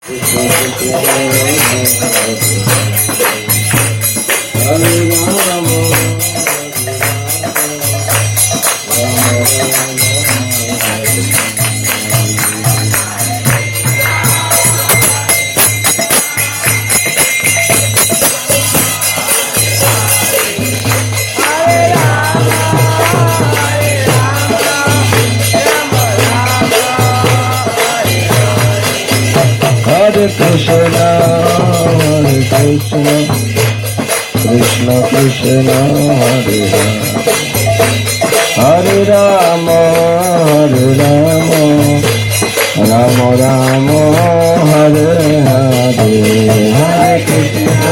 Krishna Krishna Hare Hare Rama Rama Rama Hare Hare Hare Krishna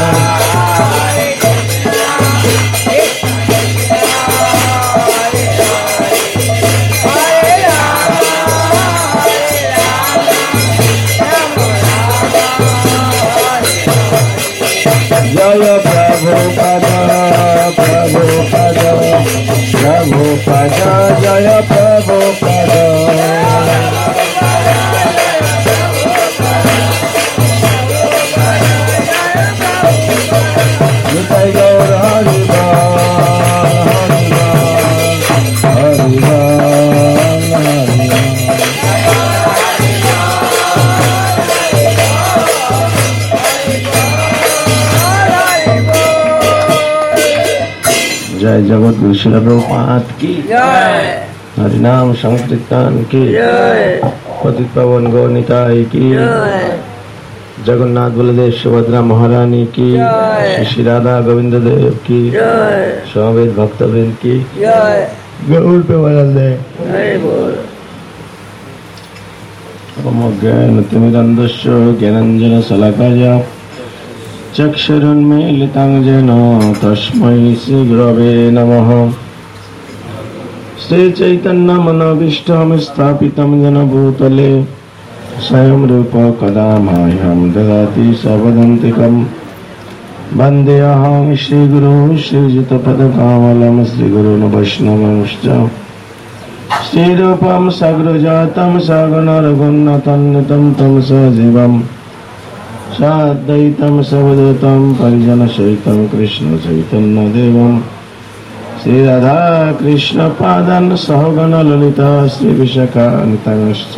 Jaya Prabhupada Prabhupada Prabhupada Jaya Prabhupada Nitai Gaur Hariva Hariva जय जगत गुरु श्री प्रभुपाद की जय, हरिनाम संकीर्तन की जय, पतित पावन गौर निताई की जय, जगन्नाथ बलदेव सुभद्रा महारानी की जय, श्री राधा गोविंद देव की जय, समवेत भक्तवृंद की जय, गौर प्रेमानंदे जय बोल। ओम ज्ञानतिमिरन्धस्य ज्ञानाञ्जन शलाकाय चक्षुरुन्मीलितं येन तस्मै श्रीगुरवे नमः। श्रीचैतन्यमनोभीष्टं स्थापितं येन भूतले स्वयं रूप कदा मह्यं ददाति स्वपदान्तिकं। वन्देऽहं श्रीगुरुं श्रीयुतपदकमलं श्रीगुरून् वैष्णवांश्च श्रीरूपं सगृजातं सगुण रघुनाथान्वितं तं सजीवम् साद्वैतं सवधूतं परिजनसहितं कृष्ण चैतन्यदेवं श्री राधा कृष्ण पादान् सहगण ललिता श्री विशाखान्वितांश्च।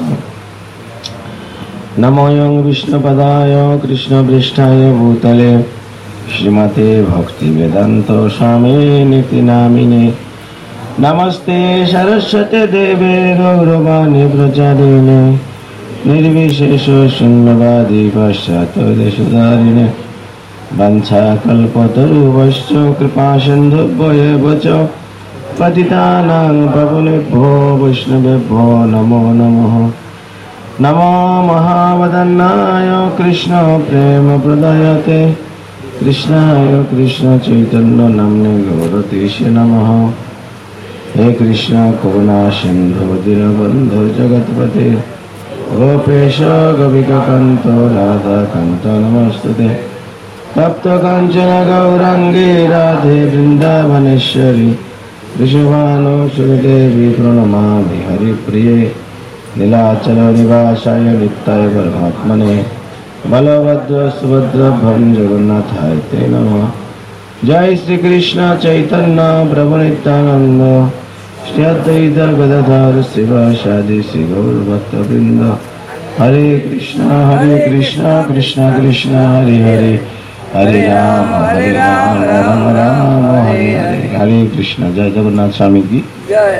नमो विष्णुपदाय कृष्णपृष्ठाय भूतले श्रीमते भक्तिवेदान्त स्वामिनिति नामिने। नमस्ते सरस्वती देवे गौरवाणी प्रचारिणे निर्विशेष शून्यवादी पाश्चात्यदेशधारिणे। वंशाकल्पतरुभ्यश्च कृपासिन्धुभ्येव च पतितानां पावनेभ्यो वैष्णवेभ्यो नमो नमः। नमो महावदन्नाय कृष्ण प्रेम प्रदायते कृष्णाय कृष्ण चैतन्य नाम्ने गौरतीशे नमः। हे कृष्ण करुणा सिन्धु दीनबन्धु जगत्पते गोपेश गोपिकान्त राधाकान्त नमस्तुते। तप्त काञ्चन गौराङ्गी राधे वृन्दावनेश्वरी वृषभानुसुरदेवी प्रणमामि हरिप्रिये। नीलाचल निवासाय नित्याय परमात्मने बलभद्र सुभद्रभं जगन्नाथाय ते नमः। जय श्री कृष्ण चैतन्य प्रभु नित्यानंद श्री अद्वैत गदाधर शिवासादि श्री गौर भक्तवृंद। हरे कृष्ण कृष्ण कृष्ण हरे हरे हरे राम राम राम हरे हरे। हरे कृष्ण। जय जगन्नाथ स्वामी की जय।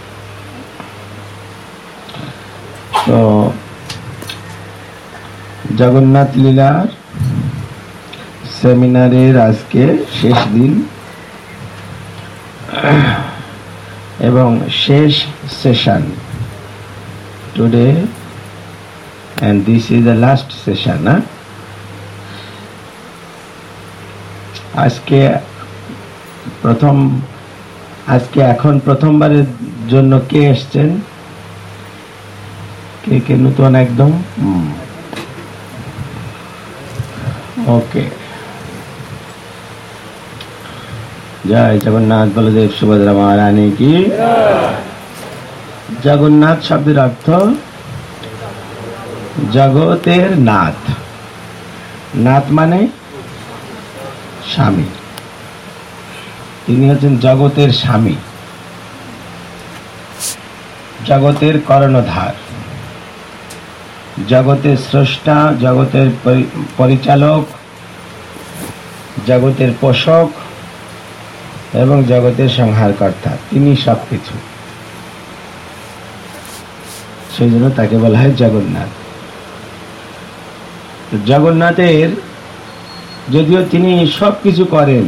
तो जगन्नाथ लीलार सेमिनारेर आज के शेष दिन एवं शेष session today and this is the last session ना। আজকে এখন প্রথমবারের জন্য কে এসেছেন? কে নতুন একদম? ওকে। জয় জগন্নাথ বলদেব সুভদ্রা মহারানী কি। জগন্নাথ শব্দের অর্থ জগতের নাথ। নাথ মানে স্বামী, তিনি হচ্ছেন জগতের স্বামী, জগতের কর্ণধার, জগতের স্রষ্টা, জগতের পরিচালক, জগতের পোষক এবং জগতের সংহারকর্তা। তিনি সবকিছু। সেই জন্য তাকে বলা হয় জগন্নাথ। জগন্নাথের যদিও তিনি সবকিছু করেন,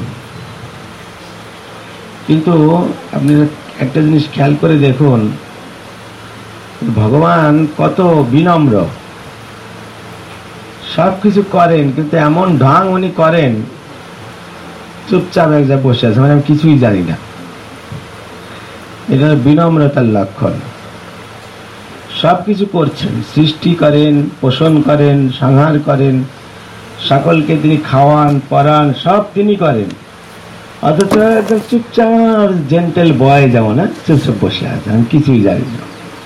কিন্তু আপনি একটা জিনিস খেয়াল করে দেখুন, ভগবান কত বিনম্র। সবকিছু করেন কিন্তু এমন ঢং উনি করেন, চুপচাপ এক জায়গায় বসে আছে, মানে আমি কিছুই জানি না। এটা বিনম্রতার লক্ষণ। সবকিছু করছেন, সৃষ্টি করেন, পোষণ করেন, সংহার করেন, সকলকে তিনি খাওয়ান পরান, সব তিনি করেন, অথচ একদম চুপচাপ জেন্টেল বয় যেমন চুপচাপ বসে আছে, আমি কিছুই জানি না।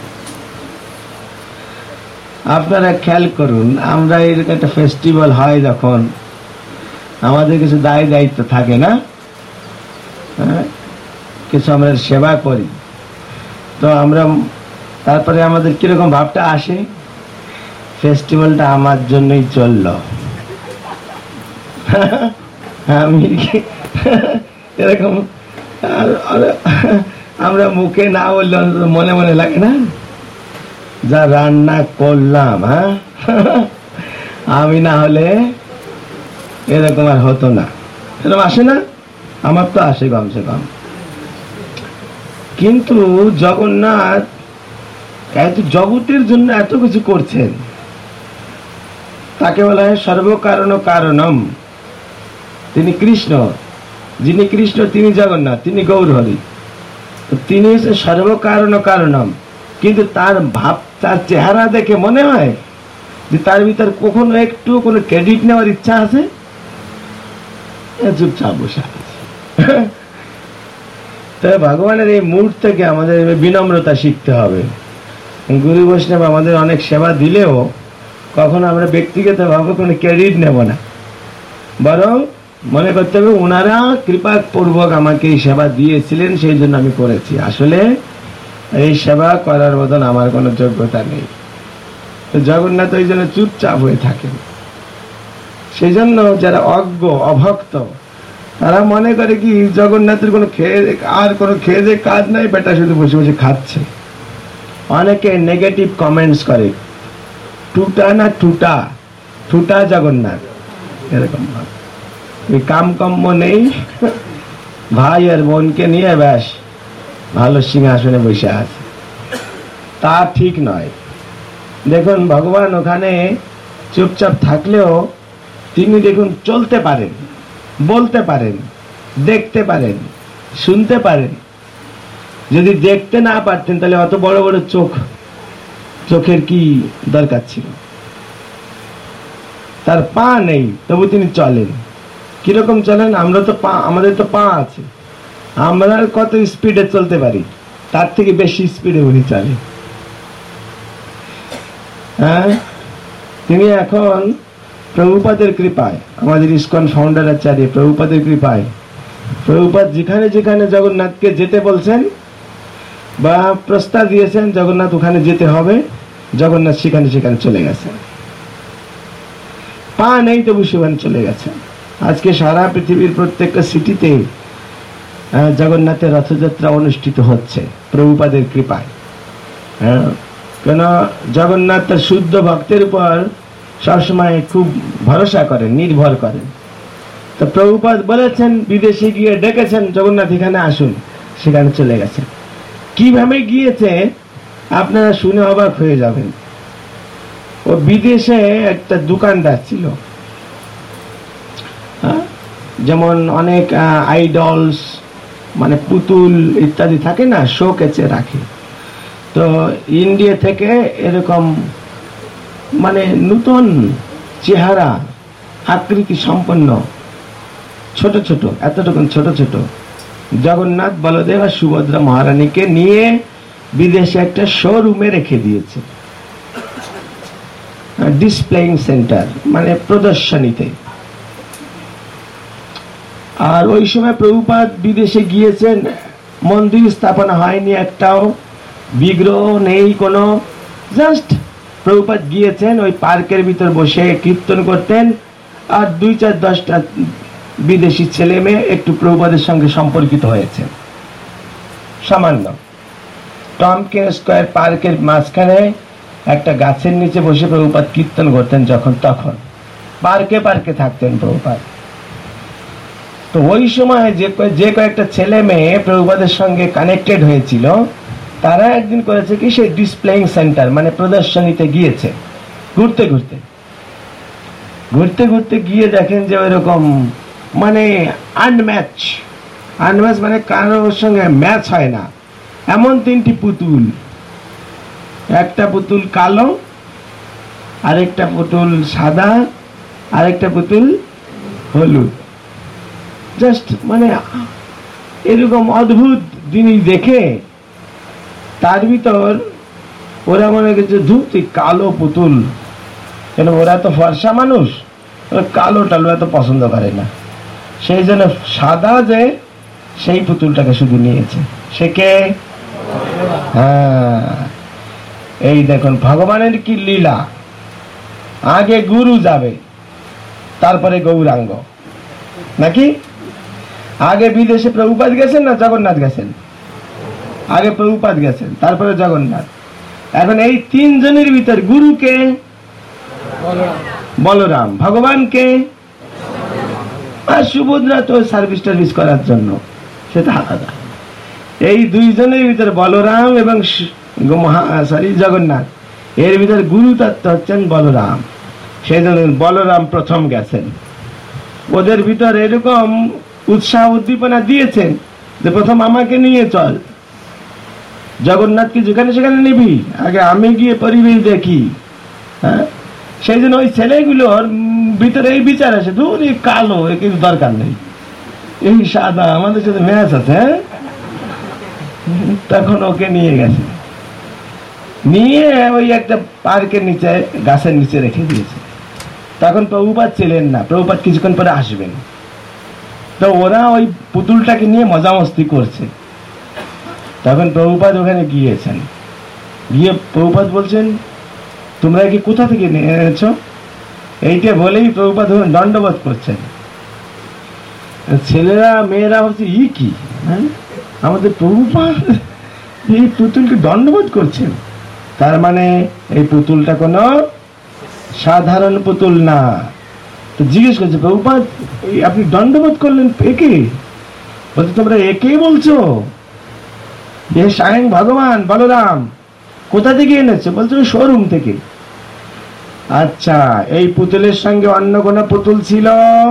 আপনারা খেয়াল করুন, আমরা এরকম একটা ফেস্টিভ্যাল হয় যখন আমাদের কিছু দায় দায়িত্ব থাকে না, কিছু আমরা সেবা করি, তো আমরা তারপরে আমাদের কিরকম ভাবটা আসে, ফেস্টিভ্যালটা আমার জন্যই চললো, আমি এরকম আমরা মুখে না বললে মনে মনে লাগে না, যা রান্না করলাম, হ্যাঁ আমি না হলে এরকম আর হতো না। এরকম আসে না? আমার তো আসে কমসে কম। কিন্তু জগন্নাথ এত জগতের জন্য এত কিছু করছেন, তাকে বলা হয় সর্বকারণ কারণম। তিনি কৃষ্ণ, যিনি কৃষ্ণ তিনি জগন্নাথ, তিনি গৌরহরি, তিনি হচ্ছে সর্বকারণ কারণম। কিন্তু তার ভাব, তার চেহারা দেখে মনে হয় যে তার ভিতর কখনো একটু কোনো ক্রেডিট নেওয়ার ইচ্ছা আছে, চুপচাপ বসে আছে। তবে ভগবানের এই মুড থেকে আমাদের বিনম্রতা শিখতে হবে। গুরু বৈষ্ণব আমাদের অনেক সেবা দিলেও কখনো আমরা ব্যক্তিগতভাবে কোনো ক্রেডিট নেব না, বরং মনে করতে হবে ওনারা কৃপা পূর্বক আমাকে এই সেবা দিয়েছিলেন, সেই জন্য আমি করেছি। আসলে এই সেবা করার মতন আমার কোনো যোগ্যতা নেই। জগন্নাথ ওই জন্য চুপচাপ হয়ে থাকেন। সেই জন্য যারা অজ্ঞ অভক্ত তারা মনে করে কি জগন্নাথের কোনো খেয়ে যে কাজ নাই, বেটা শুধু বসে বসে খাচ্ছে। অনেকে নেগেটিভ কমেন্টস করে, টুটা না টুটা, টুটা জগন্নাথ, এরকম কাম কম্ম নেই, ভাই আর বোনকে নিয়ে ব্যাস ভালো সিংহাসনে বসে আছে। তা ঠিক নয়। দেখুন ভগবান ওখানে চুপচাপ থাকলেও তিনি দেখুন চলতে পারেন, বলতে পারেন, দেখতে পারেন, শুনতে পারেন। যদি দেখতে না পারতেন তাহলে অত বড় বড় চোখের কি দরকার ছিল? তার পা নেই তবু তিনি চলেন। কিরকম চলেন? আমরা তো আমাদের তো পা আছে, আমরা কত স্পিডে চলতে পারি, তার থেকে বেশি স্পিডে উনি চলেন। হ্যাঁ, তিনি এখন প্রভুপাদের কৃপায়, আমাদের ইসকন ফাউন্ডার আচার্য প্রভুপাদের কৃপায়, প্রভুপাদ যেখানে যেখানে জগন্নাথকে যেতে বলছেন বা প্রস্তাব দিয়েছেন জগন্নাথ ওখানে যেতে হবে, জগন্নাথ সেখানে সেখানে চলে গেছেন। পা নেই তবু সেখানে চলে গেছেন। আজকে সারা পৃথিবীর প্রত্যেকটা সিটিতে জগন্নাথের রথযাত্রা অনুষ্ঠিত হচ্ছে প্রভুপাদের কৃপায়। কেন জগন্নাথ তার শুদ্ধ ভক্তের উপর সবসময় খুব ভরসা করেন, নির্ভর করেন। তো প্রভুপাদ বলেছেন, বিদেশে গিয়ে ডেকেছেন জগন্নাথ এখানে আসুন, সেখানে চলে গেছেন। কিভাবে গিয়েছে আপনারা শুনে অবাক হয়ে যাবেন। ও বিদেশে একটা দোকানদার ছিল, যেমন অনেক আইডলস মানে পুতুল ইত্যাদি থাকে না, শো কেচে রাখে। তো ইন্ডিয়া থেকে এরকম মানে নূতন চেহারা আকৃতি সম্পন্ন ছোট ছোট, এতটুকু ছোট ছোট জগন্নাথ বলদেব আর সুভদ্রা মহারানীকে নিয়ে বিদেশে একটা শোরুমে রেখে দিয়েছে। ডিসপ্লেইং সেন্টার, মানে প্রদর্শনীতে। আর ওই সময় প্রভুপাদ বিদেশে গিয়েছেন, মন্দির স্থাপনা হয়নি, একটাও বিগ্রহ নেই কোনো, জাস্ট প্রভুপাদ গিয়েছেন, ওই পার্কের ভিতর বসে কীর্তন করতেন, আর 2-4-10টা বিদেশি ছেলে মেয়ে একটু প্রভুপাদের সঙ্গে সম্পর্কিত হয়েছে সামান্য। টমকিন স্কোয়ার পার্কের মাঝখানে একটা গাছের নিচে বসে প্রভুপাদ কীর্তন করতেন যখন তখন, পার্কে পার্কে থাকতেন প্রভুপাদ। তো ওই সময় যে কয়েকটা ছেলে মেয়ে প্রভুপাদের সঙ্গে কানেক্টেড হয়েছিল, তারা একদিন করেছে কি, সেই ডিসপ্লেইং সেন্টার মানে প্রদর্শনীতে গিয়েছে, ঘুরতে ঘুরতে গিয়ে দেখেন যে ওইরকম মানে আনম্যাচ মানে কারোর সঙ্গে ম্যাচ হয় না, এমন 3টি পুতুল, একটা পুতুল কালো, আরেকটা পুতুল সাদা, আরেকটা পুতুল হলুদ। জাস্ট মানে এরকম অদ্ভুত জিনিস দেখে তার ভিতর ওরা মনে করছে, ধুতি কালো পুতুল, কেন ওরা তো ফর্সা মানুষ, কালো টালো এত পছন্দ করে না, সেই জন্য সাদা যে সেই পুতুলটাকে শুধু নিয়েছে। সে কে? হ্যাঁ, এই দেখুন ভগবানের কি লীলা, আগে গুরু যাবে তারপরে গৌরাঙ্গ, নাকি? আগে বিদেশে প্রভুপাদ গেছেন না জগন্নাথ গেছেন? আগে প্রভুপাদ গেছেন, তারপরে জগন্নাথ। এখন এই 3 জনের ভিতর গুরুকে বলরাম, ভগবানকে, আর সুভদ্রা তো সার্ভিস টার্ভিস করার জন্য, সেটা আলাদা। এই 2 জনের ভিতর বলরাম এবং জগন্নাথ, এর ভিতর গুরু তত্ত্ব হচ্ছেন বলরাম। সেই জন্য বলরাম প্রথম গেছেন, ওদের ভিতর এরকম উৎসাহ উদ্দীপনা দিয়েছেন যে প্রথম আমাকে নিয়ে চল, জগন্নাথকে যেখানে সেখানে নিবি, আগে আমি গিয়ে পরিবেশ দেখি। হ্যাঁ, সেই জন্য ওই ছেলেগুলোর ভিতরে এই বিচার আছে, ধুর এই কালো, এ কিছু দরকার নেই, এই সাদা আমাদের সাথে ম্যাচ আছে। তখন ওকে নিয়ে গেছে, নিয়ে ওই একটা পার্কের নিচে গাছের নিচে রেখে দিয়েছে। তখন প্রভুপাদ ছিলেন না, প্রভুপাদ কিছুক্ষণ পরে আসবেন। তো ওরা ওই পুতুলটাকে নিয়ে মজা মস্তি করছে। তখন প্রভুপাদ ওখানে গিয়েছেন, গিয়ে প্রভুপাদ বলছেন, তোমরা কি কোথা থেকে এনেছ? এইটা বলেই প্রভুপাদ দণ্ডবোধ করছেন। ছেলেরা মেয়েরা ভাবছে ই কি, আমাদের প্রভুপাদ এই পুতুলকে দণ্ডবোধ করছেন, তার মানে এই পুতুলটা কোনো সাধারণ পুতুল না। তো জিজ্ঞেস করছে, প্রভুপাদ আপনি দণ্ডবোধ করলেন একে? বলছে, তোমরা একে বলছো? এ স্বয়ং ভগবান বলরাম। কোথা থেকে এনেছে? বলছে ওই শোরুম থেকে। আচ্ছা, এই পুতুলের সঙ্গে অন্য কোন পুতুল ছিল?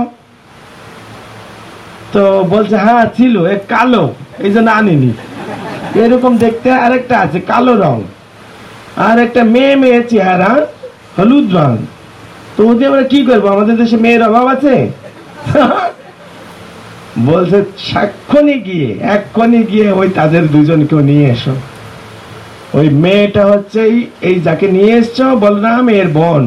তো বলছে হ্যাঁ ছিল, এ কালো, এই জন্য আনিনি। এরকম দেখতে আরেকটা আছে কালো রং, আর একটা মেয়ে মেয়ে চেহারা হলুদ রং। তো ওদের আমরা কি করবো, আমাদের দেশে মেয়ের অভাব আছে? বলছে এক্ষুনি গিয়ে ওই তাদের 2জনকেও নিয়ে এসো। ওই মেয়েটা হচ্ছে এই যাকে নিয়ে এসছো বলরাম, এর বোন।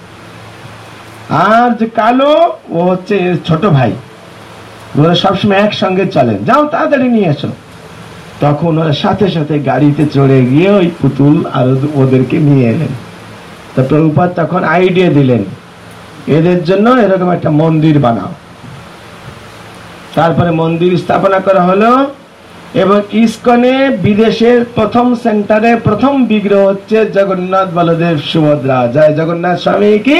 আর যে কালো, ও হচ্ছে ছোট ভাই। ওরা সবসময় একসঙ্গে চলেন, যাও তাড়াতাড়ি নিয়ে এসো। তখন ওরা সাথে সাথে গাড়িতে চড়ে গিয়ে ওই পুতুল আর ওদেরকে নিয়ে এলেন। তা প্রভুপাদ তখন আইডিয়া দিলেন, এদের জন্য এরকম একটা মন্দির বানাও। তারপরে মন্দির স্থাপনা করা হলো, এবং ইস্কনে বিদেশের প্রথম সেন্টারে প্রথম বিগ্রহ হচ্ছে জগন্নাথ বলদেব সুভদ্রা। জয় জগন্নাথ স্বামী কি।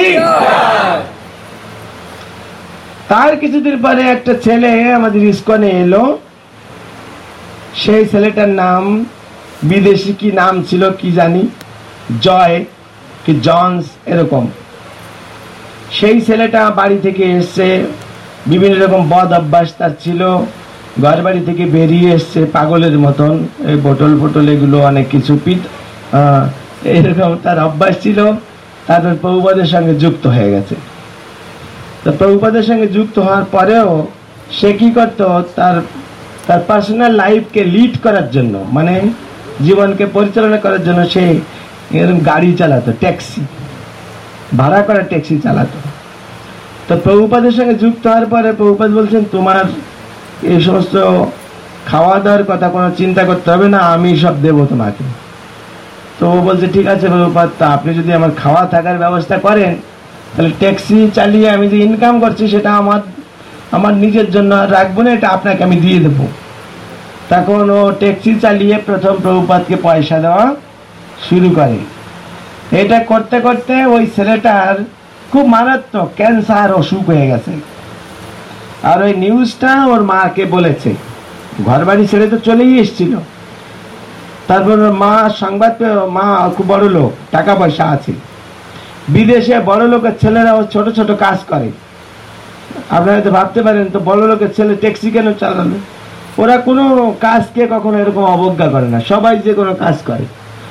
তার কিছুদিন পরে একটা ছেলে আমাদের ইস্কনে এলো। সেই ছেলেটার নাম বিদেশি কি নাম ছিল কি জানি, জয় কি জনস এরকম। সেই ছেলেটা বাড়ি থেকে এসছে, বিভিন্ন রকম বদ অভ্যাস তার ছিল, ঘর বাড়ি থেকে বেরিয়ে এসছে পাগলের মতন, এই বোতল ফোটল এগুলো অনেক কিছু এরকম তার অভ্যাস ছিল। তারপর প্রভুপাদের সঙ্গে যুক্ত হয়ে গেছে। তো প্রভুপাদের সঙ্গে যুক্ত হওয়ার পরেও সে কি করত, তার পার্সোনাল লাইফকে লিড করার জন্য, মানে জীবনকে পরিচালনা করার জন্য সে এরকম গাড়ি চালাতো, ট্যাক্সি। ভাড়া করা ট্যাক্সি চালাতো। তো প্রভুপাদের সঙ্গে যুক্ত হওয়ার পরে প্রভুপাদ বলছেন, তোমার এই সমস্ত খাওয়া দাওয়ার কথা কোনো চিন্তা করতে হবে না, আমি সব দেবো তোমাকে। তো ও বলছে, ঠিক আছে প্রভুপাদ, তা আপনি যদি আমার খাওয়া থাকার ব্যবস্থা করেন, তাহলে ট্যাক্সি চালিয়ে আমি যে ইনকাম করছি সেটা আমার নিজের জন্য রাখবো না, এটা আপনাকে আমি দিয়ে দেবো। তখন ও ট্যাক্সি চালিয়ে প্রথম প্রভুপাদকে পয়সা দেওয়া শুরু করে। এটা করতে করতে ওই ছেলেটার খুব মারাত্মক ক্যান্সার অসুখ হয়ে গেছে। আর ওই নিউজটা ওর মাকে বলেছে, ঘর বাড়ি ছেড়ে তো চলেই এসেছিল। তারপর মা সংবাদ পেয়ে, মা খুব বড় লোক, টাকা পয়সা আছে, বিদেশে বড় লোকের ছেলেরা ছোট ছোট কাজ করে। আপনারা তো ভাবতে পারেন, তো বড় লোকের ছেলে ট্যাক্সি কেন চালাবে? ওরা কোনো কাজকে কখনো এরকম অবজ্ঞা করে না, সবাই যে কোনো কাজ করে।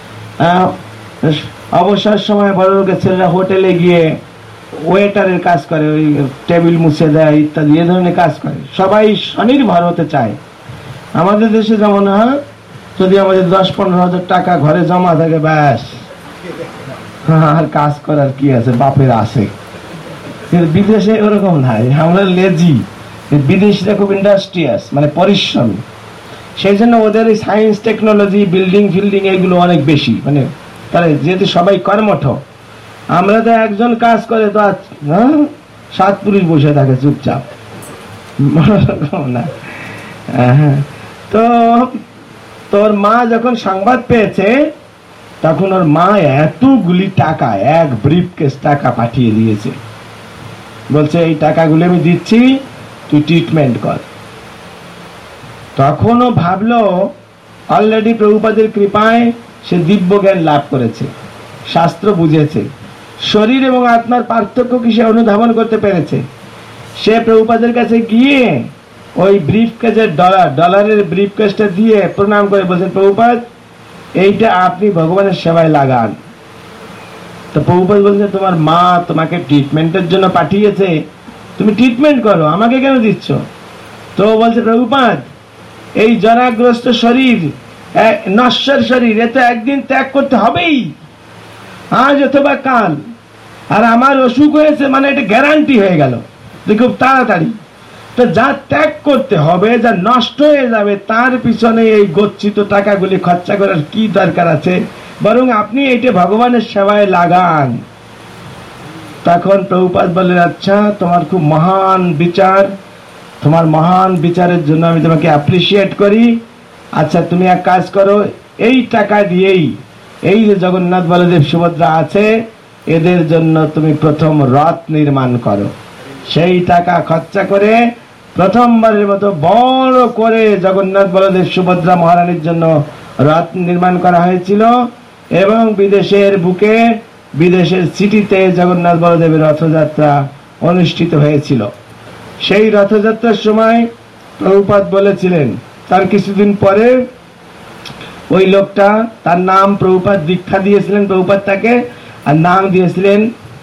অবসর সময় বড় লোকের ছেলেরা হোটেলে গিয়ে ওয়েটারের কাজ করে, ওই টেবিল মুছে দেয় ইত্যাদি, এ ধরনের কাজ করে। সবাই স্বনির্ভর হতে চায়। আমাদের দেশে যেমন যদি আমাদের 10-15 হাজার টাকা ঘরে জমা থাকে, ব্যাস আর কাজ করার কি আছে, বাপের আছে। বিদেশে ওরকম নাই, আমরা লেজি। বিদেশিরা খুব ইন্ডাস্ট্রিয়াস, মানে পরিশ্রমী। সেই জন্য ওদের এই সায়েন্স টেকনোলজি, বিল্ডিং ফিল্ডিং এগুলো অনেক বেশি, মানে তাহলে যেহেতু সবাই কর্মঠ। আমরা তো একজন কাজ করে তো 7 পুরুষ বসে থাকে চুপচাপ না। তো তোর মা যখন সংবাদ পেয়েছে, তখন ওর মা এতগুলি টাকা, এক ব্রিফকেস টাকা পাঠিয়ে দিয়েছে। বলছে, এই টাকাগুলো আমি দিচ্ছি, তুই ট্রিটমেন্ট কর। তখনও ভাবলো অলরেডি প্রভুপাদের কৃপায় সে দিব্য জ্ঞান লাভ করেছে, শাস্ত্র বুঝেছে, শরীর এবং আত্মার পার্থক্য কি সে অনুধাবন করতে পেরেছে। সে প্রভুপাদের কাছে গিয়ে ওই ব্রিফকেসের ডলারের ব্রিফকেসটা দিয়ে প্রণাম করে বলছেন, প্রভুপাদ, এইটা আপনি ভগবানের সেবায় লাগান। তো প্রভুপাদ বলছেন, তোমার মা তোমাকে ট্রিটমেন্টের জন্য পাঠিয়েছে, তুমি ট্রিটমেন্ট করো, আমাকে কেন দিচ্ছ? তো বলছে, প্রভুপাদ, এই জরাগ্রস্ত শরীর, নশ্বর শরীর, এ তো একদিন ত্যাগ করতে হবেই, আজ অথবা কাল। আর আমার অসুখ হয়েছে মানে এটা গ্যারান্টি হয়ে গেল খুব তাড়াতাড়ি। তো যা ত্যাগ করতে হবে, যা নষ্ট হয়ে যাবে, তার পিছনে এই গচ্ছিত টাকাগুলি খরচা করার কি দরকার আছে? বরং আপনি এটা ভগবানের সেবায় লাগান। তখন প্রভুপাদ বললেন, আচ্ছা, তোমার খুব মহান বিচার, তোমার মহান বিচারের জন্য আমি তোমাকে অ্যাপ্রিসিয়েট করি। আচ্ছা, তুমি এক কাজ করো, এই টাকা দিয়েই এই যে জগন্নাথ বলদেব সুভদ্রা আছে, এদের জন্য তুমি প্রথম রথ নির্মাণ করো। সেই টাকা খরচা করে প্রথমবারের মতো বড় করে জগন্নাথ বলদেব সুভদ্রা মহারানীর জন্য রথ নির্মাণ করা হয়েছিল। এবং বিদেশের বুকে, বিদেশের সিটিতে জগন্নাথ বলদেবের রথযাত্রা অনুষ্ঠিত হয়েছিল। সেই রথযাত্রার সময় প্রভুপাদ বলেছিলেন, তার কিছুদিন পরে ওই লোকটা, তার নাম প্রভুপাদ দীক্ষা দিয়েছিলেন, প্রভুপাদ তাকে, আর নাম দিয়েছিলেন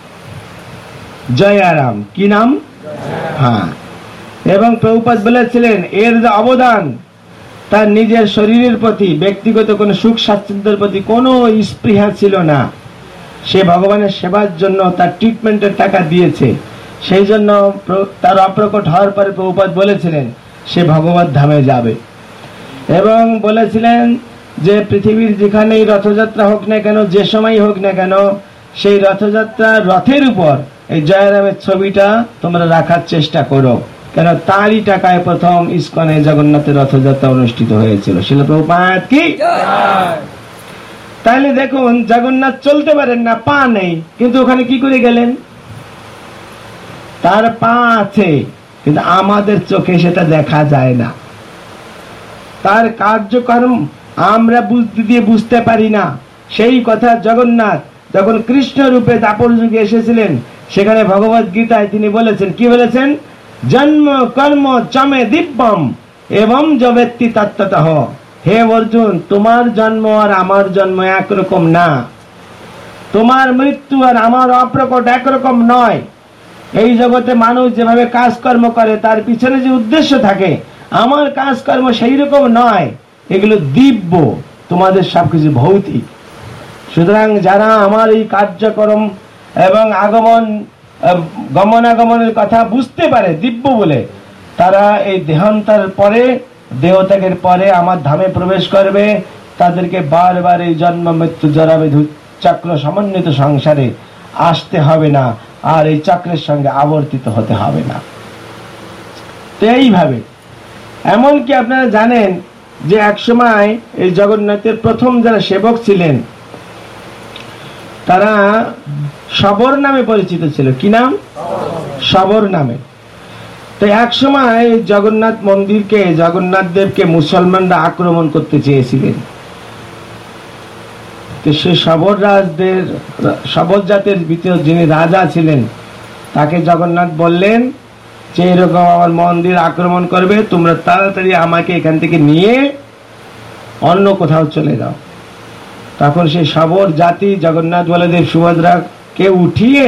জয়ারাম। কি নাম? হ্যাঁ। এবং প্রভুপাদ বলেছিলেন, এর যে অবদান, তার নিজের শরীরের প্রতি, ব্যক্তিগত কোনো সুখ স্বাচ্ছন্দ্যের প্রতি কোনো স্পৃহা ছিল না। সে ভগবানের সেবার জন্য তার ট্রিটমেন্টের টাকা দিয়েছে। সেই জন্য তার অপ্রকট হওয়ার পরে প্রভুপাদ বলেছিলেন সে ভগবত ধামে যাবে। এবং বলেছিলেন যে পৃথিবীর যেখানেই রথযাত্রা হোক না কেন, যে সময় হোক না কেন, সেই রথযাত্রা রথের উপর এই জয়রামের ছবিটা তোমরা রাখার চেষ্টা করো, কেন তারই টাকায় প্রথম ইস্কনে জগন্নাথের রথযাত্রা অনুষ্ঠিত হয়েছিল। শিল প্রভুপাদ কি। তাহলে দেখুন, জগন্নাথ চলতে পারেন না, পা নেই, কিন্তু ওখানে কি করে গেলেন? তার পা আছে, কিন্তু আমাদের চোখে সেটা দেখা যায় না। তার কার্যক্রম আমরা বুদ্ধি দিয়ে বুঝতে পারি না। সেই কথা জগন্নাথ যখন কৃষ্ণ রূপে দাপর যুগে এসেছিলেন, সেখানে ভগবত গীতায় তিনি বলেছেন, কি বলেছেন? জন্ম কর্ম চমে দিব্যম এবং জবেত্তি তত্ত্বতঃ। হে অর্জুন, তোমার জন্ম আর আমার জন্ম একরকম না, তোমার মৃত্যু আর আমার অপ্রকট একরকম নয়। এই জগতে মানুষ যেভাবে কাজকর্ম করে, তার পিছনে যে উদ্দেশ্য থাকে, আমার কাজকর্ম সেই রকম নয়। এগুলো দিব্য, তোমাদের সবকিছু ভৌতিক। সুতরাং যারা আমার এই কার্যক্রম এবং গমনাগমনের কথা বুঝতে পারে দিব্য বলে, তারা এই দেহান্তর পরে, দেহত্যাগের পরে আমার ধামে প্রবেশ করবে। তাদেরকে বারবার এই জন্ম মৃত্যু জরাবেধি চক্র সমন্বিত সংসারে আসতে হবে না, আর এই চক্রের সঙ্গে আবর্তিত হতে হবে না। তো এইভাবে, এমনকি আপনারা জানেন যে একসময় এই জগন্নাথের প্রথম যারা সেবক ছিলেন তারা শবর নামে পরিচিত ছিল। কি নাম? শবর নামে। তো এক সময় জগন্নাথ মন্দিরকে, জগন্নাথ দেবকে মুসলমানরা আক্রমণ করতে চেয়েছিলেন। তো সে শবর জাতের ভিতর যিনি রাজা ছিলেন তাকে জগন্নাথ বললেন যে এরকম আমার মন্দির আক্রমণ করবে, তোমরা তাড়াতাড়ি আমাকে এখান থেকে নিয়ে অন্য কোথাও চলে যাও। তখন সেই শবর জাতি জগন্নাথ বলদেব সুভদ্রাকে উঠিয়ে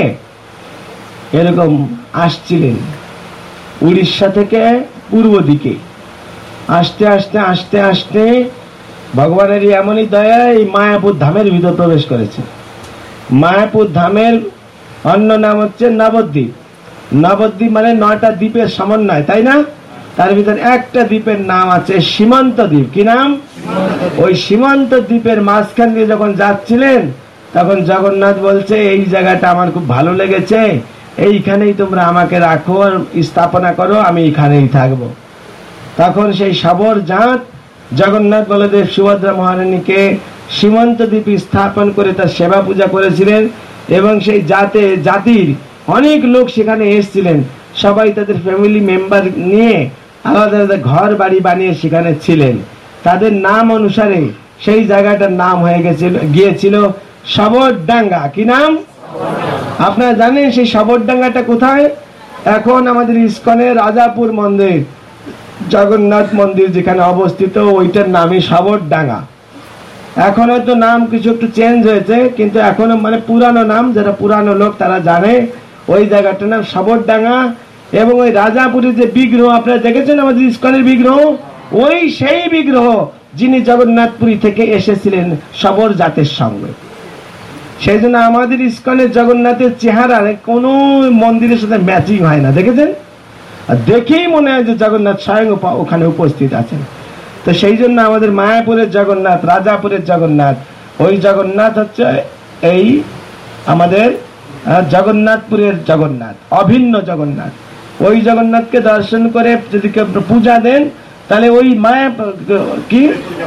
এরকম আসছিলেন উড়িষ্যা থেকে পূর্ব দিকে। আস্তে আস্তে আস্তে আস্তে ভগবানের এমনই দয়া এই মায়াপুর ধামের ভিতর প্রবেশ করেছে। মায়াপুর ধামের অন্য নাম হচ্ছে নবদ্বীপ। নবদ্বীপ মানে 9টা দ্বীপের সমন্বয়, তাই না? তার ভিতর একটা দ্বীপের নাম আছে সীমান্ত দ্বীপ। কি নাম? ওই সীমান্ত দ্বীপের মাঝখান দিয়ে যখন যাচ্ছিলেন তখন জগন্নাথ বলছে এই জায়গাটা আমার খুব ভালো লেগেছে, এইখানেই তোমরা আমাকে রাখো, স্থাপনা করো, আমি এখানেই থাকবো। তখন সেই শবর জাত জগন্নাথ বলদেব সুভদ্রা মহারানীকে সীমান্ত দ্বীপে স্থাপন করে তার সেবা পূজা করেছিলেন। এবং সেই জাতির অনেক লোক সেখানে এসেছিলেন, সবাই তাদের ফ্যামিলি মেম্বার নিয়ে আলাদা আলাদা ঘর বাড়ি বানিয়ে সেখানে ছিলেন। তাদের নাম অনুসারে সেই জায়গাটার নাম হয়ে গিয়েছিল শবরডাঙ্গা। কি নাম? আপনারা জানেন সেই শবরডাঙ্গাটা কোথায়? এখন আমাদের ইস্কনের রাজাপুর মন্দির, জগন্নাথ মন্দির যেখানে অবস্থিত, ওইটার নামই শবরডাঙ্গা। এখন হয়তো নাম কিছু একটু চেঞ্জ হয়েছে, কিন্তু এখনো মানে পুরানো নাম, যারা পুরানো লোক তারা জানে ওই জায়গাটার নাম শবরডাঙ্গা। এবং ওই রাজাপুরের যে বিগ্রহ আপনারা দেখেছেন আমাদের ইস্কনের বিগ্রহ, ওই সেই বিগ্রহ যিনি জগন্নাথপুরী থেকে এসেছিলেন শবর জাতের সঙ্গে। সেই জন্য আমাদের ইস্কনের জগন্নাথের চেহারা কোনো মন্দিরের সাথে ম্যাচিং হয় না, দেখেছেন? আর দেখেই মনে হয় যে জগন্নাথ স্বয়ং ওখানে উপস্থিত আছেন। তো সেই জন্য আমাদের মায়াপুরের জগন্নাথ, রাজাপুরের জগন্নাথ, ওই জগন্নাথ হচ্ছে এই আমাদের জগন্নাথপুরের জগন্নাথ, অভিন্ন জগন্নাথ। ওই জগন্নাথকে দর্শন করে যদি কেউ পূজা দেন তাহলে ওই মায়া কি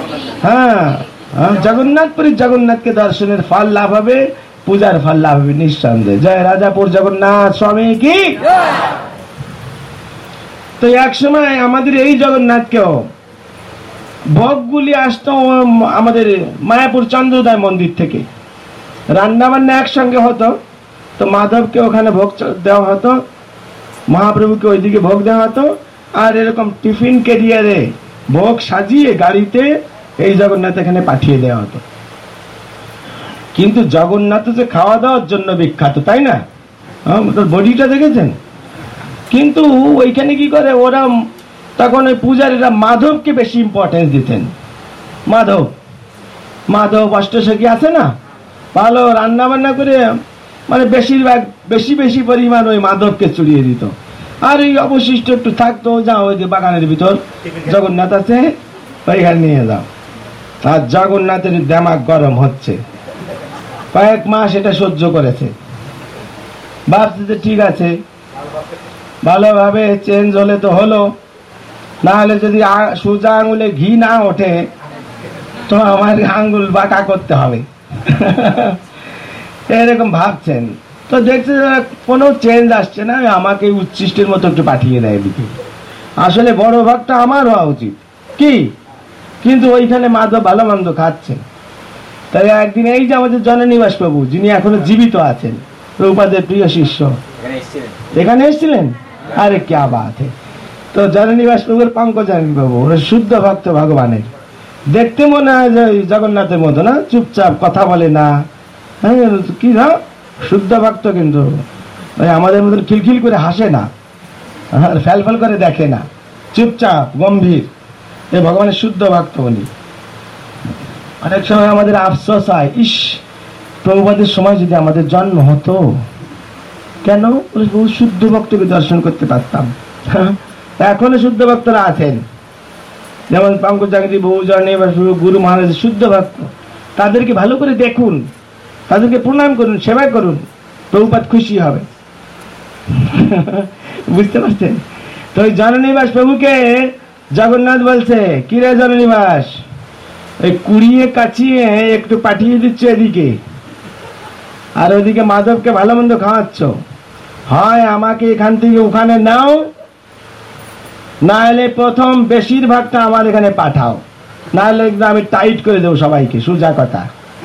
জগন্নাথপুরীর জগন্নাথকে দর্শনের ফল লাভ হবে, পূজার ফল লাভ হবে নিঃসন্দেহে। জয় রাজাপুর জগন্নাথ স্বামী কি। তো এক সময় আমাদের এই জগন্নাথকেও ভোগগুলি আসতো আমাদের মায়াপুর চন্দ্রোদয় মন্দির থেকে, রান্না বান্না একসঙ্গে হতো। তো মাধবকে ওখানে ভোগ দেওয়া হতো, মহাপ্রভুকে ওইদিকে ভোগ দেওয়া হতো, আর এরকম টিফিন ক্যারিয়ারে ভোগ সাজিয়ে গাড়িতে এই জগন্নাথ এখানে পাঠিয়ে দেওয়া হতো। কিন্তু জগন্নাথ যে খাওয়া দাওয়ার জন্য বিখ্যাত, তাই না? বডিটা দেখেছেন? কিন্তু ওইখানে কি করে ওরা, তখন ওই পূজারীরা মাধবকে বেশি ইম্পর্টেন্স দিতেন। মাধব অষ্টসখী আছে না, ভালো রান্না বান্না করে মানে বেশিরভাগ বেশি পরিমাণ ওই মাধবকে চড়িয়ে দিত। আর এই অবশিষ্ট একটু থাকতো, যাও ওই যে বাগানের ভিতর জগন্নাথ আছে ওইখানে নিয়ে যাও। আর জগন্নাথের দিমাগ গরম হচ্ছে, কয়েক মাস এটা সহ্য করেছে, ভাবছে যে ঠিক আছে ভালোভাবে চেঞ্জ হলে তো হলো, না হলে যদি সোজা আঙুলে ঘি না ওঠে তো আমার আঙ্গুল বাঁকা করতে হবে। এরকম ভাবছেন। তো দেখছে কোনো চেঞ্জ আসছে না, আমাকে উচ্ছিষ্টের মতো একটু পাঠিয়ে দেয় দিকে। আসলে বড় ভাগটা আমার হওয়া উচিত কি, কিন্তু ওইখানে মাধব ভালো মন্দ খাচ্ছেন। তাই একদিন এই যে আমাদের জননিবাস প্রভু, যিনি এখনো জীবিত আছেন, প্রভুপাদের প্রিয় শিষ্য, এখানে এসেছিলেন। আরে ক্যা বাত হে। তো জননিবাস প্রভুর পঙ্কজাননী প্রভু, ওরা শুদ্ধ ভক্ত ভগবানের, দেখতে মনে হয় যে জগন্নাথের মতো না, চুপচাপ কথা বলে না, কি না শুদ্ধ ভক্ত, কিন্তু আমাদের মতন খিলখিল করে হাসে না, ফ্যাল করে দেখে না, চুপচাপ গম্ভীর, এই ভগবানের শুদ্ধ ভক্ত বলি। অনেক সময় আমাদের আফসোস হয়, ইস প্রভুপাদের সময় যদি আমাদের জন্ম হতো, কেন শুদ্ধ ভক্তকে দর্শন করতে পারতাম। এখনো শুদ্ধ ভক্তরা আছেন, যেমন পঙ্কজাগরি, বহুজনে বা গুরু মহারাজ শুদ্ধ ভক্ত। তাদেরকে ভালো করে দেখুন, তাদেরকে প্রণাম করুন, সেবা করুন, প্রভুপাদ খুশি হবে। বুঝতে পারছেন? তো ওই জননিবাস প্রভুকে জগন্নাথ বলছে, কি রে জননিবাস, ওই কুড়িয়ে কাচিয়ে একটু পাঠিয়ে দিচ্ছ এদিকে, আর ওদিকে মাধবকে ভালো মন্দ খাওয়াচ্ছ। হয় আমাকে এখান থেকে ওখানে নাও, না হলে প্রথম বেশিরভাগটা আমার এখানে পাঠাও, না হলে আমি টাইট করে দেবো সবাইকে, সোজা কথা।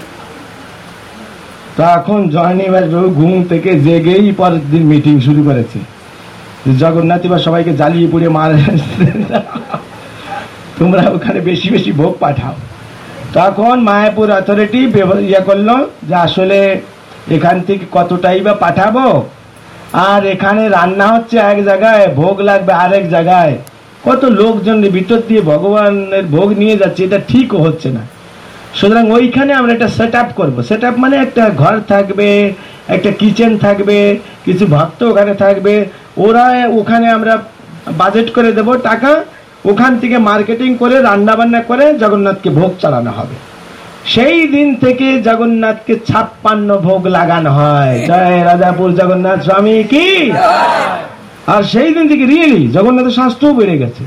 তখন জয়নিবাস প্রভু ঘুম থেকে জেগেই পরের দিন মিটিং শুরু করেছে, জগন্নাথ এবার সবাইকে জ্বালিয়ে পুড়ে মারে, তোমরা ওখানে বেশি বেশি ভোগ পাঠাও। তখন মায়াপুর অথরিটি ইয়ে করলো যে আসলে এখান থেকে কতটাই বা পাঠাবো, আর এখানে রান্না হচ্ছে এক জায়গায়, ভোগ লাগবে আরেক জায়গায়, কত লোকজন ভিতর দিয়ে ভগবানের ভোগ নিয়ে যাচ্ছে, এটা ঠিকও হচ্ছে না। সুতরাং ওইখানে আমরা একটা সেট আপ করবো। সেট আপ মানে একটা ঘর থাকবে, একটা কিচেন থাকবে, কিছু ভক্ত ওখানে থাকবে, ওরা ওখানে আমরা বাজেট করে দেব টাকা, ওখান থেকে মার্কেটিং করে রান্না বান্না করে জগন্নাথকে ভোগ চালানো হবে। সেই দিন থেকে জগন্নাথকে 56 ভোগ লাগানো হয়। জয় রাজাপুর জগন্নাথ স্বামী কি। আর সেই দিন থেকে রিয়েলি জগন্নাথের স্বাস্থ্যও বেড়ে গেছে,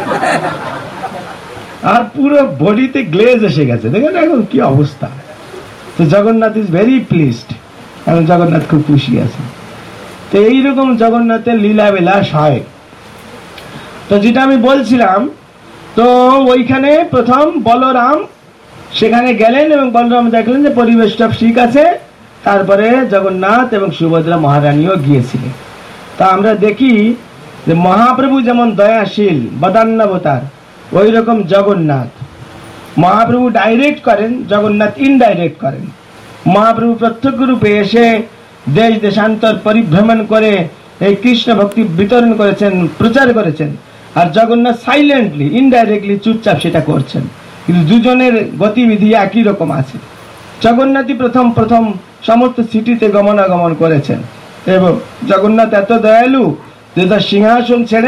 আর পুরো বডিতে গ্লেজ এসে গেছে। দেখেন এখন কি অবস্থা। তো জগন্নাথ ইজ ভেরি প্লিজড, এখন জগন্নাথ খুব খুশি আছে। তো এইরকম জগন্নাথের লীলা বিলাস হয়। তো যেটা আমি বলছিলাম, তো ওইখানে প্রথম বলরাম সেখানে গেলেন এবং বলরাম দেখলেন যে পরিবেশটা ঠিক আছে। তারপরে জগন্নাথ এবং সুভদ্রা মহারানীও গিয়েছিলেন। তা আমরা দেখি যে মহাপ্রভু যেমন দয়াশীল বদান্যাবতার, ওই রকম জগন্নাথ। মহাপ্রভু ডাইরেক্ট করেন, জগন্নাথ ইনডাইরেক্ট করেন। মহাপ্রভু প্রত্যক্ষ রূপে এসে দেশ দেশান্তর পরিভ্রমণ করে এই কৃষ্ণ ভক্তি বিতরণ করেছেন, প্রচার করেছেন, আর জগন্নাথ সাইলেন্টলি ইনডাইরেক্টলি চুপচাপ সেটা করছেন। কিন্তু দুজনের গতিবিধি একই রকম আছে। জগন্নাথই প্রথম প্রথম সমস্ত সিটিতে গমনাগমন করেছেন, এবং জগন্নাথ এত দয়ালু যে তার সিংহাসন ছেড়ে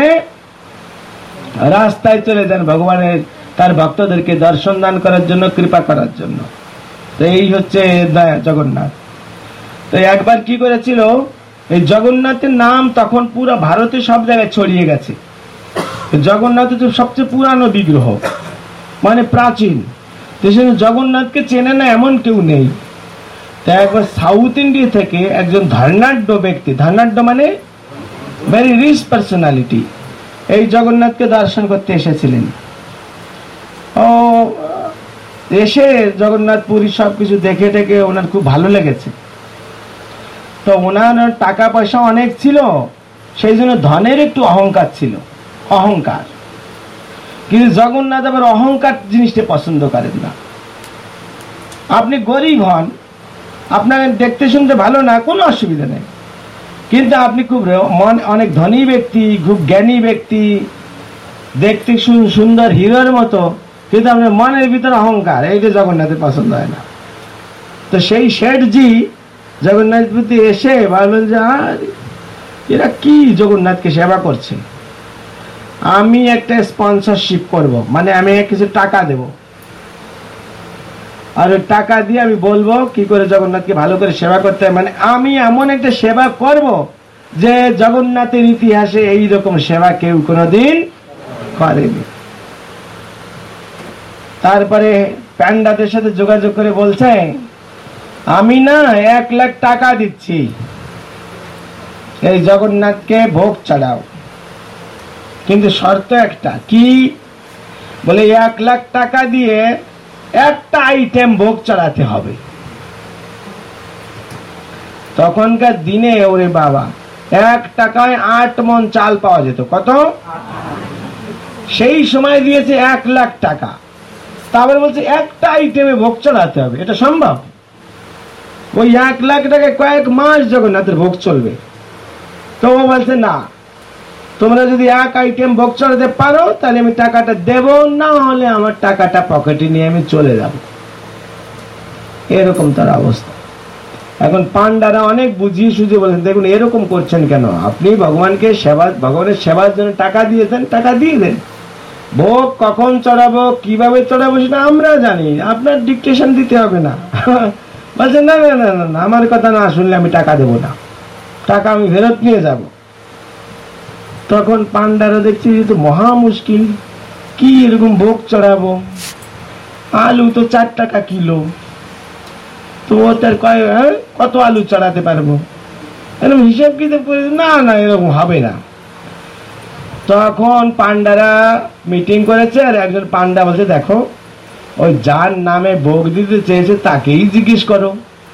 রাস্তায় চলে যান ভগবানের তার ভক্তদেরকে দর্শন দান করার জন্য, কৃপা করার জন্য। তো এই হচ্ছে দয়া জগন্নাথ। তো একবার কি করেছিল, এই জগন্নাথের নাম তখন পুরো ভারতে সব জায়গায় ছড়িয়ে গেছে। জগন্নাথ হচ্ছে সবচেয়ে পুরানো বিগ্রহ, মানে প্রাচীন। তো জগন্নাথকে চেনে না এমন কেউ নেই। তো একবার সাউথ ইন্ডিয়া থেকে একজন ধর্নাঢ্য ব্যক্তি, ধর্নাঢ্য মানে ভেরি রিচ পার্সোনালিটি, এই জগন্নাথকে দর্শন করতে এসেছিলেন। ও এসে জগন্নাথ পুরী সবকিছু দেখে টেকে ওনার খুব ভালো লেগেছে। তো ওনার টাকা পয়সা অনেক ছিল, সেই জন্য ধনের একটু অহংকার ছিল, অহংকার। কিন্তু জগন্নাথ আবার অহংকার জিনিসটা পছন্দ করেন না। আপনি গরিব হন, আপনাকে দেখতে শুনতে ভালো না, কোনো অসুবিধা নেই, কিন্তু আপনি খুব অনেক ধনী ব্যক্তি, খুব জ্ঞানী ব্যক্তি, দেখতে সুন্দর হিরোর মতো, কিন্তু আপনার মনের ভিতরে অহংকার, এইটা জগন্নাথের পছন্দ হয় না। তো সেই শেঠজি জগন্নাথ প্রতি এসে ভাবলেন যে এরা কি জগন্নাথকে সেবা করছে, আমি একটা স্পন্সরশিপ করব, মানে আমি কিছু টাকা দেব, আর ওই টাকা দিয়ে আমি বলবো কি করে জগন্নাথকে ভালো করে সেবা করতে হয়। মানে আমি এমন একটা সেবা করব যে জগন্নাথের ইতিহাসে এইরকম সেবা কেউ কোনোদিন করেনি। তারপরে প্যান্ডাদের সাথে যোগাযোগ করে বলছে, আমি না 1 লাখ টাকা দিচ্ছি, এই জগন্নাথকে ভোগ চড়াও, কিন্তু শর্ত একটা। কি? বলে 1 লাখ টাকা দিয়ে একটা আইটেম ভোগ চড়াতে হবে। তখনকার দিনে ওরে বাবা 1 টাকায় 8 মণ চাল পাওয়া যেত। কত? সেই সময় দিয়েছে 1 লাখ টাকা। তারপরে বলছে একটা আইটেমে ভোগ চড়াতে হবে। এটা সম্ভব? ওই 1 লাখ টাকায় কয়েক মাস জগন্নাথের ভোগ চলবে। তো ও বলছে না, তোমরা যদি 1 আইটেম ভোগ চড়াতে পারো তাহলে আমি টাকাটা দেব, না হলে আমার টাকাটা পকেটে নিয়ে আমি চলে যাব। এরকম তার অবস্থা। এখন পান্ডারা অনেক বুঝিয়ে সুঝিয়ে বলেন, দেখুন এরকম করছেন কেন, আপনি ভগবানকে ভগবানের সেবার জন্য টাকা দিয়েছেন, টাকা দিয়ে দেন। ভোগ কখন চড়াবো, কিভাবে চড়াবো সেটা আমরা জানি, আপনার ডিকটেশন দিতে হবে না। বলছেন না না না না, আমার কথা না শুনলে আমি টাকা দেবো না, টাকা আমি ফেরত নিয়ে যাব। তখন পান্ডারা দেখছি তো মহা মুশকিল, কি এরকম ভোগ চড়াবো, আলু তো 4 টাকা কিলো, তো ও তার কত আলু চড়াতে পারবো, এরকম হিসাব কিতাব করে, না না এরকম হবে না। তখন পান্ডারা মিটিং করেছে, আর একজন পান্ডা বলছে, দেখো ওই যার নামে ভোগ দিতে চেয়েছে তাকেই জিজ্ঞেস করো,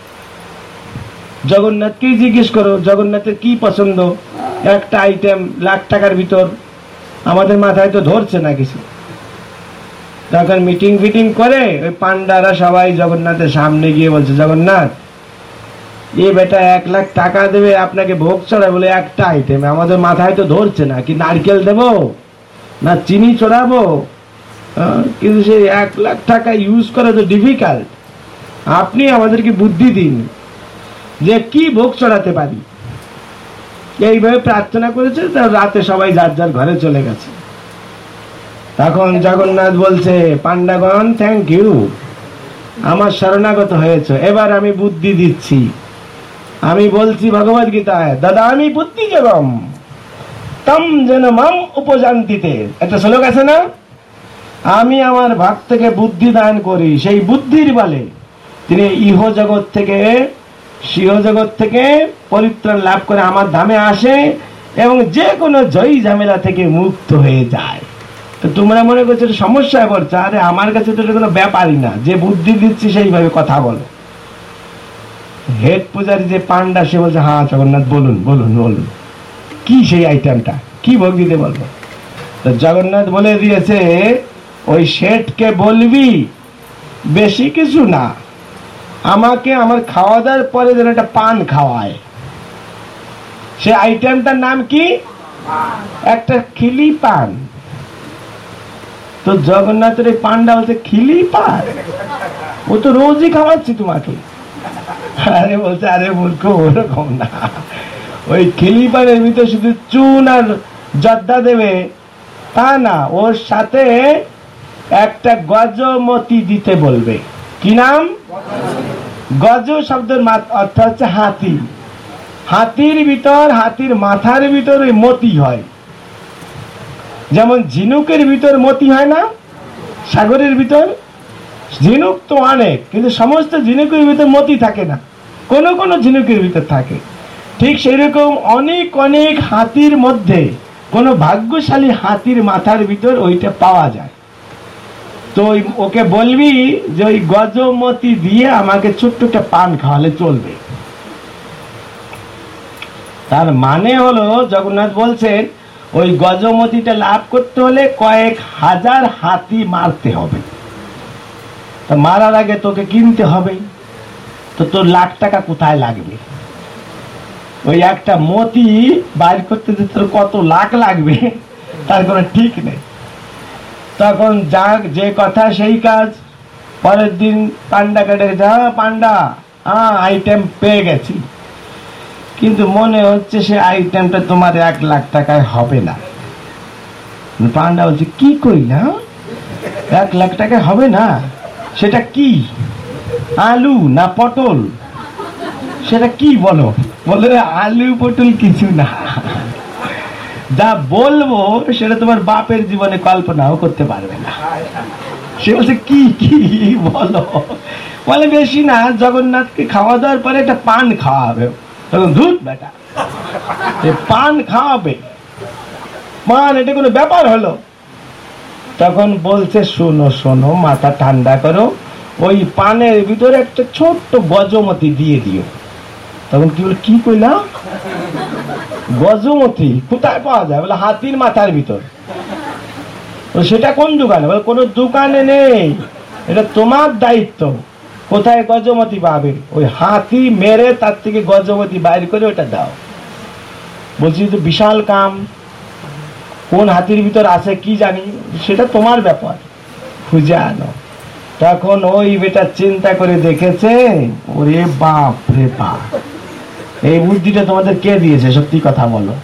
জগন্নাথকেই জিজ্ঞেস করো, জগন্নাথের কি পছন্দ, একটা আইটেম লাখ টাকার ভিতর, আমাদের মাথায় তো ধরছে না কিছু। তখন মিটিং ফিটিং করে ওই পান্ডারা সবাই জগন্নাথের সামনে গিয়ে বলছে, জগন্নাথ এ বেটা 1 লাখ টাকা দেবে আপনাকে ভোগ চড়া বলে একটা আইটেম, আমাদের মাথায় তো ধরছে না, কি নারকেল দেবো না চিনি চড়াবো, কিন্তু সেই 1 লাখ টাকা ইউজ করা তো ডিফিকাল্ট, আপনি আমাদেরকে বুদ্ধি দিন যে কি ভোগ চড়াতে পারি। এইভাবে প্রার্থনা করেছে, তার রাতে সবাই যার যার ঘরে চলে গেছে। তখন জগন্নাথ বলছে, পান্ডাগণ থ্যাংক ইউ, আমার শরণাগত হয়েছে, এবার আমি বুদ্ধি দিচ্ছি। আমি বলছি ভগবদ গীতায়, দাদা আমি বুদ্ধি জগম তম যেন মাম উপজান্তিতে, একটা শ্লোক আছে না, আমি আমার ভক্তকে বুদ্ধি দান করি, সেই বুদ্ধির বলে তিনি ইহ জগৎ থেকে সিহ জগৎ থেকে পরিত্রাণ লাভ করে আমার ধামে আসে এবং যে কোনো জয়ী ঝামেলা থেকে মুক্ত হয়ে যায়। তো তোমরা মনে করছো সমস্যায় পড়ছো, আরে আমার কাছে তো কোনো ব্যাপারই না, যে বুদ্ধি দিচ্ছি সেইভাবে কথা বলো। হেড পূজারী যে পান্ডা, সে বলছে, হ্যাঁ জগন্নাথ বলুন বলুন বলুন, কি সেই আইটেমটা, কি ভোগ দিতে বলবো। তো জগন্নাথ বলে দিয়েছে, ওই শেঠকে বলবি বেশি কিছু না, আমাকে আমার খাওয়া দাওয়ার পরে যেন একটা পান খাওয়ায়। সে আইটেমটার নাম কি, একটা খিলি পান। তো জগন্নাথের এই পান্ডা বলছে, খিলি পান, ও তো রোজই খাওয়াচ্ছি তোমাকে। আরে বলছে, আরে মূর্খ ওরকম না, ওই খিলি পানের ভিতরে শুধু চুন আর জর্দা দেবে তা না, ওর সাথে একটা গজমতি দিতে বলবে। কি নাম? গজ শব্দের অর্থ হচ্ছে হাতি, হাতির ভিতর, হাতির মাথার ভিতর ওই মতি হয়, যেমন ঝিনুকের ভিতর মতি হয় না, সাগরের ভিতর ঝিনুক তো অনেক, কিন্তু সমস্ত ঝিনুকের ভিতর মতি থাকে না, কোন কোন ঝিনুকের ভিতর থাকে। ঠিক সেই রকম অনেক অনেক হাতির মধ্যে কোন ভাগ্যশালী হাতির মাথার ভিতর ওইটা পাওয়া যায়। তো ওকে বলবি যে ওই গজমতি দিয়ে আমাকে ছোট্ট একটা পান খাওয়ালে চলবে। তার মানে হলো, জগন্নাথ বলছেন ওই গজমতিটা লাভ করতে হলে কয়েক হাজার হাতি মারতে হবে, তা মারার আগে তোকে কিনতে হবে, তো তোর লাখ টাকা কোথায় লাগবে, ওই একটা মতি বাইর করতে তোর কত লাখ লাগবে তার কোনো ঠিক নেই। তখন যাক, যে কথা সেই কাজ, পরের দিন পান্ডা কেটে যা, পান্ডা আইটেম পেয়ে গেছি, কিন্তু মনে হচ্ছে সে আইটেমটা তোমার 1 লাখ টাকায় হবে না। পান্ডা বলছে, কি কইলা, 1 লাখ টাকায় হবে না? সেটা কি, আলু না পটল? সেটা কি বলো? বলে, আলু পটল কিছু না, যা বলবো সেটা তোমার বাপের জীবনে কল্পনাও করতে পারবে না। সে বলছে, কি কি বলো? বলে, বেশি না, জগন্নাথকে খাওয়া দাওয়ার পরে একটা পান খাওয়াবে। তখন ধুত বেটা, পান খাওয়াবে, পান এটা কোনো ব্যাপার হলো? তখন বলছে, শোনো শোনো, মাথা ঠান্ডা করো, ওই পানের ভিতরে একটা ছোট্ট গজমতি দিয়ে দিও। তখন কি বলে, কি কইলা? গজমতি কোথায় পাওয়া যায়? বলে, হাতির মাথার ভিতর। সেটা কোন দোকানে? বলে, কোন দোকানে নেই, এটা তোমার দায়িত্ব। কোথায় গজমতি পাবে? ওই হাতি মেরে তার থেকে গজমতি বাইর করে ওটা দাও। বলছি, তো বিশাল কাম, কোন হাতির ভিতর আছে কি জানি, সেটা তোমার ব্যাপার, খুঁজে আনো। তখন ওই বেটা চিন্তা করে দেখেছে, ওরে বাপ রে বাপ, এই বুদ্ধিটা তোমাদের কে দিয়েছে? সত্যি কথা বলো।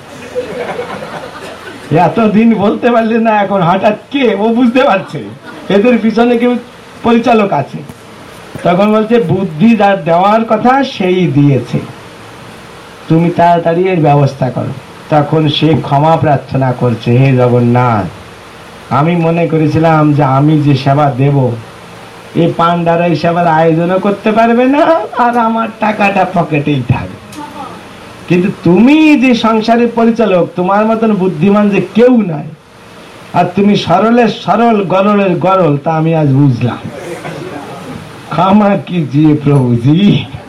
এতদিন বলতে পারলে না, এখন হঠাৎ কে? ও বুঝতে পারছে এদের পিছনে কেউ পরিচালক আছে। তখন বলছে, বুদ্ধি যার দেওয়ার কথা সেই দিয়েছে, তুমি তাড়াতাড়ি এর ব্যবস্থা করো। তখন সে ক্ষমা প্রার্থনা করছে, হে জগন্নাথ, আমি মনে করেছিলাম যে আমি যে সেবা দেব, এই পান্ডারা এই সেবার আয়োজনও করতে পারবে না, আর আমার টাকাটা পকেটেই থাকবে। কিন্তু তুমি যে সংসারের পরিচালক, তোমার মতন বুদ্ধিমান যে কেউ নাই, আর তুমি সরলের সরল, গরলের গরল, তা আমি আজ বুঝলাম। ক্ষমা कीजिए প্রভুজি,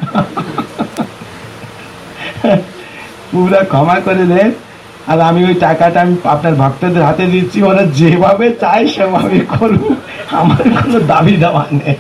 পুরা ক্ষমা করে দেন। আর আমি ওই টাকাটা আমি আপনার ভক্তদের হাতে দিচ্ছি, ওরা যেভাবে চাই সেভাবে করুন, আমার কোনো দাবি দেওয়া নেই।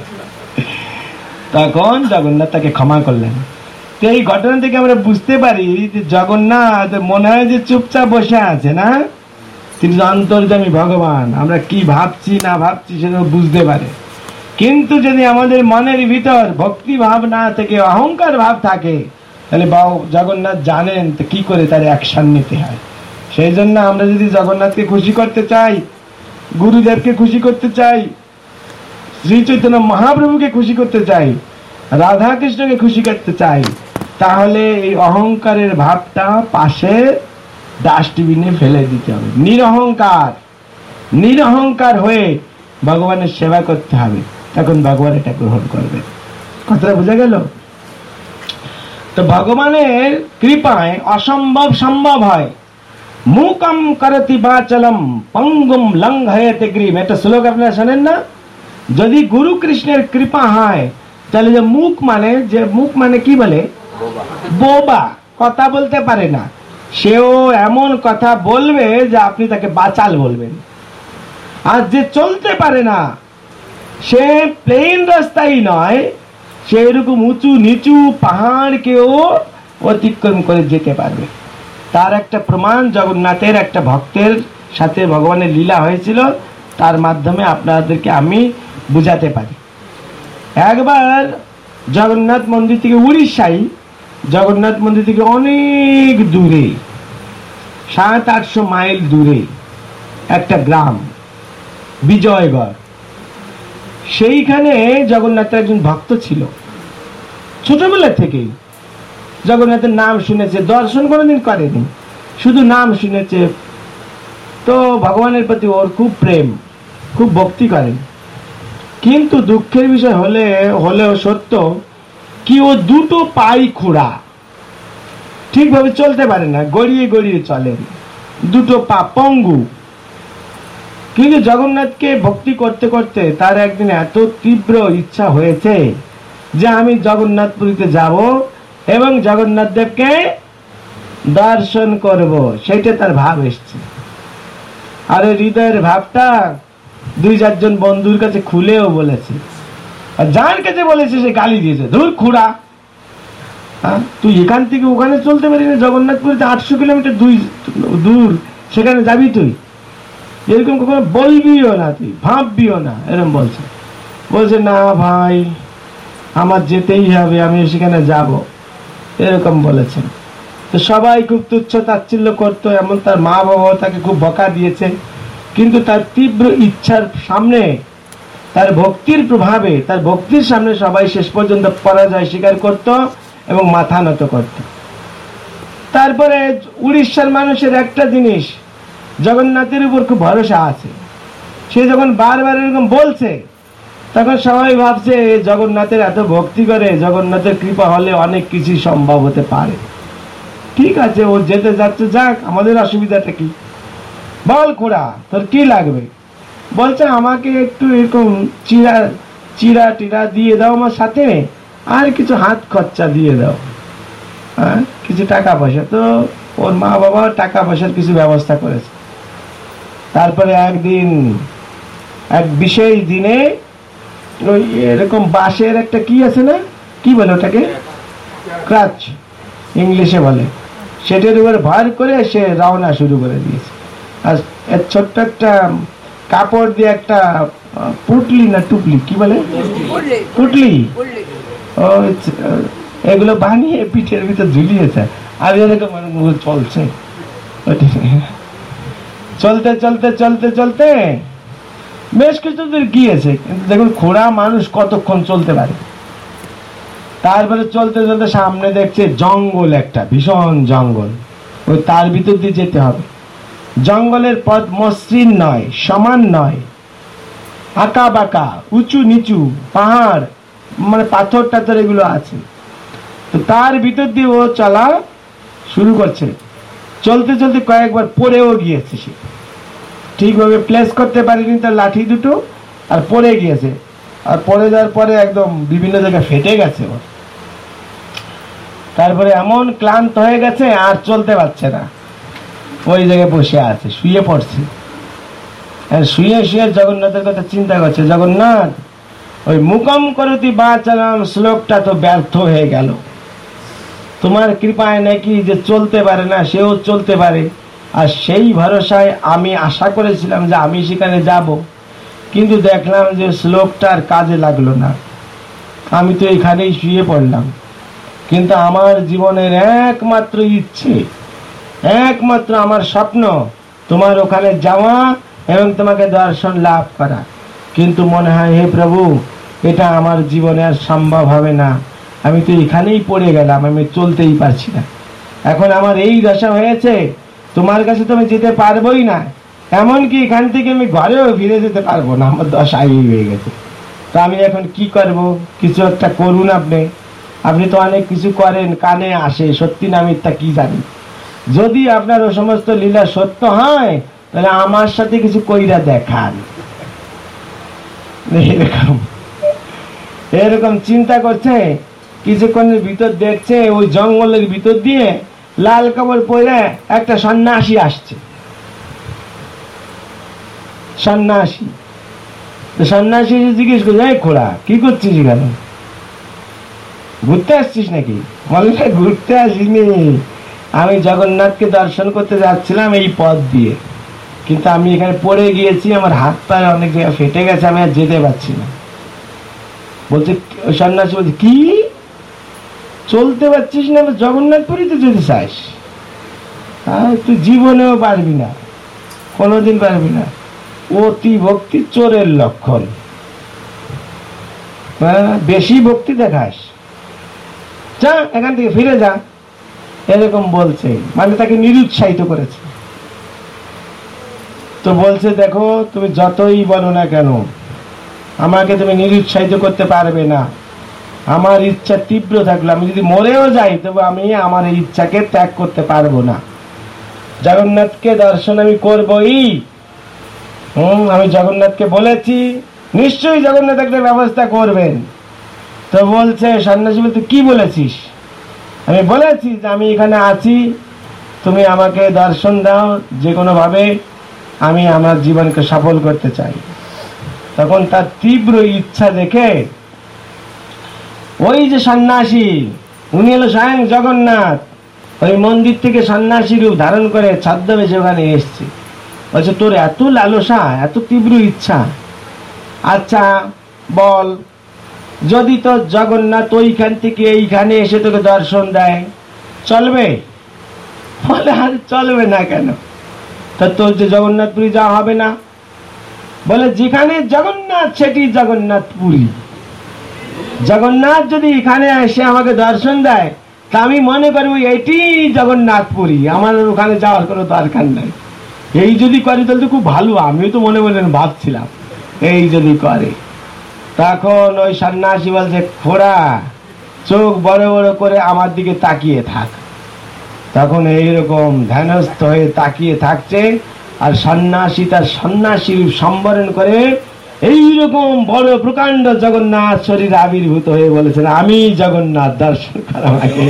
তখন জগন্নাথ তাকে ক্ষমা করলেন। তো এই ঘটনা থেকে আমরা বুঝতে পারি যে জগন্নাথ মনে হয় যে চুপচাপ বসে আছে না, তিনি অন্তর্যামী ভগবান। আমরা কি ভাবছি না ভাবছি সেটা বুঝতে পারে। কিন্তু যদি আমাদের মনের ভিতর ভক্তি ভাব না থেকে অহংকার ভাব থাকে, তাহলে জগন্নাথ জানেন তো কি করে তার অ্যাকশন নিতে হয়। সেই জন্য আমরা যদি জগন্নাথকে খুশি করতে চাই, গুরুদেবকে খুশি করতে চাই, শ্রী চৈতন্য মহাপ্রভুকে খুশি করতে চাই, রাধা কৃষ্ণকে খুশি করতে চাই, তাহলে এই অহংকারের ভাবটা পাশে ডাস্টবিনে ফেলে দিতে হবে। নিরহংকার, নিরহংকার হয়ে ভগবানের সেবা করতে হবে, তখন ভগবান এটা গ্রহণ করবে। কথাটা বোঝা গেল? তো ভগবানের কৃপায় অসম্ভব সম্ভব হয়। মুকম করতি বাচলম পঙ্গুম লঙ্ঘয়তে গ্রীম, একটা শ্লোক আপনারা শোনেন না? যদি গুরু কৃষ্ণের কৃপা হয়, তাহলে যে মুখ মানে কি বলে? বোবা, কথা বলতে পারে না, সেও এমন কথা বলবে যে আপনি তাকে বাচাল বলবেন। আর যে চলতে পারে না, সে প্লেন রাস্তাই নয়, সে এরকম উঁচু নিচু পাহাড়কেও অতিক্রম করে যেতে পারবে। তার একটা প্রমাণ জগন্নাথের একটা ভক্তের সাথে ভগবানের লীলা হয়েছিল, তার মাধ্যমে আপনাদেরকে আমি বুঝাতে পারি। একবার জগন্নাথ মন্দির থেকে, উড়িষ্যায় জগন্নাথ মন্দির থেকে অনেক দূরে, 700-800 মাইল দূরে একটা গ্রাম বিজয়গড়, সেইখানে জগন্নাথের একজন ভক্ত ছিল। ছোটবেলা থেকেই জগন্নাথের নাম শুনেছে, দর্শন কোনোদিন করেনি, শুধু নাম শুনেছে। তো ভগবানের প্রতি ওর খুব প্রেম, খুব ভক্তি করেন। কিন্তু দুঃখের বিষয় হলেও সত্য কি, ও দুটো পাই খোঁড়া, ঠিকভাবে চলতে পারে না, গড়িয়ে গড়িয়ে চলেন, দুটো পা পঙ্গু। কিন্তু জগন্নাথকে ভক্তি করতে করতে তার একদিন এত তীব্র ইচ্ছা হয়েছে যে আমি জগন্নাথপুরীতে যাব এবং জগন্নাথ দেবকে দর্শন করব, সেটা তার ভাব এসছে। আর হৃদয়ের ভাবটা 2-4 জন বন্ধুর কাছে খুলেও বলেছে, আর যার কাছে বলেছে সে গালি দিয়েছে, ধুর খুড়া, তুই এখান থেকে ওখানে চলতে পারি না, জগন্নাথপুরীতে 800 কিলোমিটার দূর, সেখানে যাবি তুই? এরকম কখনো বলবিও না, তুই ভাববিও না, এরকম বলছে না ভাই, আমার যেতেই হবে, আমি সেখানে যাব, এরকম বলেছেন। তো সবাই খুব তুচ্ছ তাচ্ছিল্য করতো, এমন তার মা বাবাও তাকে খুব বকা দিয়েছে। কিন্তু তার তীব্র ইচ্ছার সামনে, তার ভক্তির প্রভাবে, তার ভক্তির সামনে সবাই শেষ পর্যন্ত পরাজয় স্বীকার করত এবং মাথা নত করত। তারপরে উড়িষ্যার মানুষের একটা জিনিস, জগন্নাথের উপর খুব ভরসা আছে। সে যখন বারবার এরকম বলছে, তখন সবাই ভাবছে জগন্নাথের এত ভক্তি করে, জগন্নাথের কৃপা হলে অনেক কিছু সম্ভব হতে পারে। ঠিক আছে, ও যেতে যাচ্ছে যাক, আমাদের অসুবিধাটা কি? বল খোড়া, তোর কি লাগবে? বলছে আমাকে একটু এরকম চিরা টিরা দিয়ে দাও আমার সাথে, আর কিছু হাত খরচা দিয়ে দাও, কিছু টাকা পয়সা। তো ওর মা বাবা টাকা পয়সার কিছু ব্যবস্থা করেছে। তারপরে একদিন এক বিশেষ দিনে ওই এরকম বাঁশের একটা কি আছে না, কি বলে ওটাকে, ক্রাচ ইংলিশে বলে, সেটার উপর ভার করে সে রওনা শুরু করে দিয়েছে। আর ছোট্ট একটা কাপড় দিয়ে একটা পুটলি না টুপলি কি বলে, পুটলি, ও এগুলো বানিয়ে পিঠের ভিতর ঝুলিয়েছে। আর এরকম চলছে, চলতে চলতে চলতে চলতে বেশ কিছু দূর গিয়েছে। কিন্তু দেখুন খোড়া মানুষ কতক্ষণ চলতে পারে। তারপরে চলতে চলতে সামনে দেখছে জঙ্গল, একটা ভীষণ জঙ্গল, ওই তার ভিতর দিয়ে যেতে হবে। জঙ্গলের পথ মসৃণ নয়, সমান নয়, আঁকা বাঁকা, উঁচু নিচু, পাহাড়, মানে পাথর টাথর এগুলো আছে। তো তার ভিতর দিয়ে ও চলা শুরু করছে। চলতে চলতে কয়েকবার পড়েও গিয়েছে, সে ঠিকভাবে প্লেস করতে পারেনি তার লাঠি দুটো, আর পড়ে গিয়েছে। আর পড়ে যাওয়ার পরে একদম বিভিন্ন জায়গায় ফেটে গেছে ওর। তারপরে এমন ক্লান্ত হয়ে গেছে আর চলতে পারছে না, ওই জায়গায় বসে আছে, শুয়ে পড়ছে। আর শুয়ে শুয়ে জগন্নাথের কথা চিন্তা করছে, জগন্নাথ ওই মুকম করতি বাচালাম শ্লোকটা তো ব্যর্থ হয়ে গেল। তোমার কৃপায় নাকি যে চলতে পারে না সেও চলতে পারে, আর সেই ভরসায় আমি আশা করেছিলাম যে আমি সেখানে যাব, কিন্তু দেখলাম যে শ্লোকটার কাজে লাগলো না। আমি তো এখানেই শুয়ে পড়লাম। কিন্তু আমার জীবনের একমাত্র ইচ্ছে, একমাত্র আমার স্বপ্ন তোমার ওখানে যাওয়া এবং তোমাকে দর্শন লাভ করা। কিন্তু মনে হয় হে প্রভু, এটা আমার জীবনে আর সম্ভব হবে না। আমি তো এখানেই পড়ে গেলাম, আমি চলতেই পারছি না। এখন আমার এই দশা হয়েছে, তোমার কাছে তো আমি যেতে পারবোই না, এমনকি এখান থেকে আমি ঘরেও ফিরে যেতে পারবো না, আমার দশা এই হয়ে গেছে। তো আমি এখন কি করব? কিছু একটা করুন আপনি। আপনি তো অনেক কিছু করেন, কানে আসে, সত্যি না মিথ্যা কি জানি। যদি আপনার ও সমস্ত লীলা সত্য হয় তাহলে আমার সাথে কিছু কইরা দেখান। এরকম এরকম চিন্তা করছে। কিছুক্ষণের ভিতর দেখছে ওই জঙ্গলের ভিতর দিয়ে লাল কাপড় পরে একটা সন্ন্যাসী আসছে। সন্ন্যাসী সন্ন্যাসী জিজ্ঞেস করছে, এই খোড়া কি করছিস এখানে? ঘুরতে আসছিস নাকি? বলে ঘুরতে আসিনি, আমি জগন্নাথকে দর্শন করতে যাচ্ছিলাম এই পথ দিয়ে, কিন্তু আমি এখানে পড়ে গিয়েছি, আমার হাত পায়ে অনেক জায়গায় ফেটে গেছে, আমি আর যেতে পারছি না। বলছে সন্ন্যাসী, বলছে কি চলতে পারছিস না? জগন্নাথপুরীতে যেতে চাস? তুই জীবনেও পারবি না, কোনোদিন পারবি না। অতি ভক্তি চোরের লক্ষণ। বেশি ভক্তি দেখাস, যা এখান থেকে ফিরে যা, এরকম বলছে, মানে তাকে নিরুৎসাহিত করেছে। তো বলছে দেখো, তুমি যতই বলো না কেন আমাকে তুমি নিরুৎসাহিত করতে পারবে না। আমার ইচ্ছা তীব্র থাকলে আমি যদি মরেও যাই তবে আমি আমার এই ইচ্ছাকে ত্যাগ করতে পারবো না। জগন্নাথকে দর্শন আমি করবই। আমি জগন্নাথকে বলেছি, নিশ্চয়ই জগন্নাথ একটা ব্যবস্থা করবেন। তো বলছে সন্ন্যাসী, বলতে কি বলেছিস? আমি বলেছি যে আমি এখানে আছি, তুমি আমাকে দর্শন দাও যে কোনো ভাবে, আমি আমার জীবনকে সফল করতে চাই। তখন তার তীব্র ইচ্ছা দেখে ওই যে সন্ন্যাসী, উনি হলো স্বয়ং জগন্নাথ, ওই মন্দির থেকে সন্ন্যাসী রূপ ধারণ করে ছদ্মবেশে ওখানে এসছে। বলছে তোর এত লালসা, এত তীব্র ইচ্ছা, আচ্ছা বল, যদি তোর জগন্নাথ ওইখান থেকে এইখানে এসে তোকে দর্শন দেয় চলবে? বলে আর চলবে না কেন? তা তোর যে জগন্নাথপুরী যাওয়া হবে না? বলে যেখানে জগন্নাথ সেটি জগন্নাথপুরী। জগন্নাথ যদি এখানে এসে আমাকে দর্শন দেয় তা আমি মনে করবো এটি জগন্নাথপুরী, আমার ওখানে যাওয়ার কোনো দরকার নাই। এই যদি করে তাহলে তো খুব ভালো, আমিও তো মনে মনে ভাবছিলাম এই যদি করে। তখন ওই সন্ন্যাসী বলছে, খোড়া চোখ বড় বড় করে আমার দিকে তাকিয়ে থাক। তখন এইরকম ধ্যানস্থ হয়ে তাকিয়ে থাকছে, আর সন্ন্যাসী তার সন্ন্যাসী সম্বরণ করে এইরকম বড় প্রকাণ্ড জগন্নাথ শরীর আবির্ভূত হয়ে বলেছেন, আমি জগন্নাথ, দর্শন করা আমাকে।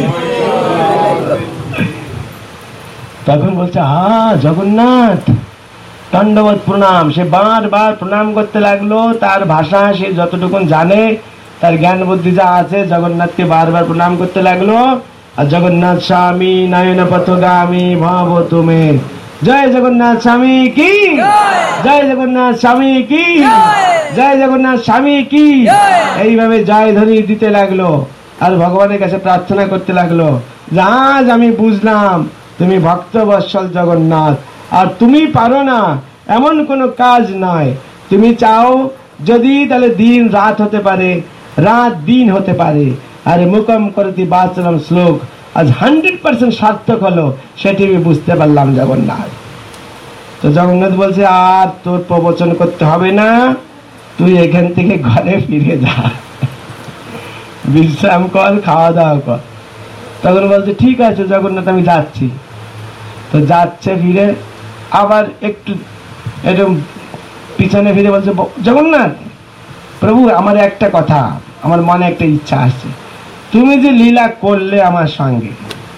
তখন বলছে, জগন্নাথ দণ্ডবত প্রণাম। সে বারবার প্রণাম করতে লাগলো, তার ভাষা সে যতটুকু জানে, তার জ্ঞান বুদ্ধি যা আছে, জগন্নাথকে বারবার প্রণাম করতে লাগলো। আর জগন্নাথ স্বামী নয়ন পথগামী ভাব তুমি জয় জগন্নাথ স্বামী কি, জয় জগন্নাথ স্বামী কি, জয় জগন্নাথ স্বামী কি। এইভাবে জয় ধ্বনি দিতে লাগলো আর ভগবানের কাছে প্রার্থনা করতে লাগলো, আজ আমি বুঝলাম তুমি ভক্ত বৎসল জগন্নাথ, আর তুমি পারো না এমন কোনো কাজ নয়। তুমি চাও যদি, তাহলে দিন রাত হতে পারে, রাত দিন হতে পারে। আর মুকম করতি বাচলম শ্লোক আজ 100% সার্থক হলো, সেটি আমি বুঝতে পারলাম জগন্নাথ। তো জগন্নাথ বলছে, আর তোর প্রবচন করতে হবে না, তুই এখান থেকে ঘরে ফিরে যা, বিশ্রাম কর, খাওয়া দাওয়া কর। তখন বলছে ঠিক আছে জগন্নাথ, আমি যাচ্ছি। তো যাচ্ছে, ফিরে আবার একটু এরকম পিছনে ফিরে বলছে, জগন্নাথ প্রভু, আমার একটা কথা, আমার মনে একটা ইচ্ছা আছে, তুমি যে লীলা করলে আমার সঙ্গে,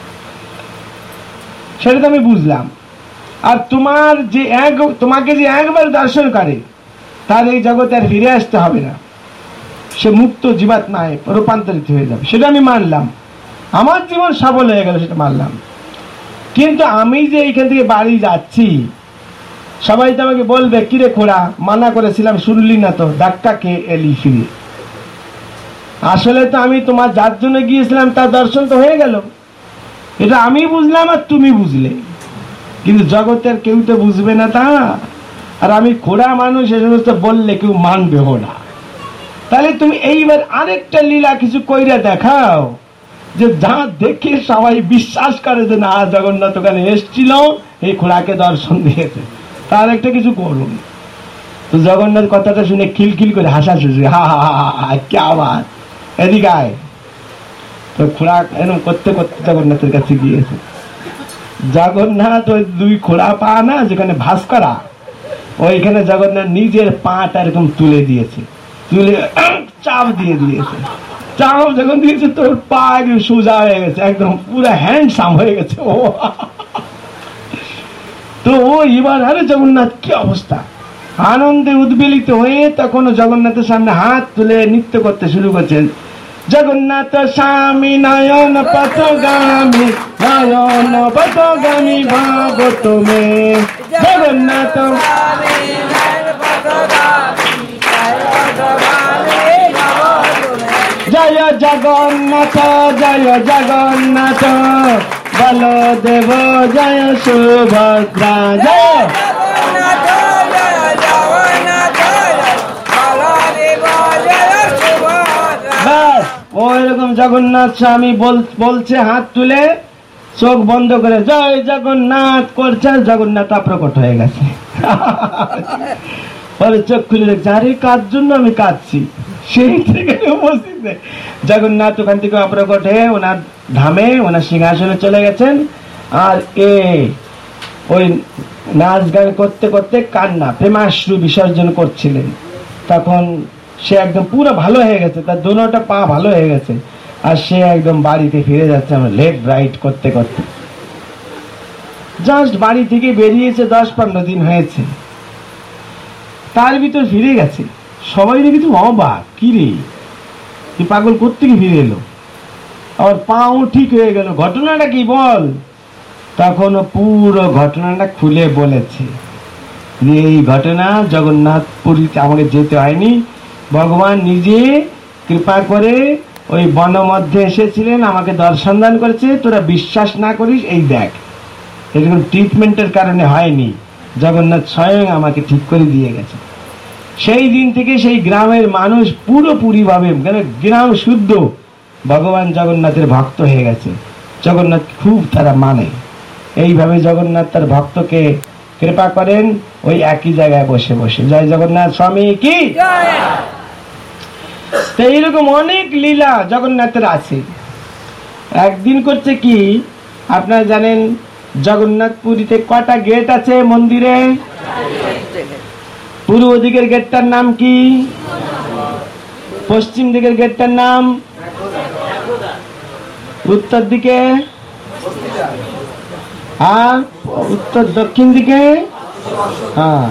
সেটা তো আমি বুঝলাম। আর তোমাকে যে একবার দর্শন করে, তার এই জগতে আর ফিরে আসতে হবে না, সে মুক্ত জীবাত্মায় রূপান্তরিত হয়ে যাবে, সেটা আমি মানলাম। আমার জীবন সফল হয়ে গেল, সেটা মানলাম। কিন্তু আমি যে এইখান থেকে বাড়ি যাচ্ছি, সবাই তো আমাকে বলবে, কিরে খোড়া, মানা করেছিলাম শুনলি না তো, ধাক্কা খেয়ে এলি ফিরে। আসলে তো আমি তোমার যার জন্য গিয়েছিলাম তার দর্শন তো হয়ে গেল, এটা আমি বুঝলাম আর তুমি বুঝলে, কিন্তু জগতের কেউ তো বুঝবে না তা। আর আমি খোড়া মানুষ, এ সমস্ত বললে কেউ মানবেও না। তাহলে তুমি এইবার আরেকটা লীলা কিছু কইরা দেখাও, যে যা দেখে সবাই বিশ্বাস করে যে না, জগন্নাথ ওখানে এসছিল, এই খোড়াকে দর্শন দিয়েছে, তার একটা কিছু করুন। তো জগন্নাথ কথাটা শুনে খিলখিল করে হাসা শুরু, হা হা হা, কে আবার এদিকে আয়। তো খোড়া এরকম করতে করতে জগন্নাথের কাছে গিয়েছে। জগন্নাথ ওই দুই খোড়া পা না, যেখানে ভাস করা, ওইখানে জগন্নাথ নিজের পাটা এরকম তুলে দিয়েছে, তুলে চাপ দিয়ে দিয়েছে। চাপ যখন দিয়েছে, তোর পা একদম সোজা হয়ে গেছে, একদম পুরো হ্যান্ডসাম হয়ে গেছে ও। তো ও এবার, আরে জগন্নাথ কি অবস্থা, আনন্দে উদ্বেলিত হয়ে তখন জগন্নাথের সামনে হাত তুলে নৃত্য করতে শুরু করছেন। জগন্নাথ স্বামী নয়ন পথগামী, নয়ন পথগামী ভাব তুমি, জগন্নাথ জয় জগন্নাথ, জয় জগন্নাথ, বলদেব জয় সুভদ্রা, জয় ওইরকম জগন্নাথ স্বামী বলছে, হাত তুলে চোখ বন্ধ করে জয় জগন্নাথ করছে, জগন্নাথ প্রকট হয়ে গেছে। পরে চোখ খুলে দেখছে, আরে কার জন্য আমি কাঁদছি, সেই থেকে উপস্থিত নেই। জগন্নাথ ওখান থেকে অপ্রকট হয়ে ওনার ধামে, ওনার সিংহাসনে চলে গেছেন। আর ওই নাচ গান করতে করতে কান্না, প্রেমাশ্রু বিসর্জন করছিলেন। তখন সে একদম পুরো ভালো হয়ে গেছে, তার দুটোটা পা ভালো হয়ে গেছে, আর সে একদম বাড়িতে ফিরে যাচ্ছে, আমরা লেফট রাইট করতে করতে। জাস্ট বাড়ি থেকে বেরিয়েছে, 10-15 দিন হয়েছে, তার ভিতর ফিরে গেছে। সবাই দেখি তো অবাক, কি রে, কি পাগল কোত্থেকে ফিরে এলো, আবার পাও ঠিক হয়ে গেল, ঘটনাটা কি বল। তখন পুরো ঘটনাটা খুলে বলেছে যে এই ঘটনা জগন্নাথ পুরীতে আমাকে যেতে হয়নি, ভগবান নিজে কৃপা করে ওই বন মধ্যে এসেছিলেন, আমাকে দর্শন দান করেছে। তোরা বিশ্বাস না করিস, এই দেখ, এরকম ট্রিটমেন্টের কারণে হয়নি, জগন্নাথ স্বয়ং আমাকে ঠিক করে দিয়ে গেছে। সেই দিন থেকে সেই গ্রামের মানুষ পুরোপুরি ভাবে, গ্রাম শুদ্ধ ভগবান জগন্নাথের ভক্ত হয়ে গেছে। জগন্নাথ খুব তারা মানে। এইভাবে জগন্নাথ তার ভক্তকে কৃপা করেন ওই একই জায়গায় বসে বসে। জয় জগন্নাথ স্বামী কি। তো এইরকম অনেক লীলা জগন্নাথের আছে। একদিন করছে কি, আপনারা জানেন জগন্নাথ পুরীতে কটা গেট আছে মন্দিরে? পূর্ব দিকের গেটটার নাম কি? পশ্চিম দিকের গেটটার নাম? উত্তর দিকে? আর উত্তর দক্ষিণ দিকে? হ্যাঁ,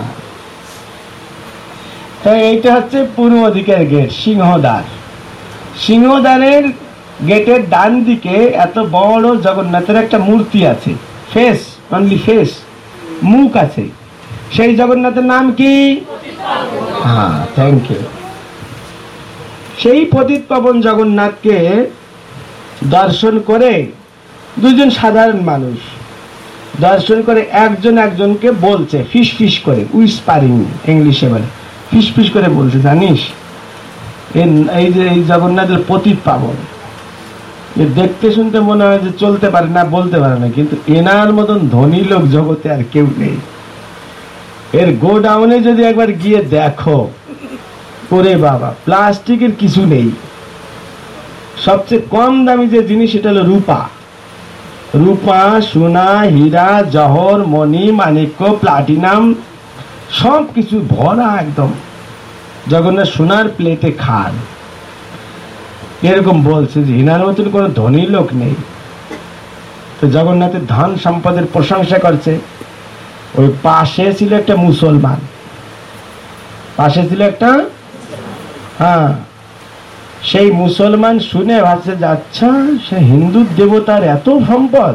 তো এইটা হচ্ছে পূর্ব দিকের গেট, সিংহদ্বার। সিংহদ্বারের গেটের ডান দিকে এত বড় জগন্নাথের একটা মূর্তি আছে, ফেস, অনলি ফেস, মুখ আছে। সেই জগন্নাথের নাম কি? হ্যাঁ, থ্যাংক ইউ। সেই পতিত পাবন জগন্নাথকে দর্শন করে দুজন সাধারণ মানুষ দর্শন করে একজন একজনকে বলছে, ফিস ফিস করে, উইসপারিং ইংলিশে বলে, ফিস ফিস করে বলছে, জানিস এই যে এই জগন্নাথের পতিত পাবন, দেখতে শুনতে মনে হয় যে চলতে পারে না, বলতে পারে না, কিন্তু এনার মতন ধনী লোক জগতে আর কেউ নেই। এর গোডাউনে যদি একবার গিয়ে দেখো, ওরে বাবা, প্লাস্টিকের কিছু নেই। সবচেয়ে কম দামি যে জিনিস সেটা হলো রূপা। রূপা, সোনা, হীরা, জহর, মণি, মাণিক্য, প্লাটিনাম সব কিছু ভরা একদম। জগন্নাথ সোনার প্লেটে খান। এরকম বলছে যে হিনার মতন কোন ধনী লোক নেই। তো জগন্নাথের ধন সম্পদের প্রশংসা করছে। ওই পাশে ছিল একটা মুসলমান, পাশে ছিল একটা, হ্যাঁ, সেই মুসলমান শুনে ভাবছে যে আচ্ছা, সে হিন্দু দেবতার এত সম্পদ,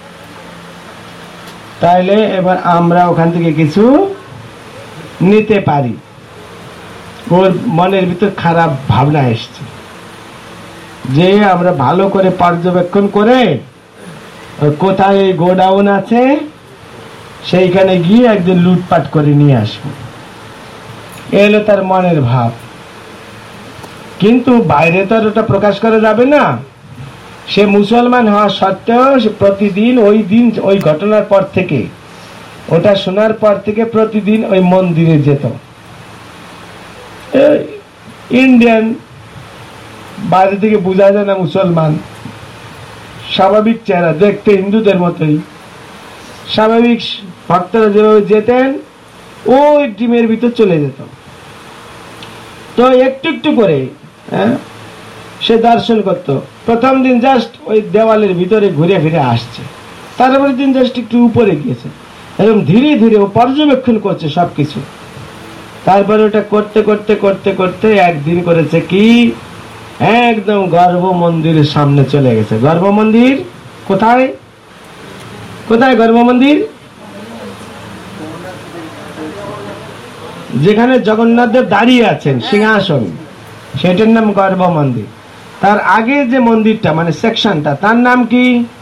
তাইলে এবার আমরা ওখান থেকে কিছু নিতে পারি। ওর মনের ভিতর খারাপ ভাবনা এসছে যে আমরা ভালো করে পর্যবেক্ষণ করে কোথায় এই গোডাউন আছে সেইখানে গিয়ে একদিন লুটপাট করে নিয়ে আসবো, এলো তার মনের ভাব। কিন্তু বাইরে তো আর ওটা প্রকাশ করা যাবে না। সে মুসলমান হওয়া সত্ত্বেও সে প্রতিদিন ওই ঘটনার পর থেকে, ওটা শোনার পর থেকে প্রতিদিন ওই মন্দিরে যেত। ইন্ডিয়ান, বাইরে থেকে বোঝা যায় না মুসলমান, স্বাভাবিক চেহারা, দেখতে হিন্দুদের মতোই স্বাভাবিক। ভক্তরা যেভাবে যেতেন ওই টিমের ভিতর চলে যেত। তো একটু একটু করে সে দর্শন করত। প্রথম দিন জাস্ট ওই দেওয়ালের ভিতরে ঘুরে ফিরে আসছে, তারপরে দিন জাস্ট একটু উপরে গিয়েছে। এরকম ধীরে ধীরে ও পর্যবেক্ষণ করছে সবকিছু। তারপরে ওটা করতে করতে করতে করতে একদিন করেছে কি, একদম গর্ভ মন্দিরের সামনে চলে গেছে। গর্ভ মন্দির কোথায়? কোথায় গর্ভ মন্দির? যেখানে জগন্নাথ দেব দাঁড়িয়ে আছেন সিংহাসন, সেটার নাম গর্ভ মন্দির। তার আগে যে মন্দিরটা, মানে সেকশনটা, তার নাম কি?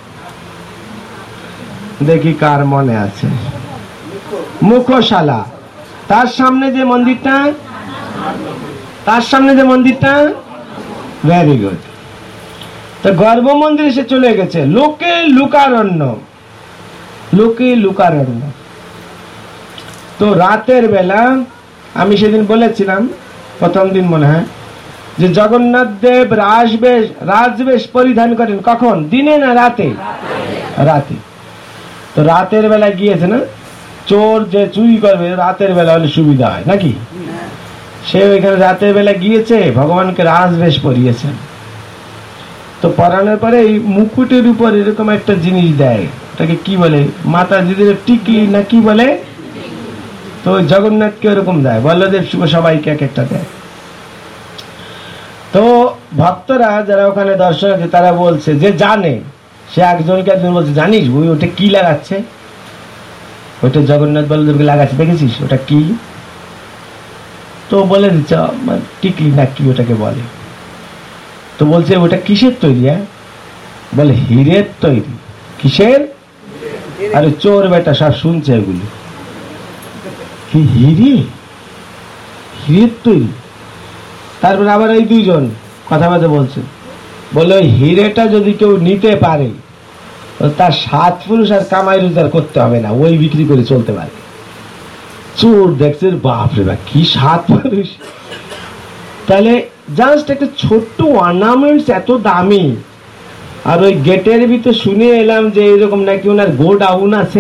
দেখি কার মনে আছে। মুখশালা। তার সামনে যে মন্দিরটা, তার সামনে যে মন্দিরটা, ভেরি গুড। তো গর্ভ মন্দির এসে চলে গেছে। লোকে লুকারণ্য, লোকে লুকারণ্য। তো রাতের বেলা, আমি সেদিন বলেছিলাম প্রথম দিন মনে হয়, যে জগন্নাথ দেব রাজবেশ পরিধান করেন কখন? দিনে না রাতে? রাতে। তো রাতের বেলা গিয়েছে না, চোর যে চুরি করবে রাতের বেলা হলে সুবিধা হয় নাকি? সে ওইখানে রাতের বেলা গিয়েছে, ভগবানকে রাজবেশ পরিয়েছেন। তো পরানোর পরে এই মুকুটের উপর এরকম একটা জিনিস দেয়, ওটাকে কি বলে, মাতাজিদের টিকলি না কি বলে। তো জগন্নাথকে ওরকম দেয়, বলদেব শুভ সবাইকে এক একটা দেয়। তো ভক্তরা যারা ওখানে দর্শন আছে তারা বলছে, যে জানে সে একজনকে একজন বলছে, জানিস ওই ওটা কি লাগাচ্ছে? ওটা জগন্নাথ বলদেবকে লাগাচ্ছে, দেখেছিস ওটা কি? তো বলে দিচ্ছে টিকলি না কি ওটাকে বলে। তো বলছে ওটা কিসের তৈরি? বলে হীরের তৈরি। কিসের? আরে চোর বেটা সব শুনছে এগুলো, কি হিরে? হীরের তৈরি। তারপরে আবার এই দুইজন কথাবার্তা বলছে, বলে ওই হিরেটা যদি কেউ নিতে পারে তার 7 পুরুষ আর কামাই রোজগার করতে হবে না, ওই বিক্রি করে চলতে পারে। চোর দেখছে, বাপরে বাপ, কি 7 পুরুষ! তাহলে জাস্ট একটা ছোট্ট অর্নামেন্টস এত দামি। আর ওই গেটের ভিতর শুনে এলাম যে এরকম নাকি ওনার গোডাউন আছে,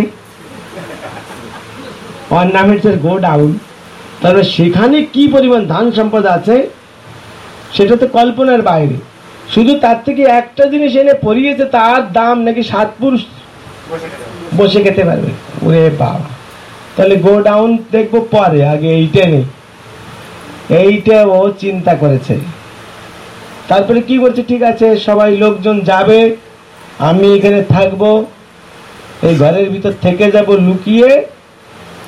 অর্নামেন্টস এর গোডাউন। তাহলে সেখানে কি পরিমাণ ধন সম্পদ আছে সেটা তো কল্পনার বাইরে। শুধু তার থেকে একটা জিনিস এনে পরিয়েছে, তার দাম নাকি 7 পুরুষ বসে খেতে পারবে। ওরে বাবা! তাহলে গোডাউন দেখবো পরে, আগে এইটা নেই। এইটা ও চিন্তা করেছে। তারপরে কি করছে, ঠিক আছে সবাই লোকজন যাবে, আমি এখানে থাকবো, এই ঘরের ভিতর থেকে যাব লুকিয়ে,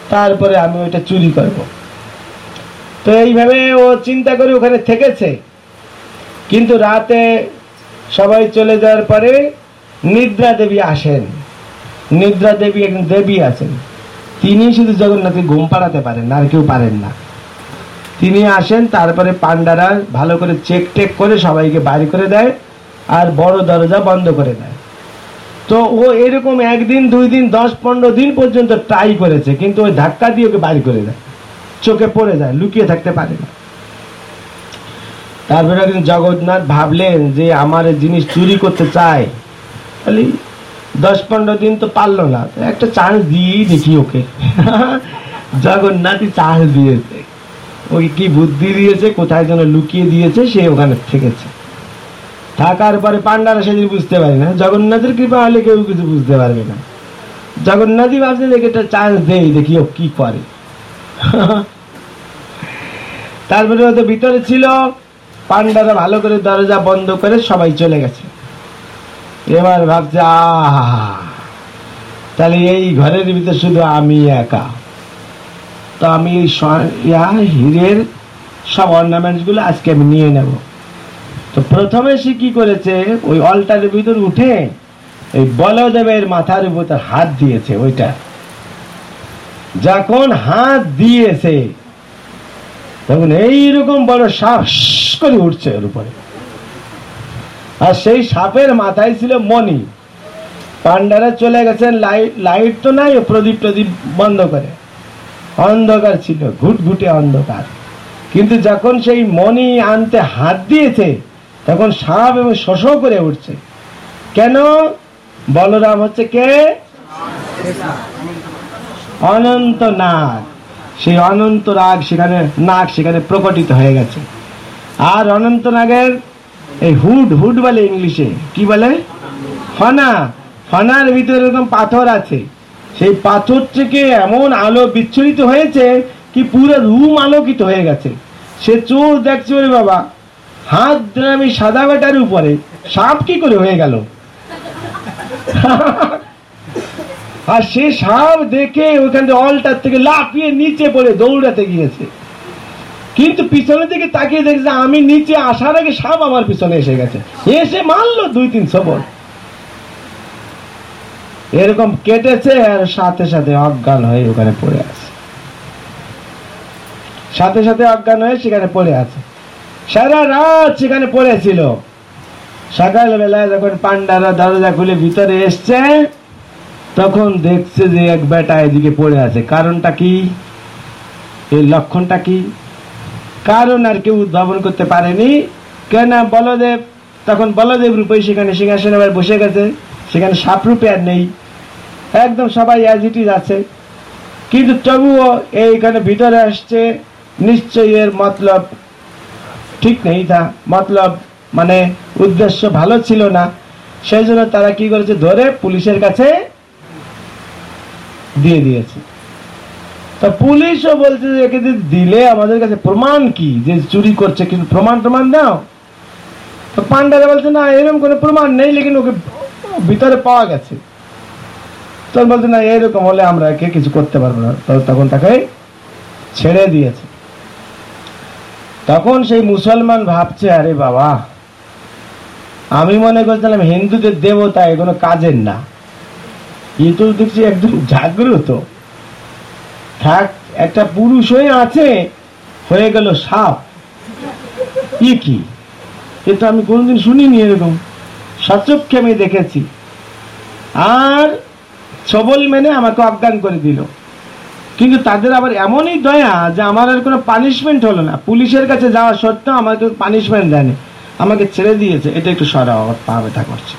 তারপরে আমি ওইটা চুরি করব। তো এইভাবে ও চিন্তা করে ওখানে থেকেছে। কিন্তু রাতে সবাই চলে যাওয়ার পরে নিদ্রা দেবী আসেন। নিদ্রা দেবী একজন দেবী আছেন, তিনি শুধু জগন্নাথকে ঘুম পাড়াতে পারেন না, আর কেউ পারেন না। তিনি আসেন, তারপরে পান্ডারা ভালো করে চেক টেক করে সবাইকে বাড়ি করে দেয় আর বড় দরজা বন্ধ করে দেয়। তো ও এরকম 1 দিন 2 দিন 10-15 দিন পর্যন্ত ট্রাই করেছে, কিন্তু ওই ধাক্কা দিয়ে ওকে বাড়ি করে দেয়, চোখে পড়ে যায়, লুকিয়ে থাকতে পারে না। তারপরে একদিন জগন্নাথ ভাবলেন যে আমার জিনিস চুরি করতে চায়, খালি 10-15 দিন তো পারলো না, একটা চান্স দিয়েই দেখি ওকে। জগন্নাথই চান্স দিয়েছে, ওকে কি বুদ্ধি দিয়েছে, কোথায় যেন লুকিয়ে দিয়েছে, সে ওখানে থেকেছে। থাকার পরে পান্ডারা সেদিন বুঝতে পারে না, জগন্নাথের কৃপা হলে কেউ কিছু বুঝতে পারবে না। জগন্নাথই ভাবছে দেখে একটা চান্স দেই, দেখি ও কি করে। তারপরে ওদের ভিতরে ছিল, পান্ডারা ভালো করে দরজা বন্ধ করে সবাই চলে গেছে। এবার ভাবছে তাহলে এই ঘরের ভিতরে শুধু আমি একা, তো আমি হীরের সব অর্নামেন্টস গুলো আজকে আমি নিয়ে নেব। তো প্রথমে সে কি করেছে, ওই অল্টারের ভিতর উঠে এই বলদেবের মাথার উপর হাত দিয়েছে। ওইটা যখন হাত দিয়েছে তখন এইরকম বড় সাপ করে উঠছে ওর উপরে, আর সেই সাপের মাথায় ছিল মণি। পান্ডারা চলে গেছেন, লাইট তো নাই, প্রদীপ টদীপ বন্ধ করে, অন্ধকার ছিল, ঘুটঘুটে অন্ধকার। কিন্তু যখন সেই মণি আনতে হাত দিয়েছে তখন সাপ এবং শোষ করে উঠছে। কেন? বলরাম হচ্ছে কে? অনন্ত নাগ। সেই অনন্ত নাগ সেখানে প্রকটিত হয়ে গেছে। আর অনন্ত নাগের এই হুড বলে ইংলিশে, কি বলে? ফনা। ফনার ভিতরে এরকম পাথর আছে, সেই পাথর থেকে এমন আলো বিচ্ছুরিত হয়েছে কি পুরো রুম আলোকিত হয়ে গেছে। সে চোর দেখছে, ওরে বাবা, হাত আমি সাদা বেটার উপরে সাপ কি করে হয়ে গেল? আর সে সাপ দেখে ওখান থেকে অলটার থেকে লাফিয়ে নিচে পড়ে দৌড়াতে গিয়েছে, কিন্তু পিছনে থেকে তাকিয়ে দেখছে আমি নিচে আসার আগে সাপ আমার পিছনে এসে গেছে, এসে মারলো 2-3 সবল, এরকম কেটেছে, আর সাথে সাথে অজ্ঞান হয়ে ওখানে পড়ে আছে। সাথে সাথে অজ্ঞান হয়ে সেখানে পড়ে আছে, সারা রাত সেখানে পড়েছিল। সকালবেলায় যখন পান্ডারা দরজা খুলে ভিতরে এসছে তখন দেখছে যে এক বেটা এদিকে পড়ে আছে। কারণটা কি? এর লক্ষণটা কি? কারণ আর কেউ উদ্ভাবন করতে পারেনি। কেন? বলদেব তখন বলদেব রূপে সেখানে সিংহাসনে বসে গেছে, সেখানে সাপ রূপে আর নেই, একদম সবাই অ্যাজ ইট ইজ আছে। কিন্তু তবুও এইখানে ভিতরে আসছে, নিশ্চয়ই এর মতলব ঠিক নেই, তা মতলব মানে উদ্দেশ্য ভালো ছিল না। সেই জন্য তারা কি করেছে, ধরে পুলিশের কাছে দিয়ে দিয়েছে। তা পুলিশও বলছে যে একে দিলে আমাদের কাছে প্রমাণ কি যে চুরি করছে, কিন্তু প্রমাণ দাও। তো পান্ডারা বলছে না, এরকম কোনো প্রমাণ নেই, লেকিন ওকে ভিতরে পাওয়া গেছে। তখন বলছে না, এরকম হলে আমরা একে কিছু করতে পারবো না। তখন তাকে ছেড়ে দিয়েছে। তখন সেই মুসলমান ভাবছে, আরে বাবা, আমি মনে করছিলাম হিন্দুদের দেবতা, এগুলো কাজের না, কিন্তু দেখছি একদম জাগ্রত থাক, একটা পুরুষ হয়ে আছে, হয়ে গেল সাপ। কি এটা আমি কোনোদিন শুনিনি, এরকম সচক্ষে আমি দেখেছি। আর সবল মেনে আমাকে অজ্ঞান করে দিল। কিন্তু তাদের আবার এমনই দয়া যে আমার আর কোনো পানিশমেন্ট হলো না, পুলিশের কাছে যাওয়া সত্ত্বেও আমাকে পানিশমেন্ট দেয়নি, আমাকে ছেড়ে দিয়েছে। এটা একটু সরাও, আবার পা ব্যথা করছে।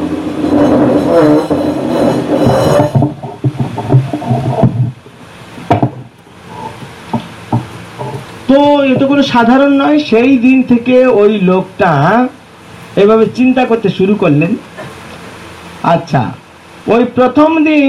তো এটা কোনো সাধারণ নয়। সেই দিন থেকে ওই লোকটা এভাবে চিন্তা করতে শুরু করলেন। আচ্ছা, ওই প্রথম দিন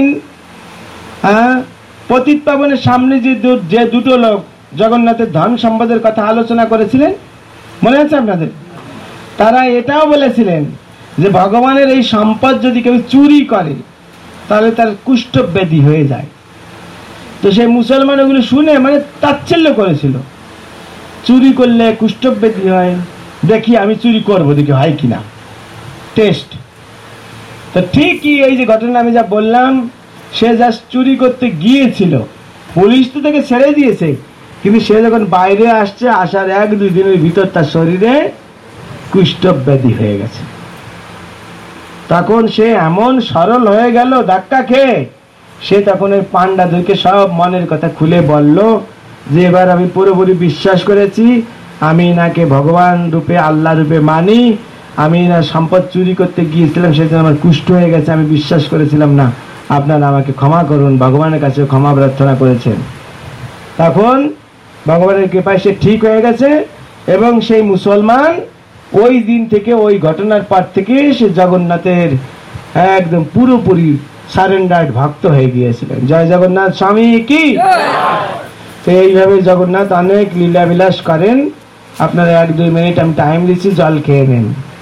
পতিত পাবনের সামনে যে দুটো লোক জগন্নাথের ধন সম্পদের কথা আলোচনা করেছিলেন, মনে আছে আপনাদের? তারা এটাও বলেছিলেন যে ভগবানের এই সম্পদ যদি কেউ চুরি করে তাহলে তার কুষ্ঠব্যাধি হয়ে যায়। তো সেই মুসলমান ওগুলো শুনে মানে তাচ্ছিল্য করেছিল, চুরি করলে কুষ্ঠব্যাধি হয়, দেখি আমি চুরি করবো, দেখি হয় কিনা, টেস্ট। তো ঠিকই এই যে ঘটনা আমি যা বললাম, সে জাস্ট চুরি করতে গিয়েছিল, পুলিশ তো তাকে ছেড়ে দিয়েছে, কিন্তু সে যখন বাইরে আসছে, আসার 1-2 দিনের ভিতর তার শরীরে কুষ্ঠব্যাধি হয়ে গেছে। তখন সে এমন সরল হয়ে গেল ধাক্কা খেয়ে, সে তখন ওই পান্ডাদেরকে সব মনের কথা খুলে বলল যে এবার আমি পুরোপুরি বিশ্বাস করেছি, আমি নাকে ভগবান রূপে আল্লাহ রূপে মানি, আমি না সম্পদ চুরি করতে গিয়েছিলাম, সেজন্য আমার কুষ্ঠ হয়ে গেছে, আমি বিশ্বাস করেছিলাম না, আপনারা আমাকে ক্ষমা করুন। ভগবানের কাছে ক্ষমা প্রার্থনা করেছেন। তখন ভগবানের কৃপায় সে ঠিক হয়ে গেছে, এবং সেই মুসলমান ওই দিন থেকে, ওই ঘটনার পর থেকে সে জগন্নাথের একদম পুরোপুরি সারেন্ডার্ড ভক্ত হয়ে গিয়েছিলেন। জয় জগন্নাথ স্বামী কি। তো এইভাবে জগন্নাথ অনেক লীলা বিলাস করেন। আপনারা 1-2 মিনিট আমি টাইম দিচ্ছি, জল খেয়ে নেন।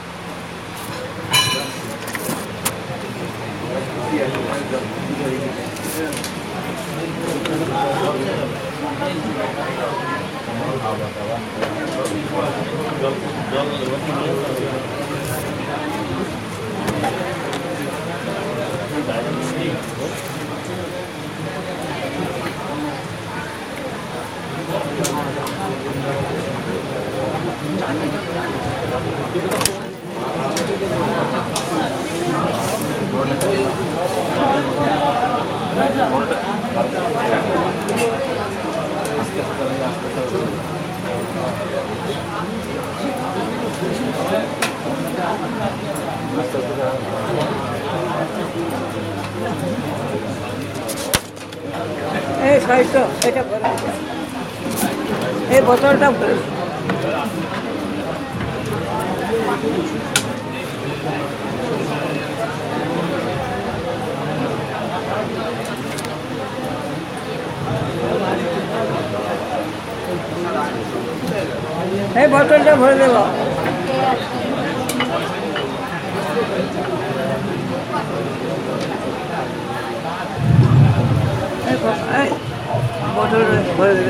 এই বোতলটা ভরে দেব। বোতল ভরে দেবে।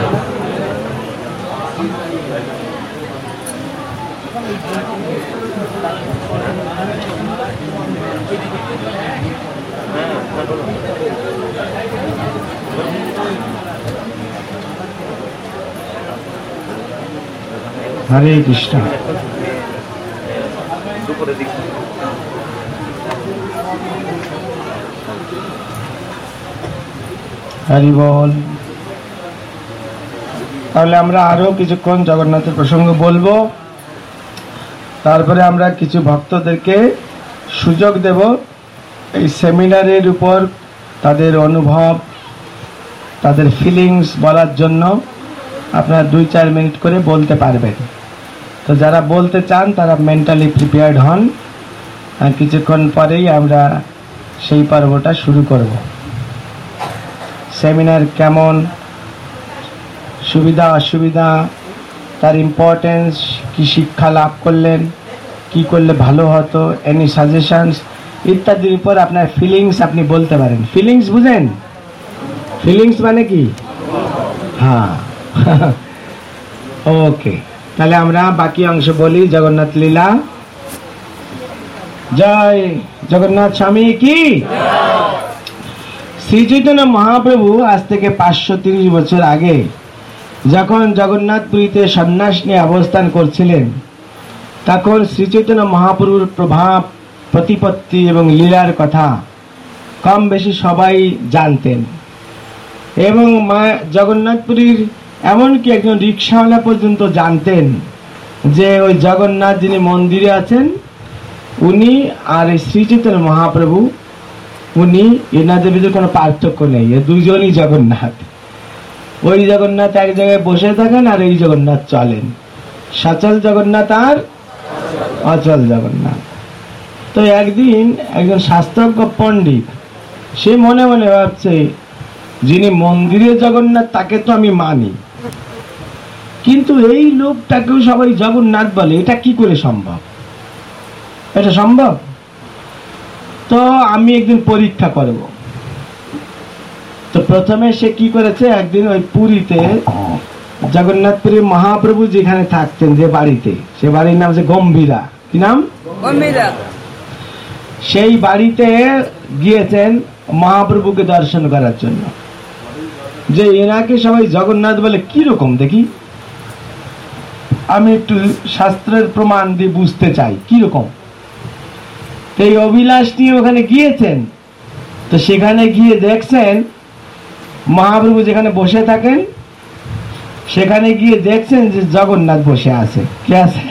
হরে কৃষ্ণ। হরি বল। তাহলে আমরা আরো কিছুক্ষণ জগন্নাথের প্রসঙ্গ বলবো, তারপরে আমরা কিছু ভক্তদেরকে সুযোগ দেব এই সেমিনারের উপর তাদের অনুভব, তাদের ফিলিংস বলার জন্য। আপনারা 2-4 মিনিট করে বলতে পারবেন। তো যারা বলতে চান তারা মেন্টালি প্রিপেয়ার্ড হন, আর কিছুক্ষণ পরেই আমরা সেই পর্বটা শুরু করব। সেমিনার কেমন, সুবিধা অসুবিধা, তার ইম্পর্টেন্স, কি শিক্ষা লাভ করলেন, কি করলে ভালো হতো, এনি সাজেশনস ইত্যাদির উপর আপনার ফিলিংস আপনি বলতে পারেন। ফিলিংস বুঝেন? ফিলিংস মানে কি? হ্যাঁ, ওকে। তাহলে আমরা বাকি অংশ বলি। জগন্নাথ লীলা। জয় জগন্নাথ স্বামী কি। শ্রী চৈতন্য মহাপ্রভু আজ থেকে 530 বছর আগে যখন জগন্নাথপুরীতে সন্ন্যাস নিয়ে অবস্থান করছিলেন, তখন শ্রী চৈতন্য মহাপ্রভুর প্রভাব, প্রতিপত্তি এবং লীলার কথা কম বেশি সবাই জানতেন। এবং মা জগন্নাথপুরীর এমনকি একজন রিক্সাওয়ালা পর্যন্ত জানতেন যে ওই জগন্নাথ যিনি মন্দিরে আছেন উনি আর এই শ্রী চৈতন্য মহাপ্রভু, উনি এনাদের ভিতরে কোনো পার্থক্য নেই, এ দুজনই জগন্নাথ। ওই জগন্নাথ এক জায়গায় বসে থাকেন আর এই জগন্নাথ চলেন, সচল জগন্নাথ আর অচল জগন্নাথ। তো একদিন একজন শাস্ত্রজ্ঞ পণ্ডিত সে মনে মনে ভাবছে, যিনি মন্দিরে জগন্নাথ তাকে তো আমি মানি, কিন্তু এই লোকটাকেও সবাই জগন্নাথ বলে, এটা কি করে সম্ভব? এটা সম্ভব? তো আমি একদিন পরীক্ষা করব। তো প্রথমে সে কি করেছে, একদিন ওই পুরীতে জগন্নাথপুরী মহাপ্রভু যেখানে থাকতেন, যে বাড়িতে, সে বাড়ির নাম হচ্ছে গম্ভীরা। কি নাম? গম্ভীরা। সেই বাড়িতে গিয়েছেন মহাপ্রভুকে দর্শন করার জন্য। যে এনাকে সবাই জগন্নাথ বলে, কি রকম দেখি, আমি একটু শাস্ত্রের প্রমাণ দিয়ে বুঝতে চাই কি রকম। এই অভিলাষ নিয়ে ওখানে গিয়েছেন। তো সেখানে গিয়ে দেখছেন মহাপ্রভু যেখানে বসে থাকেন, সেখানে গিয়ে দেখছেন যে জগন্নাথ বসে আছে। কে আছে?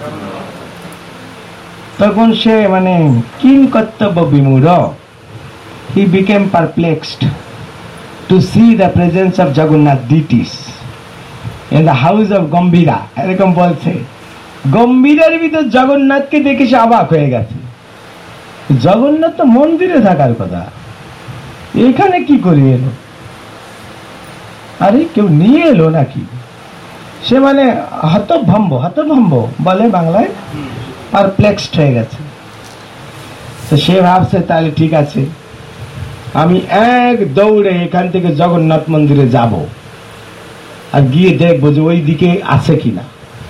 তখন সে মানে কিং কর্তব্য বিমূঢ়, he became perplexed to see the presence of Jagannath deities in the house of Gambhira. এরকম বলছে, গম্ভীরার ভিতর জগন্নাথকে দেখে সে অবাক হয়ে গেছে। জগন্নাথ তো মন্দিরে থাকার কথা, এখানে কি করে এলো? আরে কেউ নিয়ে এলো নাকি? সে মানে হতভম্ব, হতভম্ব বলে বাংলায়, পারপ্লেক্সড হয়ে গেছে। তো সে ভাবছে তাহলে ঠিক আছে, আমি এক দৌড়ে এখান থেকে জগন্নাথ মন্দিরে যাব, আর গিয়ে দেখবো যে ওই দিকে আছে কিনা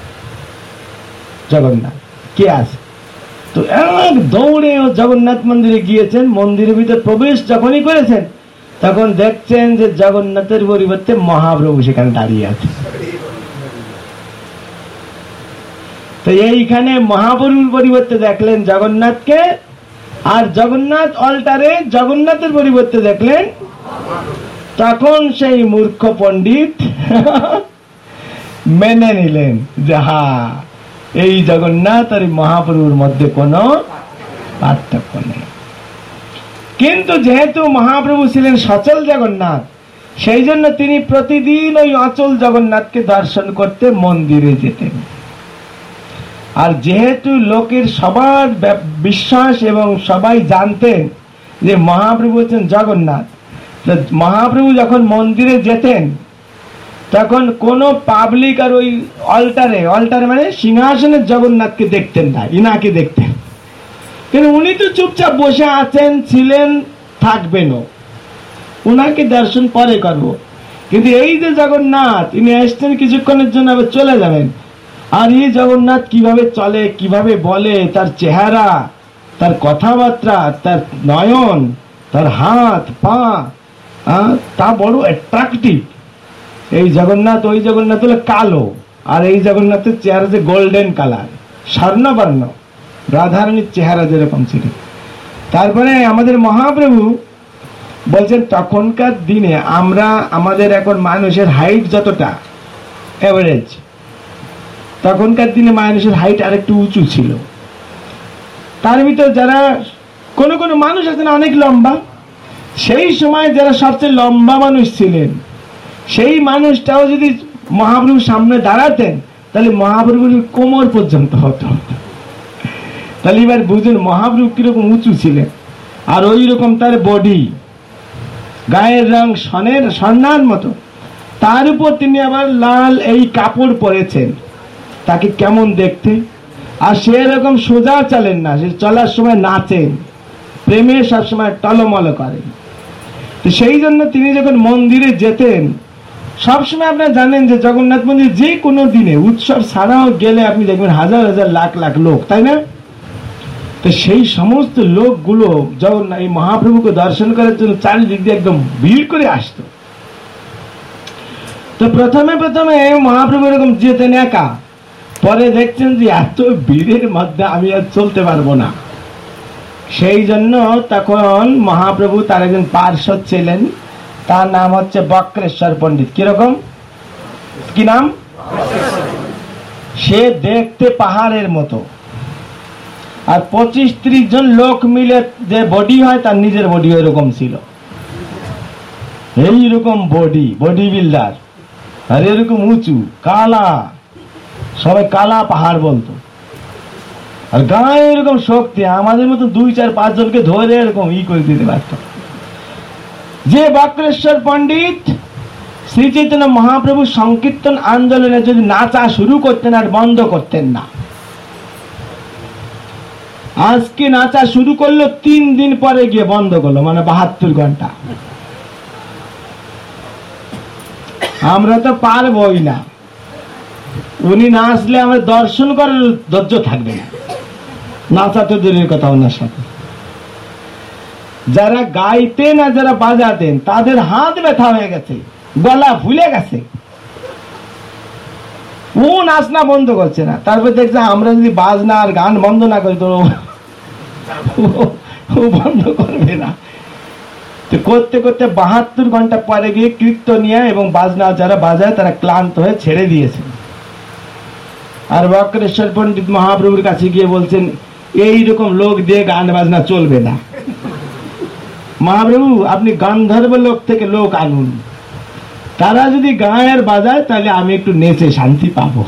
জগন্নাথ, কে আছে। তো এক দৌড়ে জগন্নাথ মন্দিরে গিয়েছেন। মন্দিরের ভিতরে প্রবেশ যখনই করেছেন, তখন দেখছেন যে জগন্নাথের পরিবর্তে মহাপ্রভু সেখানে দাঁড়িয়ে আছে। তো এইখানে মহাপ্রভুর পরিবর্তে দেখলেন জগন্নাথকে, আর জগন্নাথ অল্টারে জগন্নাথের পরিবর্তে দেখলেন। তখন সেই মূর্খ পণ্ডিত মেনে নিলেন যে হ্যাঁ, এই জগন্নাথ আর মহাপ্রভুর মধ্যে কোনো পার্থক্য নেই। কিন্তু যেহেতু মহাপ্রভু ছিলেন সচল জগন্নাথ, সেই জন্য তিনি প্রতিদিন ওই অচল জগন্নাথকে দর্শন করতে মন্দিরে যেতেন। আর যেহেতু লোকের সবার বিশ্বাস এবং সবাই জানতেন যে মহাপ্রভু হচ্ছেন জগন্নাথ, মহাপ্রভু যখন মন্দিরে যেতেন তখন কোন পাবলিক আর ওই অল্টারে মানে সিংহাসনের জগন্নাথকে দেখতেন না, ইনাকে দেখতেন। কিন্তু উনি তো চুপচাপ বসে আছেন, ছিলেন, থাকবেনও, উনাকে দর্শন পরে করব। কিন্তু এই যে জগন্নাথ, ইনি আসছেন কিছুক্ষণের জন্য, আবার চলে যাবেন। আর এই জগন্নাথ কিভাবে চলে, কিভাবে বলে, তার চেহারা, তার কথাবার্তা, তার নয়ন, তার হাত পা, তা বড় অ্যাট্রাকটিভ। এই জগন্নাথ, ওই জগন্নাথ হলো কালো, আর এই জগন্নাথের চেহারা যে গোল্ডেন কালার, স্বর্ণবর্ণ, রাধারানীর চেহারা যেরকম ছিল। তারপরে আমাদের মহাপ্রভু বলছেন তখনকার দিনে আমরা, আমাদের এখন মানুষের হাইট যতটা এভারেজ, তখনকার দিনে মানুষের হাইট আরেকটু উঁচু ছিল। তার ভিতর যারা কোন কোন মানুষ আছেন অনেক লম্বা, সেই সময় যারা সবচেয়ে লম্বা মানুষ ছিলেন, সেই মানুষটাও যদি মহাপ্রভুর সামনে দাঁড়াতেন, তাহলে মহাপ্রভুর কোমর পর্যন্ত হতো। তাহলে এবার বুঝুন মহাপ্রভু কিরকম উঁচু ছিলেন। আর ওই রকম তার বডি, গায়ের রং স্বর্ণার মতো, তার উপর তিনি আবার লাল এই কাপড় পরেছেন, তাকে কেমন দেখতে। আর সে এরকম সোজা চলেন না, সে চলার সময় নাচেন, প্রেমে সবসময় টলমল করেন। তো সেই জন্য তিনি যখন মন্দিরে যেতেন, সবসময় আপনারা জানেন যে জগন্নাথ মন্দির যে কোনো দিনে উৎসব ছাড়াও গেলে আপনি দেখবেন হাজার হাজার লাখ লাখ লোক, তাই না? তো সেই সমস্ত লোকগুলো জগন্নাথ এই মহাপ্রভুকে দর্শন করার জন্য চারিদিক দিয়ে একদম ভিড় করে আসতো। তো প্রথমে মহাপ্রভু এরকম যেতেন একা, পরে দেখছেন যে এত ভিড়ের মধ্যে আমি আর চলতে পারবো না। সেই জন্য তখন মহাপ্রভু তার একজন পার্ষদ ছিলেন, তার নাম হচ্ছে বক্রেশ্বর পণ্ডিত। কিরকম, কি নাম? সে দেখতে পাহাড়ের মতো, আর 25-30 জন লোক মিলে যে বডি হয়, তার নিজের বডি এরকম ছিল, এইরকম বডি বিল্ডার, আর এরকম উঁচু, কালা, সবাই কালা পাহাড় বলতো। আর গায়ে এরকম শক্তি, আমাদের মতো 2-4-5 জনকে ধরে এরকম করে দিতে পারত। যে বক্রেশ্বর পণ্ডিত শ্রী চৈতন্য মহাপ্রভু সংকীর্তন আন্দোলনে যদি নাচা শুরু করতেন আর বন্ধ করতেন না, আজকে নাচা শুরু করলো 3 দিন পরে গিয়ে বন্ধ করলো, মানে 72 ঘন্টা। আমরা তো পারবই না, উনি না আসলে আমার দর্শন করার ধৈর্য থাকবে না, নাচা তো দূরের কথা। ওনার সাথে যারা গাইতেন আর যারা বাজাতেন তাদের হাত ব্যথা হয়ে গেছে, গলা ফুলে গেছে, ও নাচনা বন্ধ করছে না। তারপর দেখছে আমরা যদি বাজনা আর গান বন্ধ না করি তো ও বন্ধ করবে না। তো করতে করতে 72 ঘন্টা পরে গিয়ে কীর্তনিয়া এবং বাজনা যারা বাজায় তারা ক্লান্ত হয়ে ছেড়ে দিয়েছে। আর বক্রেশ্বর পণ্ডিত মহাপ্রভুর কাছে গিয়ে বলছেন এইরকম লোক দিয়ে গান বাজনা চলবে না, মহাপ্রভু আপনি গান্ধর্ব লোক থেকে লোক আনুন, তারা যদি গায় আর বাজায় তাহলে আমি একটু নেচে শান্তি পাবো।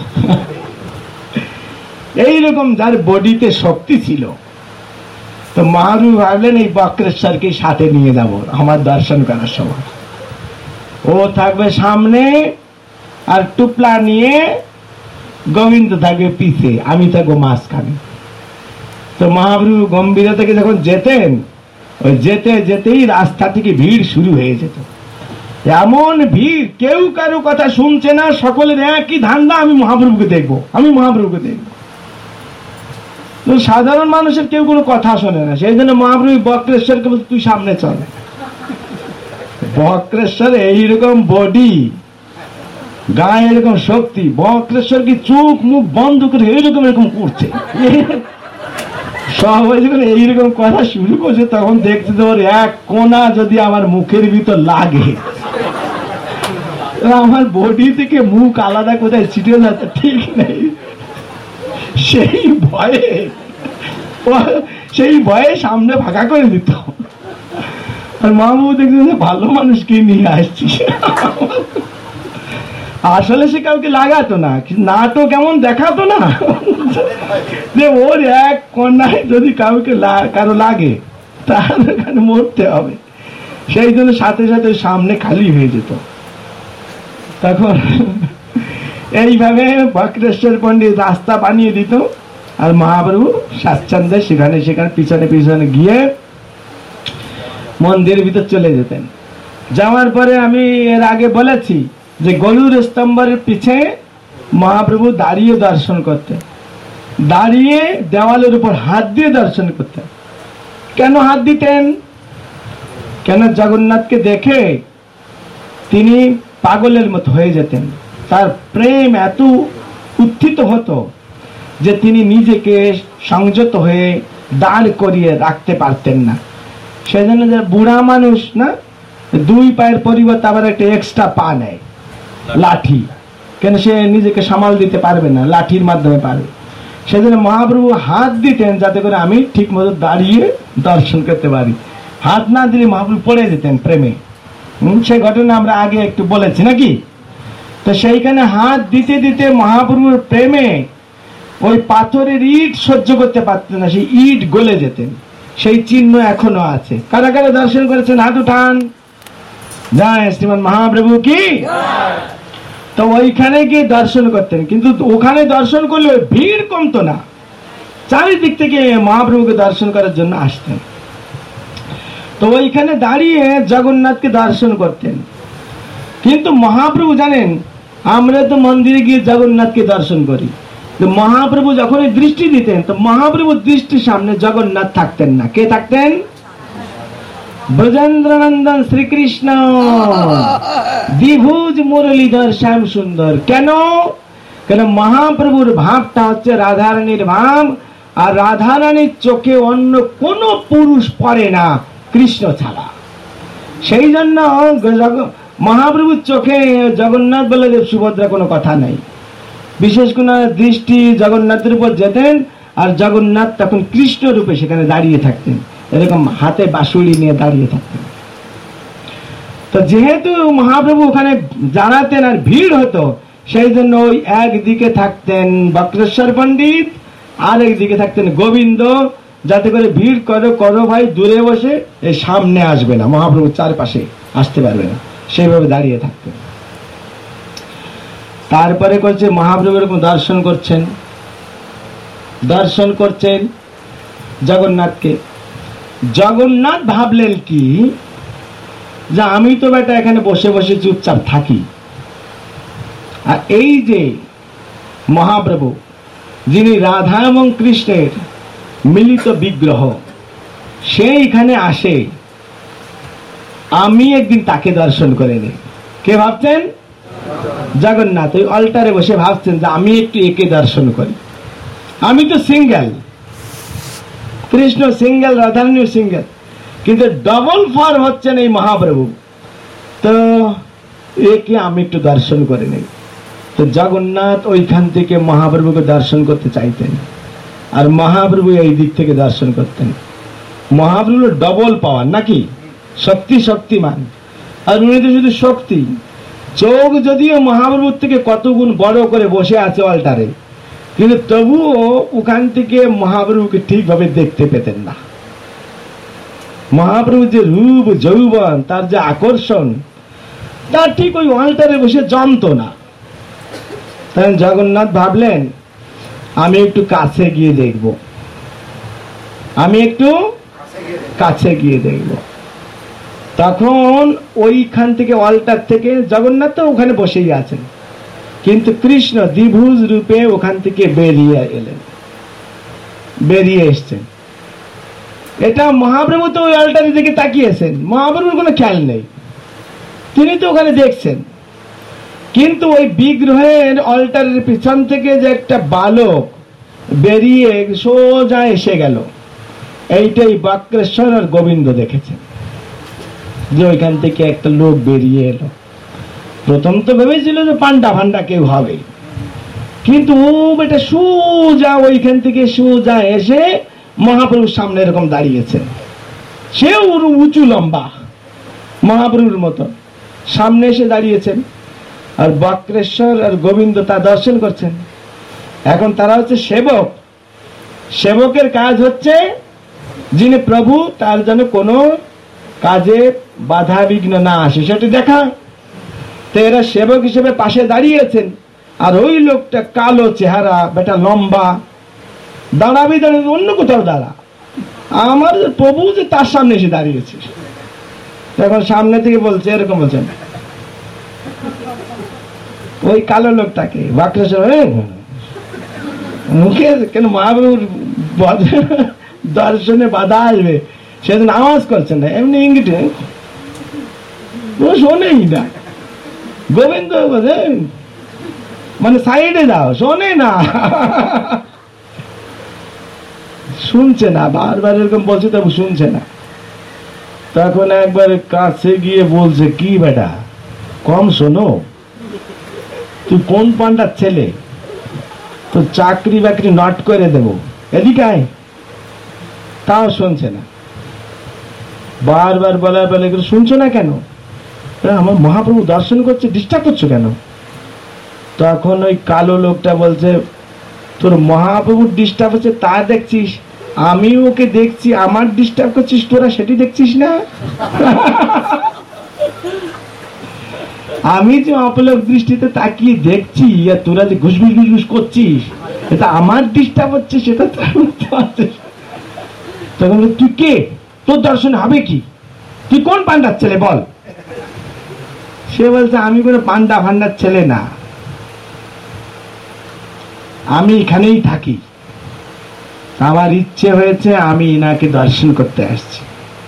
এইরকম যার বডিতে শক্তি ছিল। তো মহাপ্রভু ভাবলেন এই বক্রেশ্বরকে সাথে নিয়ে যাব আমার দর্শন করার সময়, ও থাকবে সামনে আর টুপলা নিয়ে গোবিন্দ থাকবে পিছে, আমি থাকবো মাঝখানে। তো মহাপ্রভু গম্ভীরা থেকে যখন যেতেন, ওই যেতে যেতেই রাস্তা থেকে ভিড় শুরু হয়ে যেত, এমন ভিড় কেউ কারো কথা শুনছে না, সকলের একই ধান্দা আমি মহাপ্রভুকে দেখবো, আমি মহাপ্রভুকে দেখবো। সাধারণ মানুষের কেউ কোনো কথা শোনে না, সেই জন্য মহাপ্রভু বক্রেশ্বরকে বলতে তুই সামনে চল। বক্রেশ্বর এইরকম বডি, গায়ে এরকম শক্তি, বক্রেশ্বর কি চোখ মুখ বন্ধ করে এইরকম এরকম করছে। সবাই যখন এইরকম কথা শুরু করছে তখন দেখছে যে ওর এক কোনা যদি আমার মুখের ভিতর লাগে, আমার বডি থেকে মুখ আলাদা কোথায় ছিটে যাচ্ছে ঠিক নেই। সেই ভয়ে সামনে ফাঁকা করে দিত। আর মহাপ্রভু দেখছেন ভালো মানুষকে নিয়ে আসছি। আসলে সে কাউকে লাগাতো না, নাটক এমন দেখাতো না যে ওর এক কন্যায় যদি কাউকে কারো লাগে তাহলে মরতে হবে। সেই জন্য সাথে সাথে সামনে খালি হয়ে যেত। তখন এইভাবে বক্রেশ্বর পণ্ডিত রাস্তা বানিয়ে দিত, আর মহাপ্রভু স্বাচ্ছন্দ্যে সেখানে সেখানে পিছনে পিছনে গিয়ে মন্দিরের ভিতর চলে যেতেন। যাওয়ার পরে আমি এর আগে বলেছি যে গরুর স্তম্ভের পিছে মহাপ্রভু দাঁড়িয়ে দর্শন করতেন, দাঁড়িয়ে দেওয়ালের উপর হাত দিয়ে দর্শন করতেন। কেন হাত দিতেন? কেন জগন্নাথকে দেখে তিনি পাগলের মতো হয়ে যেতেন, তার প্রেম এত উত্থিত হতো যে তিনি নিজেকে সংযত হয়ে দাঁড় করিয়ে রাখতে পারতেন না। সেজন্য যে বুড়া মানুষ না, দুই পায়ের পরিবর্তে আবার একটা এক্সট্রা পা নেয়, লাঠি, কেন সে নিজেকে সামাল দিতে পারবে না, লাঠির মাধ্যমে পারবে। সেজন্য মহাপ্রভু হাত দিতেন যাতে করে আমি ঠিক মতো দাঁড়িয়ে দর্শন করতে পারি। হাত না দিলে মহাপ্রভু পড়ে যেতেন প্রেমে। সেই ঘটনা আমরা আগে একটু বলেছি নাকি? তো সেইখানে হাত দিতে দিতে মহাপ্রভুর প্রেমে ওই পাথরের ইট সহ্য করতে পারতেন না, সেই ইট গলে যেতেন। সেই চিহ্ন এখনো আছে। কারা কারা দর্শন করেছেন হাত উঠান। জয় শ্রীমান মহাপ্রভু কি। তো ওইখানে গিয়ে দর্শন করতেন, কিন্তু ওখানে দর্শন করলে ভিড় কমতো না, চারিদিক থেকে মহাপ্রভুকে দর্শন করার জন্য আসতেন। তো ওইখানে দাঁড়িয়ে জগন্নাথকে দর্শন করতেন। কিন্তু মহাপ্রভু জানেন, আমরা তো মন্দিরে গিয়ে জগন্নাথকে দর্শন করি, তো মহাপ্রভু যখন দৃষ্টি দিতেন তো মহাপ্রভুর দৃষ্টির সামনে জগন্নাথ থাকতেন না। কে থাকতেন? ব্রজেন্দ্রনন্দন শ্রীকৃষ্ণ, দ্বিভুজ মুরলীধর শ্যাম সুন্দর। কেন? কেন মহাপ্রভুর ভাবটা হচ্ছে রাধারানীর ভাব, আর রাধারানীর চোখে অন্য কোন পুরুষ পড়ে না কৃষ্ণ ছাড়া। সেই জন্য মহাপ্রভুর চোখে জগন্নাথ বলদেব সুভদ্রা কোনো কথা নাই। বিশেষ কোন দৃষ্টি জগন্নাথের উপর যেতেন, আর জগন্নাথ তখন কৃষ্ণ রূপে সেখানে দাঁড়িয়ে থাকতেন, এরকম হাতে বাঁশুড়ি নিয়ে দাঁড়িয়ে থাকতেন। তো যেহেতু মহাপ্রভু ওখানে জানাতেন আর ভিড় হতো, সেই জন্য ওই একদিকে থাকতেন বক্রেশ্বর পণ্ডিত, আর একদিকে থাকতেন গোবিন্দ, যাতে করে ভিড় করো করো ভাই, দূরে বসে এই সামনে আসবে না, মহাপ্রভুর চারপাশে আসতে পারবে না, সেইভাবে দাঁড়িয়ে থাকতেন। তারপরে করছে মহাপ্রভু এরকম দর্শন করছেন জগন্নাথকে। জগন্নাথ ভাবলেন কি, যে আমি তো বেটা এখানে বসে বসে চুপচাপ থাকি, আর এই যে মহাপ্রভু, যিনি রাধা এবং কৃষ্ণের মিলিত বিগ্রহ, সেইখানে আসে, আমি একদিন তাকে দর্শন করে নেই। কে ভাবছেন? জগন্নাথ ওই অল্টারে বসে ভাবছেন যে আমি একটু একে দর্শন করি। আমি তো single, Krishna single, Radharani single, কিন্তু ডবল ফর্ম হচ্ছেন এই মহাপ্রভু, তো একে আমি একটু দর্শন করে নেই। তো জগন্নাথ ওইখান থেকে মহাপ্রভুকে দর্শন করতে চাইতেন, আর মহাপ্রভু এই দিক থেকে দর্শন করতেন। মহাপ্রভু ডবল পাওয়ার নাকি, শক্তিমান, আর উনি তো শুধু শক্তি। চোখ যদিও মহাপ্রভুর থেকে কত গুণ বড় করে বসে আছে অল্টারে, কিন্তু তবুও ওখান থেকে মহাপ্রভুকে ঠিকভাবে দেখতে পেতেন না। মহাপ্রভু যে রূপ যৌবন, তার যে আকর্ষণ, তার ঠিক ওই অল্টারে বসে জমতো না। তখন জগন্নাথ ভাবলেন আমি একটু কাছে গিয়ে দেখব, আমি একটু কাছে গিয়ে দেখব। তখন ওইখান থেকে অল্টার থেকে জগন্নাথ তো ওখানে বসেই আছেন, কিন্তু কৃষ্ণ দ্বিভুজ রূপে ওখান থেকে বেরিয়ে এলেন, বেরিয়ে এসছেন। এটা মহাপ্রভু তো ওই অল্টারের দিকে তাকিয়েছেন, মহাপ্রভুর কোনো খেয়াল নেই, তিনি তো ওখানে দেখছেন। কিন্তু ওই বিগ্রহের অল্টারের পিছন থেকে যে একটা বালক বেরিয়ে সোজা এসে গেল, এইটাই বক্রেশ্বর আর গোবিন্দ দেখেছেন, যে ওইখান থেকে একটা লোক বেরিয়ে এলো। প্রথম তো ভেবেছিল যে পান্ডা ফান্ডা কেউ হবে, কিন্তু ও বেটা সোজা ওইখান থেকে সোজা এসে মহাপ্রভুর সামনে এরকম দাঁড়িয়েছে। সেও উঁচু লম্বা মহাপ্রভুর মতো সামনে এসে দাঁড়িয়েছেন, আর বক্রেশ্বর আর গোবিন্দ তা দর্শন করছেন। এখন তারা হচ্ছে সেবক, সেবকের কাজ হচ্ছে যিনি প্রভু, তার যেন কোনো কাজে বাধা বিঘ্ন না আসে সেটা দেখা। তো এরা সেবক হিসেবে পাশে দাঁড়িয়েছেন, আর ওই লোকটা কালো চেহারা, বেটা লম্বা, দাঁড়াবি দাঁড়াবি অন্য কোথাও দাঁড়া, আমার প্রভু যে তার সামনে এসে দাঁড়িয়েছে। এখন সামনে থেকে বলছে, এরকম বলছেন ওই কালো লোকটাকে, মুখে কেন মহাপ্রভুর দর্শনে বাধা আসবে সেদিন আওয়াজ করছেন না, এমনি ইঙ্গিতে শোনেই না। গোবিন্দ মানে সাইডে যাও, শোনে না, শুনছে না, বারবার এরকম বলছে তবু শুনছে না। তখন একবার কাছে গিয়ে বলছে, কি বেটা কম শোনো, তুই কোন পান্ডার ছেলে, তো চাকরি বাকরি নট করে দেব, এদিকে আয়। তাও শুনছে না, বারবার বলার বেলা শুনছো না কেন, আমার মহাপ্রভু দর্শন করছে, ডিস্টার্ব করছো কেন? তখন ওই কালো লোকটা বলছে, তোর মহাপ্রভুর ডিস্টার্ব হচ্ছে তা দেখছিস, আমি ওকে দেখছি, আমার ডিস্টার্ব করছিস তোরা সেটি দেখছিস না? আমি যে অপলক দৃষ্টিতে তাকিয়ে দেখছি, আর তোরা যে ঘুষঘুষ ঘুষঘুষ করছিস, এটা আমার ডিস্টার্ব হচ্ছে, সেটা তখন তুই কে, তোর দর্শন হবে কি, তুই কোন পান্ডার ছেলে বল? সে বলছে, আমি কোনো পান্ডা ফান্ডার ছেলে না, আমি এখানেই থাকি, আমার ইচ্ছে হয়েছে আমি এনাকে দর্শন করতে আসছি।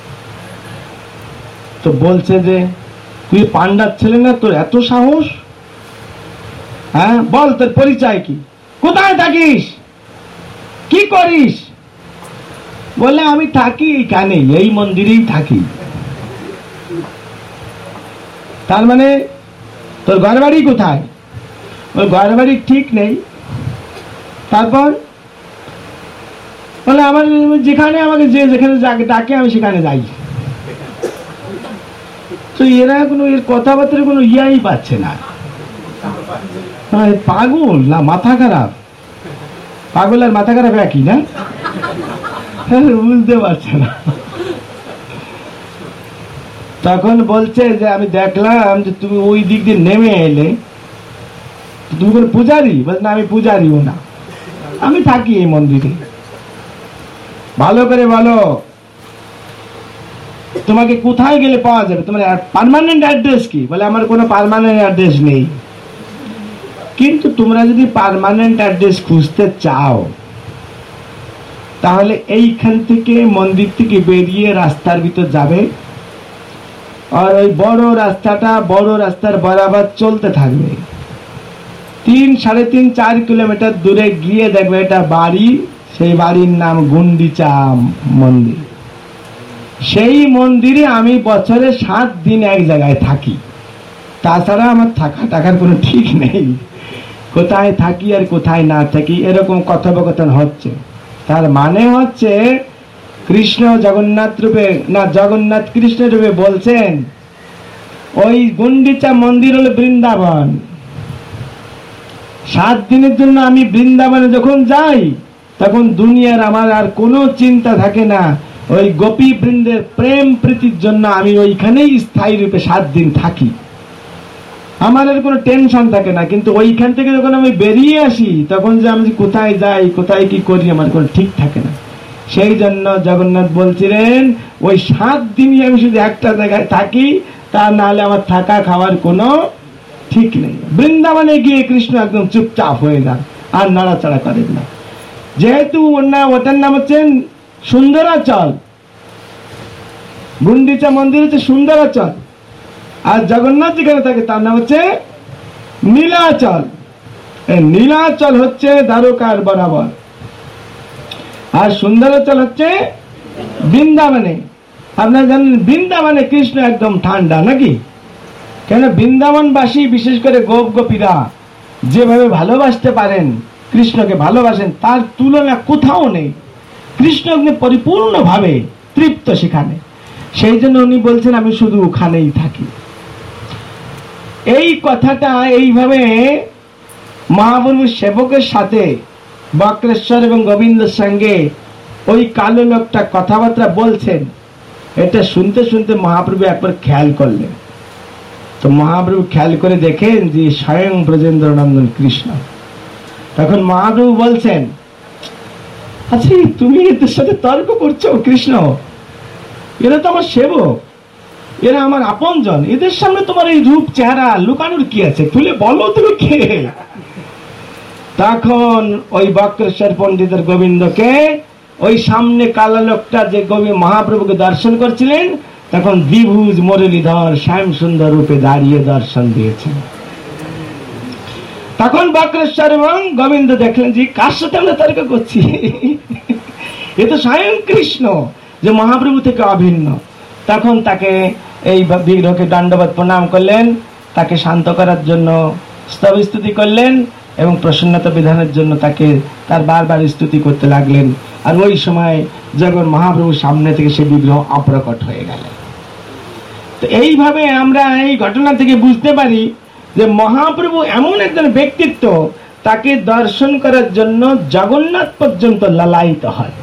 তো বলছে যে তুই পান্ডার ছেলে না, তোর এত সাহস, হ্যাঁ বল তোর পরিচয় কি, কোথায় থাকিস, কি করিস? বলে আমি থাকি এখানে, এই মন্দিরেই থাকি। তার মানে তোর ঘর বাড়ি কোথায়? ওই ঘর বাড়ি ঠিক নেই। তারপর বলে আমার যেখানে আমাকে যে যেখানে ডাকে আমি সেখানে যাই। তো এরা কোনো এর কথাবার্তার কোনো ইয়াই পাচ্ছে না, পাগল না মাথা খারাপ, পাগল আর মাথা খারাপ একই না, বুঝতে পারছে না। তখন বলছে যে আমি দেখলাম যে তুমি ওই দিক দিয়ে নেমে এলে, তুমি কোনো পূজারি? বলছে না, আমি পূজারিও না, আমি থাকি এই মন্দিরে। ভালো করে বলো তোমাকে কোথায় গেলে পাওয়া যাবে, তোমার পার্মানেন্ট অ্যাড্রেস কি? বলে আমার কোনো পার্মানেন্ট অ্যাড্রেস নেই, কিন্তু তোমরা যদি পার্মানেন্ট অ্যাড্রেস খুঁজতে চাও তাহলে এইখান থেকে মন্দির থেকে বেরিয়ে রাস্তার ভিতর যাবে, আর ওই বড় রাস্তার বরাবর চলতে থাকবে। 3-3.5-4 কিলোমিটার দূরে গিয়ে দেখবে এটা বাড়ি, সেই বাড়ির নাম গুন্ডিচা মন্দির। সেই মন্দিরে আমি বছরে 7 দিন এক জায়গায় থাকি, তাছাড়া আমার থাকার কোনো ঠিক নেই। কোথায় থাকি আর কোথায় না থাকি এরকম কথোপকথন হচ্ছে। তার মানে হচ্ছে কৃষ্ণ জগন্নাথ রূপে না, জগন্নাথ কৃষ্ণ রূপে বলছেন ওই গুন্ডিচা মন্দির হলো বৃন্দাবন। 7 দিনের জন্য আমি বৃন্দাবনে যখন যাই তখন দুনিয়ার আমার আর কোনো চিন্তা থাকে না। ওই গোপী বৃন্দের প্রেম প্রীতির জন্য আমি ওইখানেই স্থায়ী রূপে 7 দিন থাকি, আমার আর কোনো টেনশন থাকে না। কিন্তু ওইখান থেকে যখন আমি বেরিয়ে আসি তখন যে আমি কোথায় যাই, কোথায় কি করি, আমার কোনো ঠিক থাকে না। সেই জন্য জগন্নাথ বলছিলেন ওই 7 দিনই আমি শুধু একটা জায়গায় থাকি, তা নাহলে আমার থাকা খাওয়ার কোনো ঠিক নেই। বৃন্দাবনে গিয়ে কৃষ্ণ একদম চুপচাপ হয়ে যান, আর নড়াচড়া করেন না। যেহেতু ওটার নাম হচ্ছেন সুন্দরাচল, গুন্ডিচা মন্দির হচ্ছে সুন্দরাচল, আর জগন্নাথ যেখানে থাকে তার নাম হচ্ছে নীলাচল। নীলাচল হচ্ছে দ্বারকার বরাবর, আর সুন্দরাচল হচ্ছে বৃন্দাবনে। আপনারা জানেন বৃন্দাবনে কৃষ্ণ একদম ঠান্ডা নাকি? কেন বৃন্দাবনবাসী বিশেষ করে গোপ গোপীরা যেভাবে ভালোবাসতে পারেন, কৃষ্ণকে ভালোবাসেন, তার তুলনা কোথাও নেই। কৃষ্ণ পরিপূর্ণভাবে তৃপ্ত সেখানে, সেই জন্য উনি বলছেন আমি শুধু ওখানেই থাকি। এই কথাটা এইভাবে মহাপ্রভু সেবকের সাথে বক্রেশ্বর এবং গোবিন্দের সঙ্গে ওই কালো লোকটা কথাবার্তা বলছেন, এটা শুনতে শুনতে মহাপ্রভু একবার খেয়াল করলেন। তো মহাপ্রভু খেয়াল করে দেখেন যে স্বয়ং ব্রজেন্দ্র নন্দন কৃষ্ণ। তখন মহাপ্রভু বলছেন, আচ্ছা তুমি এদের সাথে তর্ক করছো কৃষ্ণ? এরা তো আমার সেবক, এরা আমার আপনজন, এদের সামনে তোমার এই রূপ চেহারা লুকানোর কি আছে, খুলে বলো তুমি কে? তখন ওই বক্রেশ্বর পণ্ডিতের গোবিন্দকে ওই সামনে কালো লোকটা যে মহাপ্রভুকে দর্শন করছিলেন তখন দ্বিভুজ মুরলীধর শ্যাম সুন্দর রূপে দাঁড়িয়ে দর্শন দিয়েছেন। তখন বক্রেশ্বর এবং গোবিন্দ দেখলেন যে কার সাথে আমরা তর্ক করছি, এ তো স্বয়ং কৃষ্ণ যে মহাপ্রভু থেকে অভিন্ন। তখন তাকে এই বিগ্রহকে দণ্ডবত প্রণাম করলেন, তাকে শান্ত করার জন্য স্তব স্তুতি করলেন এবং প্রসন্নতা বিধানের জন্য তাকে তার বারবার স্তুতি করতে লাগলেন। আর ওই সময় যখন মহাপ্রভুর সামনে থেকে সে বিগ্রহ অপ্রকট হয়ে গেল। তো এইভাবে আমরা এই ঘটনা থেকে বুঝতে পারি যে মহাপ্রভু এমন একজন ব্যক্তিত্ব, তাকে দর্শন করার জন্য জগন্নাথ পর্যন্ত লালায়িত হয়।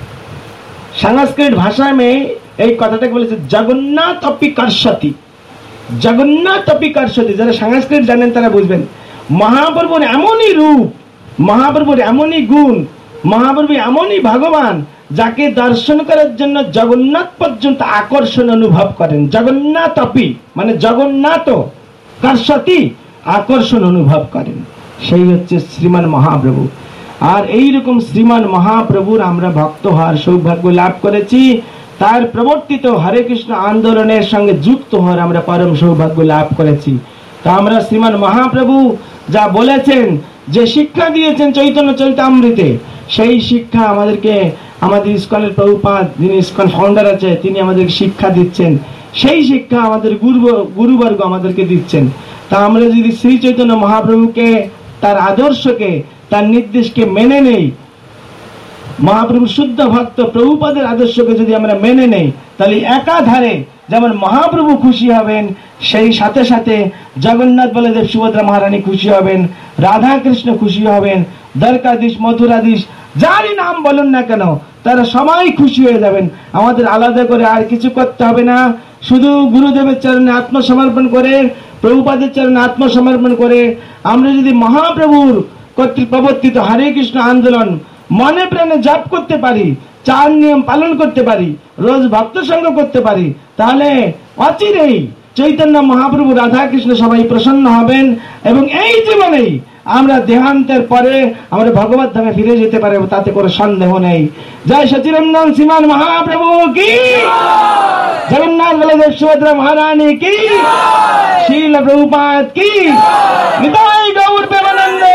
সংস্কৃত ভাষায় এই কথাটাকে বলেছে জগন্নাথ অপি কর্ষতি, জগন্নাথ অপি কর্ষতি। যারা সংস্কৃত জানেন তারা বুঝবেন মহাপ্রভুর এমনই রূপ, মহাপ্রভুর এমনই গুণ, মহাপ্রভু এমনই ভগবান যাকে দর্শন করার জন্য জগন্নাথ পর্যন্ত আকর্ষণ অনুভব করেন। জগন্নাথ অপি মানে জগন্নাথ কর্ষতি, আকর্ষণ অনুভব করেন, সেই হচ্ছে শ্রীমান মহাপ্রভু। আর এইরকম শ্রীমান মহাপ্রভুর আমরা ভক্ত হওয়ার সৌভাগ্য লাভ করেছি, তার প্রবর্তিত হরে কৃষ্ণ আন্দোলনের সঙ্গে যুক্ত হওয়ার আমরা পরম সৌভাগ্য লাভ করেছি। তা আমরা শ্রীমান মহাপ্রভু যা বলেছেন, যে শিক্ষা দিয়েছেন চৈতন্য চরিতামৃতে, সেই শিক্ষা আমাদেরকে আমাদের ইস্কনের প্রভুপাদ, যিনি ইস্কন ফাউন্ডার আছে, তিনি আমাদেরকে শিক্ষা দিচ্ছেন। সেই শিক্ষা আমাদের গুরুবর্গ আমাদেরকে দিচ্ছেন। তা আমরা যদি শ্রী চৈতন্য মহাপ্রভুকে, তার আদর্শকে, তার নির্দেশকে মেনে নেই, মহাপ্রভু শুদ্ধ ভক্ত প্রভুপাদের আদর্শকে যদি আমরা মেনে নেই, তাহলে একাধারে যেমন মহাপ্রভু খুশি হবেন, সেই সাথে সাথে জগন্নাথ বলদেব সুভদ্রা মহারানী খুশি হবেন, রাধা কৃষ্ণ খুশি হবেন, দ্বারকাধীশ মথুরাধীশ যারই নাম বলুন না কেন, তারা সবাই খুশি হয়ে যাবেন। আমাদের আলাদা করে আর কিছু করতে হবে না। শুধু গুরুদেবের চরণে আত্মসমর্পণ করে, প্রভুপাদের চরণে আত্মসমর্পণ করে আমরা যদি মহাপ্রভুর কর্তৃক প্রবর্তিত হরে কৃষ্ণ আন্দোলন মনে প্রাণে জপ করতে পারি, 4 নিয়ম পালন করতে পারি, রোজ ভক্ত সঙ্গ করতে পারি, তাহলে অচিরেই চৈতন্য মহাপ্রভু, রাধা কৃষ্ণ সবাই প্রসন্ন হবেন এবং এই জীবনেই আমরা দেহান্তের পরে আমরা ভগবত ধামে ফিরে যেতে পারবো, তাতে কোনো সন্দেহ নেই। জয় সচিরঞ্জন শ্রীমান মহাপ্রভু কি, জগন্নাথ বলদেব সুভদ্রা মহারানী কি, শ্রীল প্রভুপাদ কি, নিতাই গৌর প্রেমানন্দে,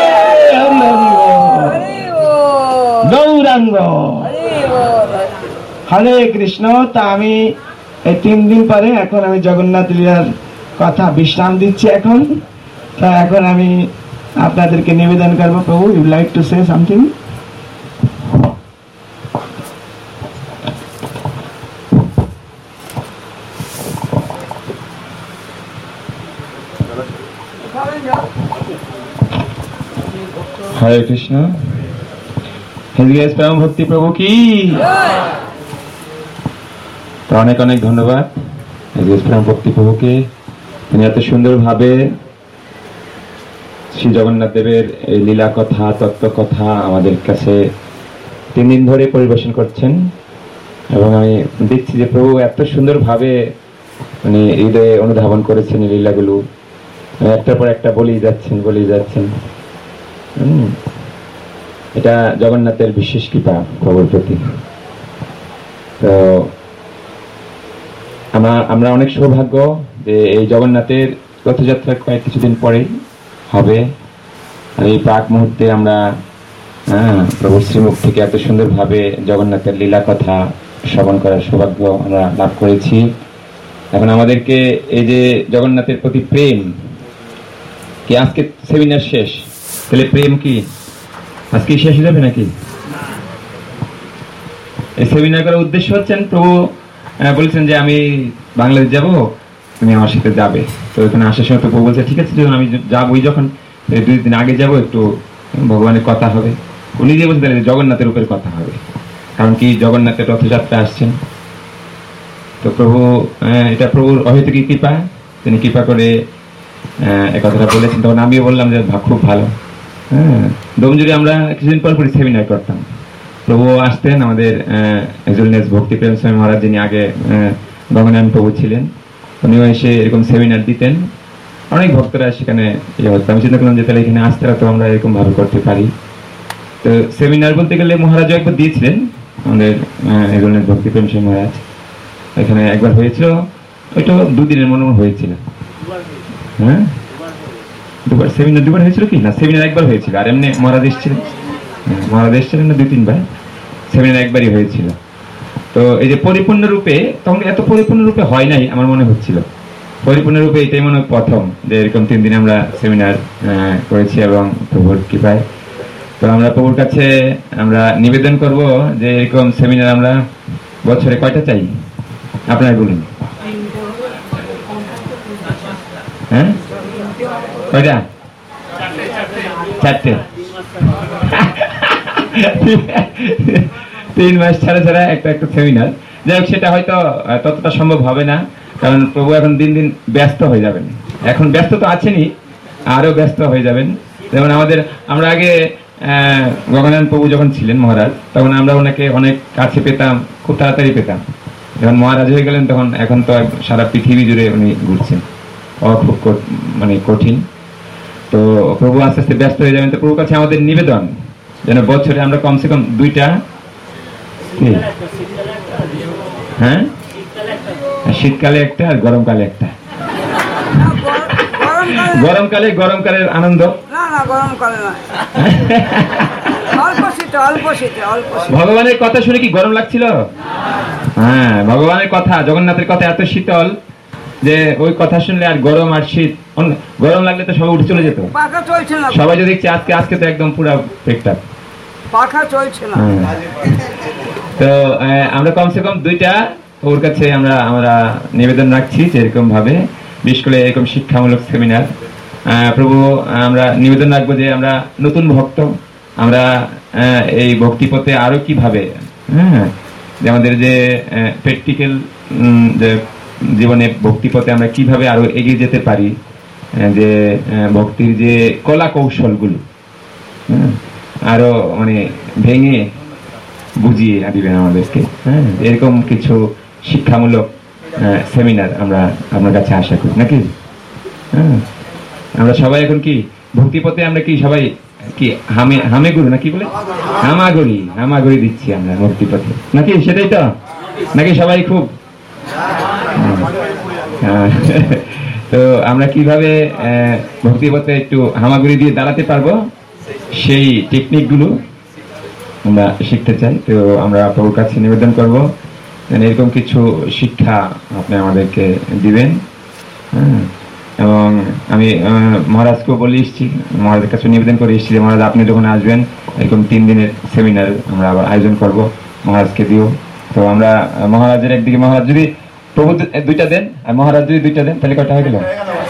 গৌরাঙ্গ হরে কৃষ্ণ। তা আমি এই 3 দিন পরে এখন আমি জগন্নাথ লীলার কথা বিশ্রাম দিচ্ছি। এখন আমি আপনাদেরকে নিবেদন করবো, প্রভু you like to say something? Hare Krishna. পরম ভক্তি প্রভু কি। তো অনেক অনেক ধন্যবাদ পরম ভক্তি প্রভুকে, তিনি এত সুন্দর ভাবে শ্রী জগন্নাথ দেবের এই লীলা কথা, তত্ত্ব কথা আমাদের কাছে 3 দিন ধরে পরিবেশন করছেন। এবং আমি দেখছি যে প্রভু এত সুন্দর ভাবে মানে হৃদয়ে অনুধাবন করেছেন এই লীলাগুলো, একটার পর একটা বলেই যাচ্ছেন। এটা জগন্নাথের বিশেষ কৃপা প্রভুর প্রতি। তো আমরা অনেক সৌভাগ্য যে এই জগন্নাথের রথযাত্রা কয়েক কিছুদিন পরেই হবে। আর এই প্রাক মুহূর্তে আমরা প্রভুর শ্রীমুখ থেকে এত সুন্দর ভাবে জগন্নাথের লীলা কথা শ্রবণ করার সৌভাগ্য আমরা লাভ করেছি। এখন আমাদেরকে এই যে জগন্নাথের প্রতি প্রেম কি, আজকে সেমিনার শেষ, তাহলে প্রেম কি আজকে শেষ হয়ে যাবে নাকি? এই সেমিনার করার উদ্দেশ্য হচ্ছেন প্রভু বলেছেন যে আমি বাংলাদেশ যাব, তুমি আমার সাথে যাবে। তো এখানে আসার সময় তো প্রভু বলছে ঠিক আছে যখন আমি যাবই, যখন 2 দিন আগে যাব একটু ভগবানের কথা হবে। উনি যে বলছেন তাহলে জগন্নাথের উপরে কথা হবে, কারণ কি জগন্নাথের রথযাত্রা আসছেন। তো প্রভু এটা প্রভুর অহেতুকী কৃপা, তিনি কৃপা করে এই কথাটা বলেছেন। তখন আমিও বললাম যে খুব ভালো। ডোমজুড়ি আমরা কিছুদিন পর সেমিনার করতাম, প্রভু আসতেন, আমাদের ভক্তি প্রেম স্বামী মহারাজ যিনি আগে গঙ্গানারায়ণ প্রভু ছিলেন, উনিও এসে এরকম সেমিনার দিতেন। অনেক ভক্তরা সেখানে হতো। আমি চিন্তা করলাম যে তাহলে এখানে আসতে তো আমরা এরকম ভাবে করতে পারি। তো সেমিনার বলতে গেলে মহারাজও একবার দিয়েছিলেন, আমাদের ভক্তি প্রেম স্বামী মহারাজ এখানে একবার হয়েছিল, ওইটা 2 দিনের মনে হয়েছিল। হ্যাঁ, সেমিনার 2বার হয়েছিল কি না? সেমিনার একবার হয়েছিল, আর এমনি মহারাজ এসেছিলেন না 2-3 বার, সেমিনার একবারই হয়েছিল। তো এই যে পরিপূর্ণ রূপে, তখন এত পরিপূর্ণ রূপে হয় নাই আমার মনে হচ্ছিল, পরিপূর্ণ রূপে এটাই মনে হয় প্রথম যে এরকম 3 দিন আমরা সেমিনার করেছি এবং প্রভুর কৃপায়। তো আমরা প্রভুর কাছে আমরা নিবেদন করব যে এরকম সেমিনার আমরা বছরে কয়টা চাই আপনারা বলুন? হ্যাঁ, কয়টা? 4টে। 3 মাস ছাড়া একটা সেমিনার। যাই হোক, সেটা হয়তো ততটা সম্ভব হবে না, কারণ প্রভু এখন দিন দিন ব্যস্ত হয়ে যাবেন। এখন ব্যস্ত তো আছেনই, আরো ব্যস্ত হয়ে যাবেন। যেমন আমরা আগে গঙ্গানারায়ণ প্রভু যখন ছিলেন মহারাজ, তখন আমরা ওনাকে অনেক কাছে পেতাম, খুব তাড়াতাড়ি পেতাম। যখন মহারাজ হয়ে গেলেন তখন এখন তো সারা পৃথিবী জুড়ে উনি ঘুরছেন, খুব মানে কঠিন। তো প্রভু আস্তে আস্তে ব্যস্ত হয়ে যাবেন। তো প্রভুর কাছে আমাদের নিবেদন যেন বছরে আমরা কমসে কম 2টা, হ্যাঁ, শীতকালে একটা আর গরমকালে একটা। গরমকালের আনন্দ, ভগবানের কথা শুনে কি গরম লাগছিল? হ্যাঁ, ভগবানের কথা, জগন্নাথের কথা এত শীতল যে ওই কথা শুনলে আর গরম আর শীত, গরম লাগলে তো সবাই উঠে চলে যেত। সবাই যদি দেখছি আজকে তো একদম পুরো পেকটা পাখা চলছে না। তো আমরা কমসে কম 2টা ওর কাছে আমরা নিবেদন রাখছি যে এরকম ভাবে, বিশেষ করে এরকম শিক্ষামূলক সেমিনার প্রভু আমরা নিবেদন রাখবো যে আমরা নতুন ভক্ত, আমরা এই ভক্তিপথে আরো কিভাবে, যে আমাদের যে প্র্যাকটিক্যাল যে জীবনে ভক্তিপথে আমরা কিভাবে আরো এগিয়ে যেতে পারি, যে ভক্তির যে কলা কৌশলগুলো আরো মানে ভেঙে বুঝিয়ে দিবেন আমাদেরকে। এরকম কিছু শিক্ষামূলক সেমিনার আমরা আপনার কাছে আশা করি নাকি? আমরা সবাই এখন কি ভক্তিপথে আমরা কি সবাই কি হামে গুরু না কি বলে হামাগুড়ি দিচ্ছি আমরা ভক্তিপথে নাকি, সেটাই তো নাকি সবাই খুব তো আমরা কিভাবে ভক্তিপথে একটু হামাগুড়ি দিয়ে দাঁড়াতে পারবো সেই টেকনিক গুলো আমরা শিখতে চাই। তো আমরা প্রভুর কাছে নিবেদন করবো এরকম কিছু শিক্ষা আপনি আমাদেরকে দিবেন। এবং আমি মহারাজকেও বলে এসেছি, মহারাজের কাছে নিবেদন করে এসেছি যে মহারাজ আপনি যখন আসবেন এরকম 3 দিনের সেমিনার আমরা আবার আয়োজন করব, মহারাজকে দিও। তো আমরা মহারাজের একদিকে মহারাজ যদি প্রভু 2টা দেন আর মহারাজ যদি 2টা দেন তাহলে কয়টা হয়ে গেল?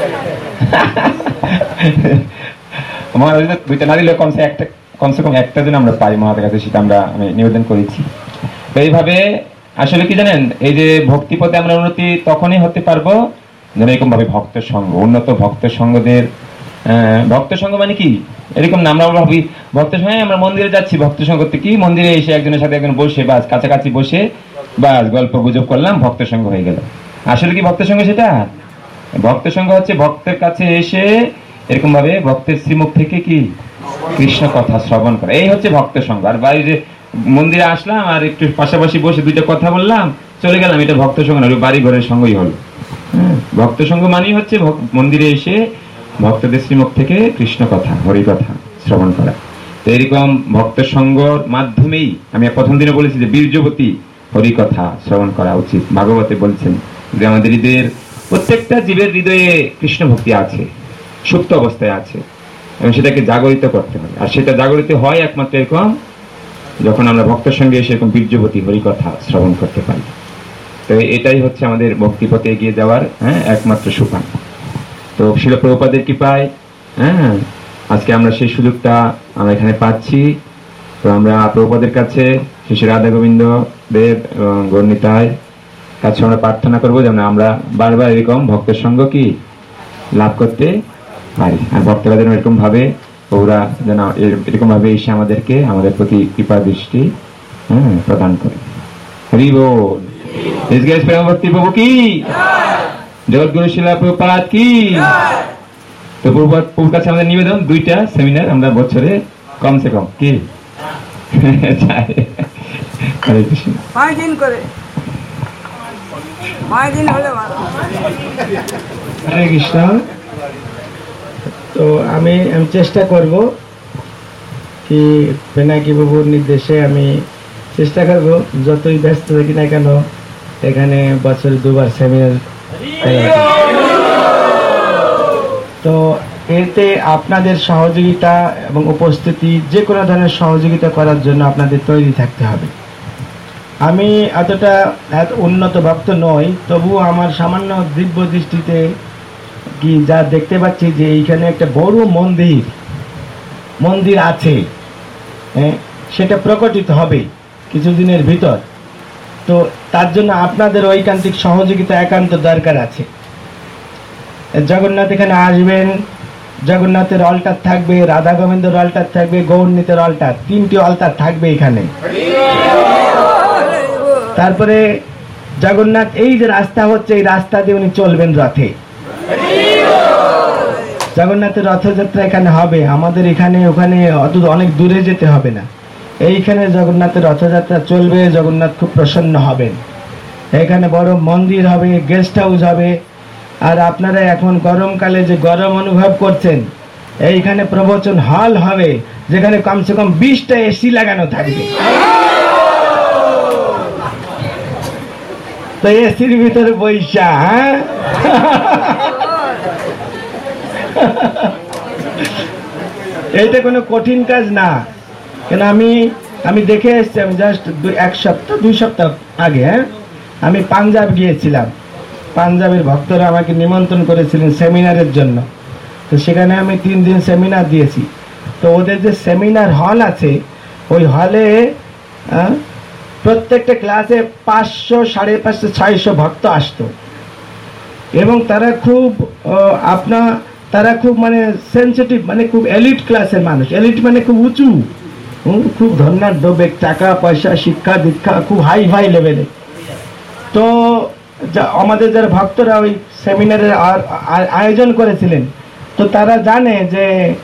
মহারাজ যদি 2টা না দিলে কমসে কম একটা দিন আমরা পাই মহারাজের কাছে, সেটা আমি নিবেদন করেছি। তো এইভাবে আসলে কি জানেন, এই যে ভক্তিপথে আমরা উন্নতি তখনই হতে পারবো যেন এরকম ভাবে ভক্ত সঙ্গ, উন্নত ভক্ত সঙ্গদের। ভক্ত সঙ্গ মানে কি এরকম না আমরা ভাবি ভক্ত সঙ্গে আমরা মন্দিরে যাচ্ছি, ভক্ত সঙ্গ কি মন্দিরে এসে একজনের সাথে একজন বসে বাস কাছাকাছি বসে বাস গল্প গুজব করলাম, ভক্ত সঙ্গ হয়ে গেল। আসলে কি ভক্ত সঙ্গ সেটা? ভক্ত সঙ্গ হচ্ছে ভক্তের কাছে এসে এরকম ভাবে ভক্তের শ্রীমুখ থেকে কি কৃষ্ণ কথা শ্রবণ করা, এই হচ্ছে ভক্ত সঙ্গ। আর বাইরে মন্দিরে আসলাম আর একটু পাশাপাশি বসে 2টা কথা বললাম চলে গেলাম, এটা ভক্ত সঙ্গ না, বাড়ি ঘরের সঙ্গই হলো। ভক্ত সঙ্গ মানেই হচ্ছে মন্দিরে এসে ভক্তদের শ্রীমুখ থেকে কৃষ্ণ কথা হরি কথা শ্রবণ করা। তো এরকম ভক্ত সঙ্গর মাধ্যমেই আমি প্রথম দিনে বলেছি যে বীর্যবতী হরি কথা শ্রবণ করা উচিত। ভাগবতে বলছেন যে আমাদের হৃদয়ের প্রত্যেকটা জীবের হৃদয়ে কৃষ্ণ ভক্তি আছে, সুপ্ত অবস্থায় আছে, এবং সেটাকে জাগরিত করতে হবে। আর সেটা জাগরিত হয় একমাত্র এরকম যখন আমরা ভক্তের সঙ্গে এসে এরকম বীর্যবতী হরি কথা শ্রবণ করতে পারি। তো এটাই হচ্ছে আমাদের ভক্তিপথে এগিয়ে যাওয়ার একমাত্র সোপান। তো শিল প্রভুপাদের কৃপায় আজকে আমরা সেই সুযোগটা আমরা এখানে পাচ্ছি। তো আমরা প্রভুপাদের কাছে শ্রী রাধা গোবিন্দ দেব এবং গৌরনিতাই কাছে আমরা প্রার্থনা করবো যেন আমরা বারবার এরকম ভক্তের সঙ্গ কি লাভ করতে পারি, আর ভক্তরা যেন এরকম ভাবে ওরা যেন এরকম ভাবে এসে আমাদেরকে আমাদের প্রতি কৃপা দৃষ্টি প্রদান করে। হরি বল। ভক্তি প্রভু কি, জগৎগুরু শিলা প্রভুপাদ কি। তো প্রভুর কাছে আমাদের নিবেদন 2টা সেমিনার আমরা বছরে কমসে কম কি হরে কৃষ্ণ 5 দিন করে 5 দিন হলে ভালো। হরে কৃষ্ণ। তো আমি চেষ্টা করব কি বেনাকি বাবুর নির্দেশে আমি চেষ্টা করব যতই ব্যস্ত থাকি না কেন এখানে বছরে 2বার সেমিনার। তো এতে আপনাদের সহযোগিতা এবং উপস্থিতি যে কোনো ধরনের সহযোগিতা করার জন্য আপনাদের তৈরি থাকতে হবে। আমি এত উন্নত ভক্ত নই, তবুও আমার সামান্য দিব্য দৃষ্টিতে কি যা দেখতে পাচ্ছি যে এইখানে একটা বড় মন্দির আছে, সেটা প্রকটিত হবে কিছুদিনের ভিতর। তো তার জন্য আপনাদের ঐকান্তিক সহযোগিতা একান্ত দরকার আছে। জগন্নাথ এখানে আসবেন, জগন্নাথের অলটার থাকবে, রাধা গোবিন্দর অলটার থাকবে, গৌরনীতের অলটার, 3টি অলটার থাকবে এখানে। তারপরে জগন্নাথ এই যে রাস্তা হচ্ছে এই রাস্তা দিয়ে উনি চলবেন রথে। জগন্নাথের রথযাত্রা এখানে হবে, আমাদের এখানে ওখানে অনেক দূরে যেতে হবে না, এইখানে জগন্নাথের রথযাত্রা চলবে। জগন্নাথ খুব প্রসন্ন হবেন। এখানে বড় মন্দির হবে, গেস্ট হাউস হবে। আর আপনারা এখন গরমকালে যে গরম অনুভব করছেন, এইখানে প্রবচন হল হবে যেখানে কমসে কম 20টা এসি লাগানো থাকবে। তো এসির ভিতরে বৈশা এইটা কোনো কঠিন কাজ না। কেন আমি দেখে এসছি, আমি জাস্ট 2 সপ্তাহ আগে আমি পাঞ্জাব গিয়েছিলাম। পাঞ্জাবের ভক্তরা আমাকে নিমন্ত্রণ করেছিলেন সেমিনারের জন্য। তো সেখানে আমি 3 দিন সেমিনার দিয়েছি। তো ওদের যে সেমিনার হল আছে, ওই হলে প্রত্যেকটা ক্লাসে 500, 550, 600 ভক্ত আসতো। এবং তারা খুব মানে সেন্সিটিভ, মানে খুব এলিট ক্লাসের মানুষ। এলিট মানে খুব উঁচু, খুব ধন্যাঢ্য, টাকা পয়সা শিক্ষা দীক্ষা খুব হাই লেভেলে। তো আমাদের যারা ভক্তরা ওই সেমিনারের আয়োজন করেছিলেন, তো তারা জানে যে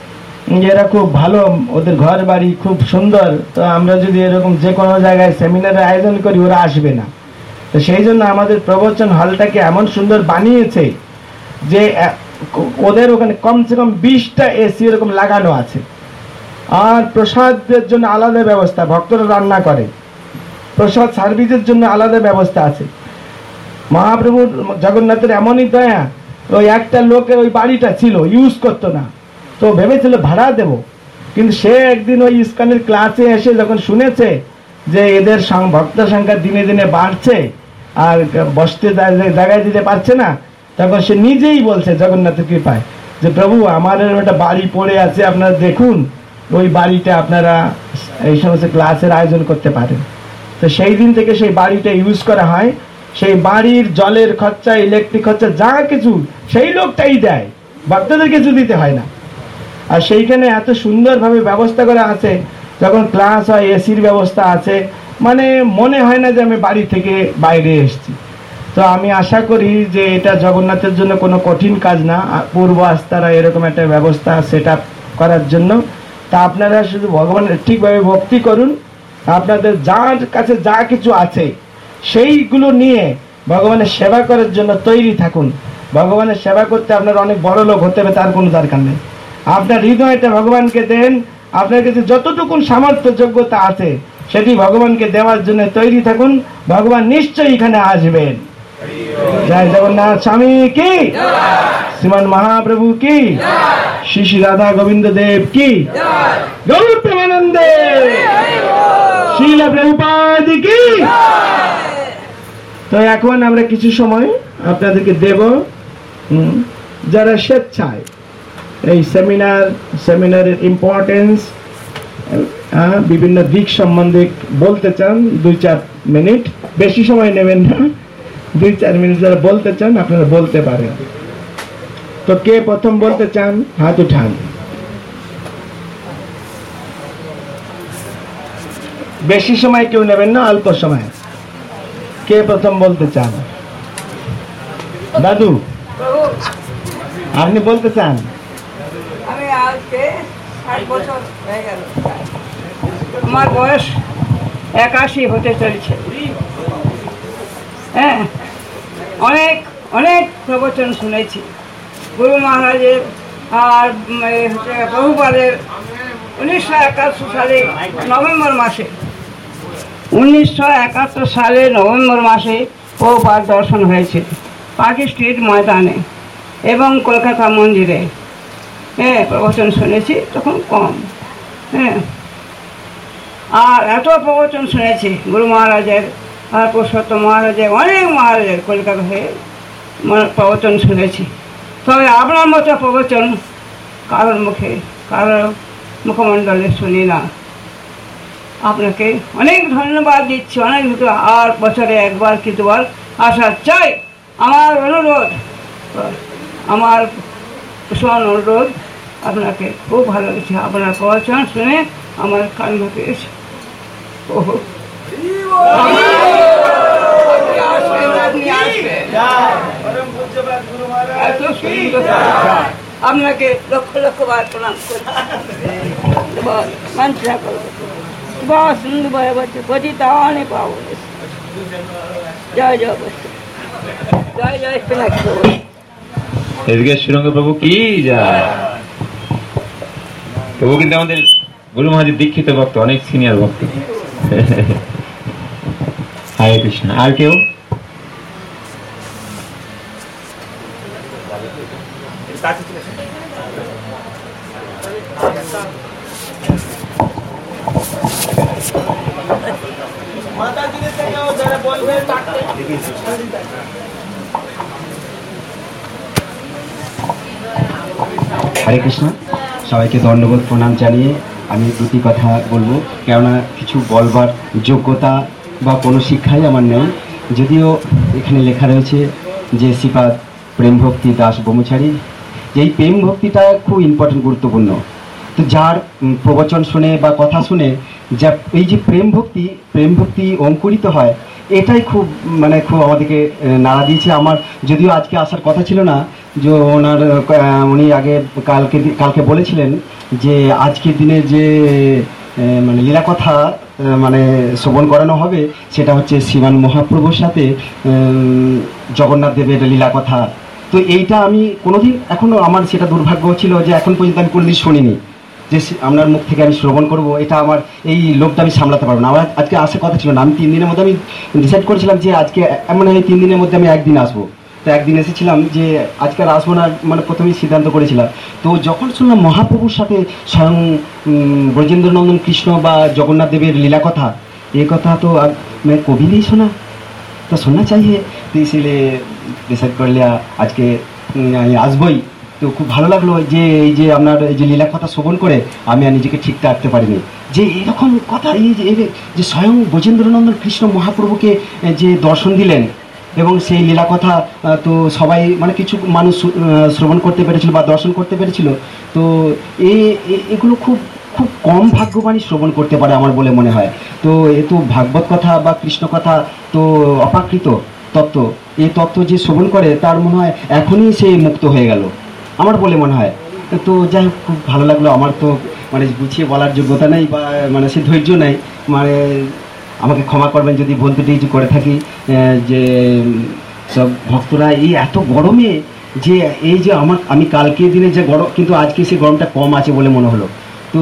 এরা খুব ভালো, ওদের ঘর বাড়ি খুব সুন্দর, তো আমরা যদি এরকম যে কোনো জায়গায় সেমিনারের আয়োজন করি ওরা আসবে না। তো সেই জন্য আমাদের প্রবচন হলটাকে এমন সুন্দর বানিয়েছে যে ওদের ওখানে কমসে কম 20টা এসি এরকম লাগানো আছে। আর প্রসাদের জন্য আলাদা ব্যবস্থা, ভক্তরা রান্না করে, প্রসাদ সার্ভিসের জন্য আলাদা ব্যবস্থা আছে। মহাপ্রভুর জগন্নাথের এমনই দয়া, ওই একটা লোকের ওই বাড়িটা ছিল, ইউজ করতো না, তো ভেবেছিল ভাড়া দেব, কিন্তু সে একদিন ওই ইস্কনের ক্লাসে এসে যখন শুনেছে যে এদের ভক্তের সংখ্যা দিনে দিনে বাড়ছে আর বসতে জায়গায় দিতে পারছে না, তখন সে নিজেই বলছে জগন্নাথের কৃপায় যে প্রভু আমার একটা বাড়ি পড়ে আছে, আপনারা দেখুন ওই বাড়িটা আপনারা এই সমস্ত ক্লাসের আয়োজন করতে পারেন। তো সেই দিন থেকে সেই বাড়িটা ইউজ করা হয়। সেই বাড়ির জলের খরচা, ইলেকট্রিক খরচা যা কিছু সেই লোকটাই দেয়, ভক্তদের কিছু দিতে হয় না। আর সেইখানে এত সুন্দরভাবে ব্যবস্থা করা আছে, যখন ক্লাস হয় এসির ব্যবস্থা আছে, মানে মনে হয় না যে আমি বাড়ি থেকে বাইরে এসেছি। তো আমি আশা করি যে এটা জগন্নাথের জন্য কোনো কঠিন কাজ না, পূর্ব আস্থারা এরকম একটা ব্যবস্থা সেট আপ করার জন্য। তা আপনারা শুধু ভগবানের ঠিকভাবে ভক্তি করুন, আপনাদের যার কাছে যা কিছু আছে সেইগুলো নিয়ে ভগবানের সেবা করার জন্য তৈরি থাকুন। ভগবানের সেবা করতে আপনার অনেক বড় লোক হতে হবে তার কোনো দরকার নেই। আপনার হৃদয়টা ভগবানকে দেন, আপনার কাছে যতটুকুন সামর্থ্য যোগ্যতা আছে সেটি ভগবানকে দেওয়ার জন্য তৈরি থাকুন, ভগবান নিশ্চয়ই এখানে আসবেন। জয় জগন্নাথ স্বামী কি, শ্রীমান মহাপ্রভু কি, শ্রী শ্রী রাধা গোবিন্দ দেব কি, গৌর প্রেমানন্দে, শ্রীল প্রভুপাদ কি। তো এখন আমরা কিছু সময় আপনাদেরকে দেব, যারা স্বেচ্ছায় এই সেমিনারের ইম্পর্টেন্স বিভিন্ন দিক সম্বন্ধে বলতে চান, 2-4 মিনিট, বেশি সময় নেবেন না, 2-4 মিনিট যারা বলতে চান আপনারা বলতে পারেন। তো কে প্রথম বলতে চান হাত উঠান। বেশি সময় কেউ নেবেন না, অল্প সময়। কে প্রথম বলতে চান? দাদু আপনি বলতে চান? আমি আজকে 60 বছর হয়ে গেল, আমার বয়স 81 হতে চলছে। হ্যাঁ, অনেক অনেক প্রবচন শুনেছি গুরু মহারাজের আর প্রভুপাদের। 1971 সালে নভেম্বর মাসে 1971 সালে নভেম্বর মাসে প্রভুপাদ দর্শন হয়েছে পার্টি স্ট্রিট ময়দানে এবং কলকাতা মন্দিরে। হ্যাঁ, প্রবচন শুনেছি তখন কম। হ্যাঁ, আর এত প্রবচন শুনেছি গুরু মহারাজের আর পুরুষোত্তম মহারাজের, অনেক মহারাজের কলকাতা হয়ে প্রবচন শুনেছি। তবে আপনার মতো প্রবচন কারোর মুখে, কারোর মুখমণ্ডলে শুনি না। আপনাকে অনেক ধন্যবাদ দিচ্ছি, অনেক। আর বছরে একবার কি দুবার আসা চাই। আমার অনুরোধ, আমার ভীষণ অনুরোধ, আপনাকে খুব ভালো লেগেছে। আপনার প্রবচন শুনে আমার কান পেয়েছে। আপনাকে লক্ষ লক্ষ বার প্রণাম করি। মন্ত্রা করবো বস সুন্দর ভয় বলছে পতিতানে পাবো। জয় জয় বস্তু, জয় জয় এদিকে শ্রীরঙ্গ প্রভু কি যায়। প্রভু কিন্তু আমাদের গুরু মহারাজের দীক্ষিত ভক্ত, অনেক সিনিয়র ভক্ত। হরে কৃষ্ণ। আর কেউ? হরে কৃষ্ণ। সবাইকে ধন্যবাদ প্রণাম জানিয়ে আমি দুটি কথা বলবো, কেননা কিছু বলবার যোগ্যতা বা কোনো শিক্ষাই আমার নেই। যদিও এখানে লেখা রয়েছে যে শ্রীপাদ প্রেম ভক্তি দাস ব্রহ্মচারী, এই প্রেম ভক্তিটা খুব ইম্পর্টেন্ট, গুরুত্বপূর্ণ। তো যার প্রবচন শুনে বা কথা শুনে যা এই যে প্রেম ভক্তি অঙ্কুরিত হয়, এটাই খুব মানে খুব আমাদেরকে নাড়া দিয়েছে। আমার যদিও আজকে আসার কথা ছিল না, যে উনি আগে কালকে বলেছিলেন যে আজকের দিনে যে মানে লীলা কথা মানে শ্রবণ করানো হবে, সেটা হচ্ছে শ্রীমান মহাপ্রভুর সাথে জগন্নাথ দেবের লীলা কথা। তো এইটা আমি কোনোদিন এখনো আমার সেটা দুর্ভাগ্য ছিল যে এখন পর্যন্ত আমি কোনোদিন শুনিনি, যে আপনার মুখ থেকে আমি শ্রবণ করব। এটা আমার এই লোকটা আমি সামলাতে পারবো না। আমার আজকে আসার কথা ছিল না। আমি 3 দিনের মধ্যে আমি ডিসাইড করেছিলাম যে আজকে মানে এই 3 দিনের মধ্যে আমি একদিন আসবো। তো একদিন এসেছিলাম যে আজকে আর আসবো না, মানে প্রথমেই সিদ্ধান্ত করেছিলাম। তো যখন শুনলাম মহাপ্রভুর সাথে স্বয়ং ব্রজেন্দ্রনন্দন কৃষ্ণ বা জগন্নাথ দেবের লীলা কথা, ये কথা তো मैं कभी नहीं सुना, तो सुनना चाहिए। तो इसलिए डिसाइड कर लिया আজকে আমি আসবই। তো খুব ভালো লাগলো যে এই যে আপনার এই যে লীলা কথা শ্রবণ করে আমি আর নিজেকে ঠিক রাখতে পারিনি, যে এরকম কথা এই যে স্বয়ং ব্রজেন্দ্রনন্দন কৃষ্ণ মহাপ্রভুকে যে দর্শন দিলেন এবং সেই লীলা কথা তো সবাই মানে কিছু মানুষ শ্রবণ করতে পেরেছিল বা দর্শন করতে পেরেছিল। তো এগুলো খুব খুব কম ভাগ্যবানই শ্রবণ করতে পারে আমার বলে মনে হয়। তো এ তো ভাগবত কথা বা কৃষ্ণ কথা তো অপ্রাকৃত তত্ত্ব, এই তত্ত্ব যে শ্রবণ করে তার মনে হয় এখনই সে মুক্ত হয়ে গেল আমার বলে মনে হয়। তো যাই হোক, খুব ভালো লাগলো। আমার তো মানে গুছিয়ে বলার যোগ্যতা নেই বা মানে সে ধৈর্য নেই, মানে আমাকে ক্ষমা করবেন যদি বলতে কিছু করে থাকি। যে সব ভক্তরা এই এত গরমে যে এই যে আমি কালকে দিনে যে গরম, কিন্তু আজকে সেই গরমটা কম আছে বলে মনে হলো। তো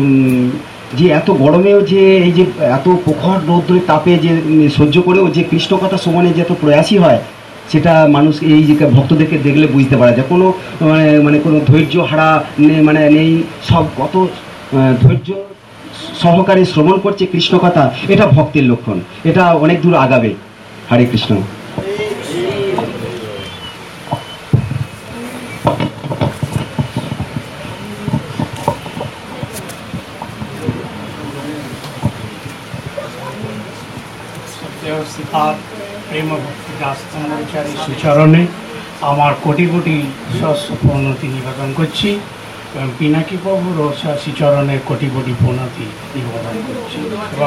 যে এত গরমেও যে এই যে এত প্রখর রৌদ্রের তাপে যে সহ্য করেও যে কৃষ্ণ কথা শ্রবণে যে এত প্রয়াসী হয়, সেটা মানুষ এই যে ভক্তদেরকে দেখলে বুঝতে পারা যায়। কোনো মানে কোনো ধৈর্য হারা মানে নেই, সব কত ধৈর্য সহকারে শ্রবণ করছে কৃষ্ণ কথা, এটা ভক্তের লক্ষণ, এটা অনেক দূর আগাবে। হরে কৃষ্ণ। প্রেম ভক্তি দাসচারী সুচরণে আমার কোটি কোটি সহস্র প্রণতি নিবেদন করছি এবং পিনাকি প্রভুর শ্রীচরণের কোটি কোটি প্রণতি নিবেদন করছি এবং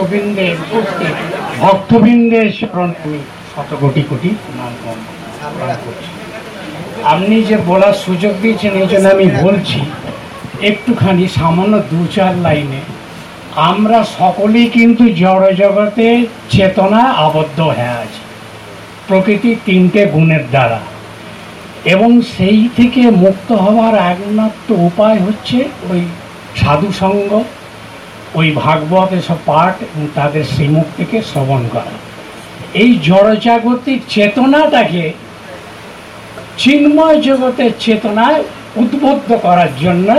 ভক্তবৃন্দের চরণে আমি শত কোটি কোটি নাম করছি। আপনি যে বলার সুযোগ দিয়েছেন এই জন্য আমি বলছি একটুখানি সামান্য 2-4 লাইনে। আমরা সকলেই কিন্তু জড়জগতে চেতনায় আবদ্ধ হয়ে আছি প্রকৃতির 3টে গুণের দ্বারা, এবং সেই থেকে মুক্ত হওয়ার একমাত্র উপায় হচ্ছে ওই সাধুসঙ্গ, ওই ভাগবত এসব পাঠ এবং তাদের শ্রীমুখ থেকে শ্রবণ করা। এই জড়জাগতিক চেতনাটাকে চিন্ময় জগতের চেতনায় উদ্বুদ্ধ করার জন্য